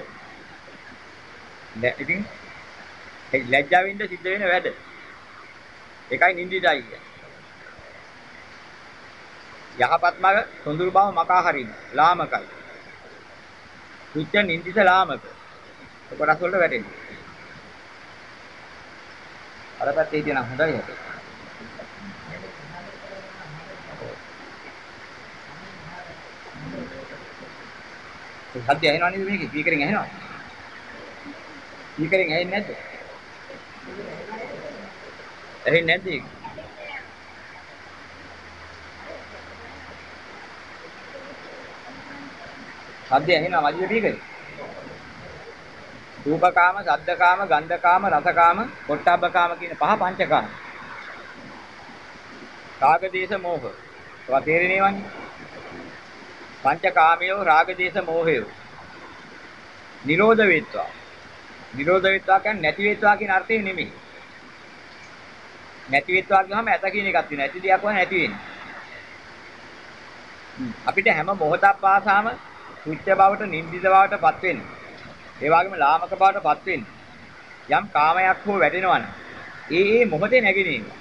ඉතින් ඒ ලැජ්ජාවෙන්ද සිද්ධ වෙන වැඩ. ඒකයි නින්දිතයි කියන්නේ. යහපත් මග සොඳුරු බව මකා හරින ලාමකයි. තුච්ච නින්දිත ලාමක. කොටස් වලට වැටෙන්නේ. අර පැත්තේ තියෙන හොඳයි හැටි. සද්ද ඇහෙනව නේද මේකේ? ස්පීකරෙන් ඇහෙනවද? ඊකරෙන් ඇහෙන්නේ නැද්ද? ඇහෙන්නේ නැද්ද ඒක? සද්ද ඇහෙනවා මදියට ඊකරේ. රූපකාම, ශබ්දකාම, ගන්ධකාම, රසකාම, පොට්ටබ්බකාම කියන පහ පංචකාම. රාග දේශ මොහ. ඒවා තේරෙනේවන්නේ. පංචකාමයෝ රාග දේශ මොහයෝ. නිරෝධ වේත්වා. නිරෝධ වේත්වා කියන්නේ නැති වේත්වා කියන අර්ථය නෙමෙයි. නැති වේත්වා කියවම ඇත කියන එකක් තියෙනවා. ඇති දෙයක් වань නැති වෙන්නේ. අපිට හැම මොහොතක් පාසාම තුච්ඡ බවට, නින්දිත බවටපත් වෙන්නේ. ඒ වගේම ලාමක බවටපත් වෙන්නේ. යම් කාමයක් හෝ වැටෙනවනම් ඒ මොහොතේ නැගිනිනවා.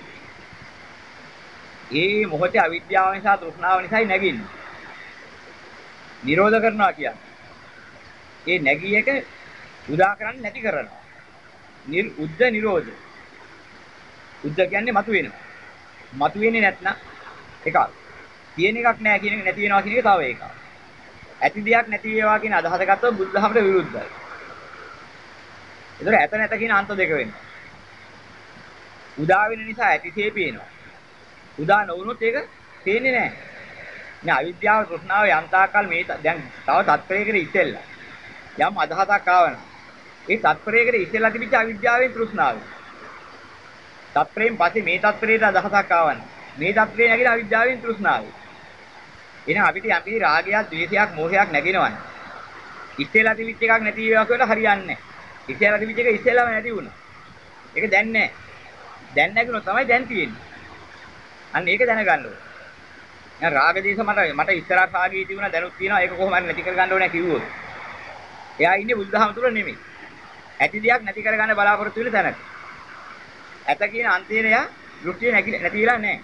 ඒ මොහොතේ අවිද්‍යාව නිසා, තෘෂ්ණාව නිසායි නැගින්නේ. නිරෝධ කරනවා කියන්නේ. ඒ නැගී එක උදා කරන්නේ නැති කරනවා. උද්ද නිරෝධ. උද්ද කියන්නේ මතුවෙනවා. මතුවෙන්නේ නැත්නම් එකක්. තියෙන එකක් නැහැ කියන එක නැති වෙනවා කියන එක තව එකක්. ඇති දෙයක් නැති වේවා කියන අදහස ගත්තොත් බුදුදහමට විරුද්ධයි. ඒතර ඇත නැත කියන අන්ත දෙක වෙනවා. උදා වෙන නිසා ඇතිසේ පේනවා. උදා නොවුනොත් ඒක පේන්නේ නැහැ. මේ අවිද්‍යාව තෘෂ්ණාව යන්තාකල් මේ දැන් තව තත්පරයකට ඉස්සෙල්ලා යම් අදහසක් ආවනම් ඒ තත්පරයකට ඉස්සෙල්ලා තිබිච්ච අවිද්‍යාවෙන් තෘෂ්ණාවෙන් තත්පරයෙන් පස්සේ මේ තත්පරයට අදහසක් ආවනම් මේ තත්පරේ නැගින අවිද්‍යාවෙන් තෘෂ්ණාවෙන් එහෙනම් අපිට යම්කිසි රාගයක් ද්වේෂයක් මෝහයක් නැගිනවනේ ඉස්සෙල්ලා තිබිච්ච එකක් නැති වේවා කියලා හරියන්නේ නැහැ. ඉස්සෙල්ලා තිබිච්ච එක ඉස්සෙල්ලාම නැති වුණා. ඒක දැන් නැහැ. දැන් නැගුණොත් තමයි දැන් තියෙන්නේ. අන්න ඒක දැනගන්න ඕනේ. දැන් රාග දේශ මට ඉස්සරහ රාගී තිබුණා දැනුත් තියෙනවා ඒක කොහොම හරි නැති කරගන්න ඕනේ කිව්වොත්. එයා ඉන්නේ බුදුදහම තුල නෙමෙයි. ඇති දෙයක් නැති කරගන්න බලාපොරොත්තු වෙන තැනක. ඇත කියන අන්තයේ එයා දෘෂ්ටිය නැතිලා නැහැ.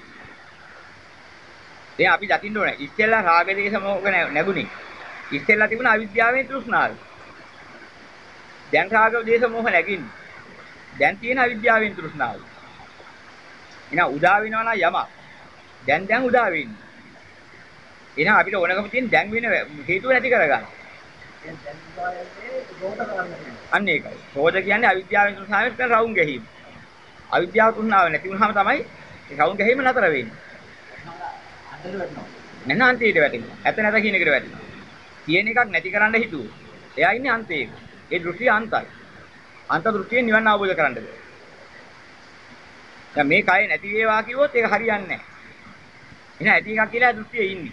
දැන් අපි දකින්න ඕනේ ඉස්සෙල්ලා රාග දේශ මොහ නැගුණේ. ඉස්සෙල්ලා තිබුණ අවිද්‍යාවෙන් තෘෂ්ණාව. දැන් රාග දේශ මොහ නැගින්නේ. දැන් තියෙන අවිද්‍යාවෙන් තෘෂ්ණාව. එහෙනම් උදා වෙනවා නම් යමක්. දැන් උදා වෙන්නේ. එහෙනම් අපිට ඕනකම තියෙන දැන් වෙන හේතුව නැති කරගන්න. අන්න ඒකයි. රෝධ කියන්නේ අවිද්‍යාවෙන් තෘෂ්ණාවෙන් කරන රවුම් ගැහිම. අවිද්‍යාව තෘෂ්ණාව නැති වුනහම තමයි ඒ රවුම් ගැහිම නතර වෙන්නේ. නැන අන්තියට වැටෙනවා. ඇත නැත කියන එකට වැටෙනවා. තියෙන එකක් නැති කරන්න හිතුවෝ. එයා ඉන්නේ අන්තයක. ඒ දෘෂ්ටිය අන්තයි. අන්ත දෘෂ්ටියෙන් නිවන් අවබෝධ කරගන්න බෑ. දැන් මේ කය නැති වේවා කිව්වොත් ඒක හරියන්නේ නැහැ. එහෙනම් ඇති එකක් කියලා දෘෂ්ටියේ ඉන්නේ.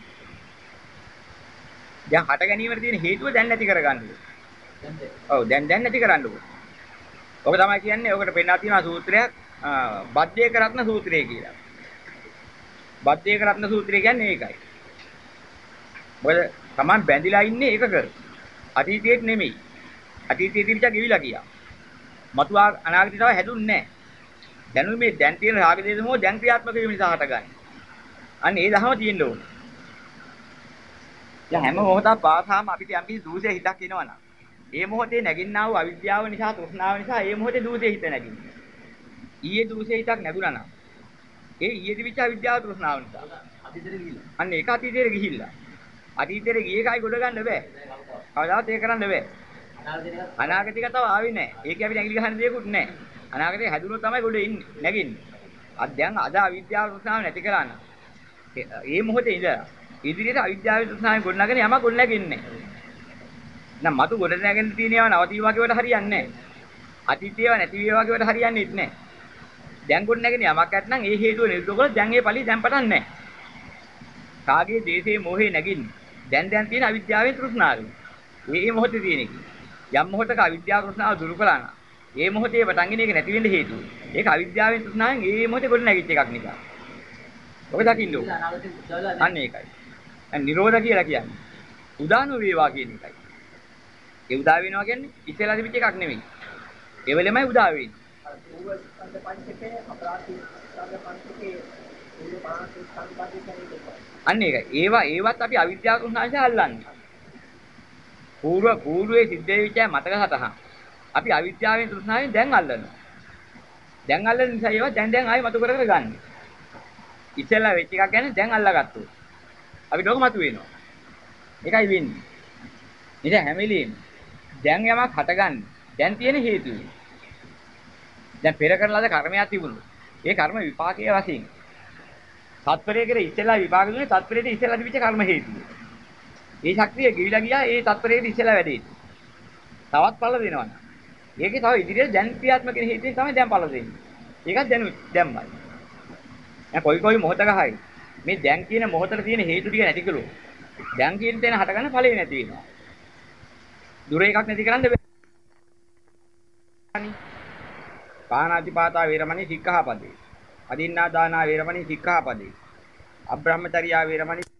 දැන් හට ගැනීමට තියෙන හේතුව දැන් නැති කරගන්න ඕනේ. ඔව් දැන් නැති කරන්න ඕනේ. ඔක තමයි කියන්නේ ඔකට පෙන්නලා තියෙනවා සූත්‍රයක් බද්දේක රත්න සූත්‍රය කියලා. බද්දේක රත්න සූත්‍රය කියන්නේ ඒකයි. මොකද Taman බැඳිලා ඉන්නේ එකක. අතීතයේත් නෙමෙයි. අතීතයේ තිබිච්ච ගෙවිලා ගියා. මතු අනාගතේ තව හැදුන්නේ නැහැ. දැනුමේ දැන් තියෙන රාග දේශ මොහ දැන් ක්‍රියාත්මක වීම නිසා හටගන්නේ. අන්න ඒ දහම තියෙන්න ඕනේ. දැන් හැම මොහොතක් පාසාම අපිට යම්කිසි දූෂේ හිතක් එනවනම් ඒ මොහොතේ නැගින්නා වූ අවිද්‍යාව නිසා තෘෂ්ණාව නිසා ඒ මොහොතේ දූෂේ හිත නැගින්නේ. ඊයේ දූෂේ හිතක් නැගුණා නම් ඒ ඊයේ තිබිච්ච අවිද්‍යාව තෘෂ්ණාව නිසා අතීතෙට ගිහිල්ලා. අන්න ඒක අතීතෙට ගිහිල්ලා. අතීතෙට ගියේ කයි ගොඩ ගන්න බෑ. කවදාවත් ඒක කරන්න බෑ. අනාගතේ කතාව ආවේ නැහැ. ඒකේ අපි නැගිලි ගහන්න දෙයක්වත් නැහැ. අනාගතේ හැදුනොත් තමයි ගොඩ ඉන්නේ නැගින්නේ. දැන් අද අවිද්‍යාව තෘෂ්ණාව නැති කරා නම් ඒ මොහොතේ ඉඳලා ඉදිරියට අවිද්‍යාවේ තෘෂ්ණාවෙන් ගොඩනගෙන යමක් ගොඩ නැගෙන්නේ නැහැ. නම් මතු ගොඩ නැගෙන්න තියෙන ඒවා නවතිවා කියවට හරියන්නේ නැහැ. අතීතේව නැති වේවා කියවට හරියන්නේ නැහැ. දැන් ගොඩ නැගෙන යමක් නැත්නම් ඒ හේතුව නිරුද්ධ කළොත් දැන් ඒ ඵලිය දැන් පටන් නැහැ. කාගේ දේශේ මොහේ නැගින්නේ. දැන් තියෙන අවිද්‍යාවෙන් තෘෂ්ණාවෙන්. මේ මොහොතේ තියෙන එක. යම් මොහොතක අවිද්‍යාව තෘෂ්ණාව දුරු කළා නම් ඒ මොහොතේ පටන්ගෙන ඒක නැති වෙන්න හේතුව. ඒක අවිද්‍යාවෙන් තෘෂ්ණාවෙන් ඒ මොහොතේ ගොඩ නැගිච්ච එකක් නිසා. ඔබ දකින්න ඕක. අන්න ඒකයි. දැන් නිරෝධ කියලා කියන්නේ උදාන වේවා කියන එකයි. ඒ උදා වෙනවා කියන්නේ ඉස්සෙල්ලා තිබිච්ච එකක් නෙමෙයි. ඒ වෙලෙමයි උදා වෙන්නේ. අන්න ඒකයි. ඒවත් අපි අවිද්‍යාව තෘෂ්ණාවෙන් අල්ලන්නේ. పూర్වයේ සිද්ධ වෙච්ච මතක සතහන්. අපි අවිද්‍යාවෙන් තෘෂ්ණාවෙන් දැන් අල්ලනවා. දැන් අල්ලන නිසා ඒවා දැන් ආයෙ මතු කර ගන්න. ඉස්සෙල්ලා වෙච්ච එකක් ගැන දැන් අල්ලගත්තොත්. අපිට ඕක මතු වෙනවා. ඒකයි වෙන්නේ. ඉතින් හැමෙලියෙම දැන් යමක් හටගන්නේ. දැන් තියෙන හේතුව. දැන් පෙර කරන ලද කර්මයක් තිබුණා. ඒ කර්ම විපාකයේ වශයෙන් සත්පරයේ ඉස්සෙල්ලා විපාක දුන්නේ සත්පරයේ ඉස්සෙල්ලා තිබිච්ච කර්ම හේතුව. ඒ ශක්තිය ගිවිලා ගියා ඒ සත්පරයේ ඉස්සෙල්ලා වැඩේ. තවත් ඵල දෙනවා. ඒකේ තව ඉදිරියට දැන් ක්‍රියාත්මක වෙන හේතුවෙන් තමයි දැන් ඵල දෙන්නේ. ඒකත් දැන්මයි. දැන් කොයි මොහොතක හරි මේ දැන් කියන මොහොතේ තියෙන හේතු ටික නැති කළොත් දැන් කියන තැන හටගන්න ඵලෙ නැති වෙනවා. දුර එකක් නැති කරන්න බැහැ. පාණාතිපාතා වේරමණී සික්ඛාපදේ. අදින්නා දානා වේරමණී සික්ඛාපදේ. අබ්‍රහ්මචර්යා වේරමණී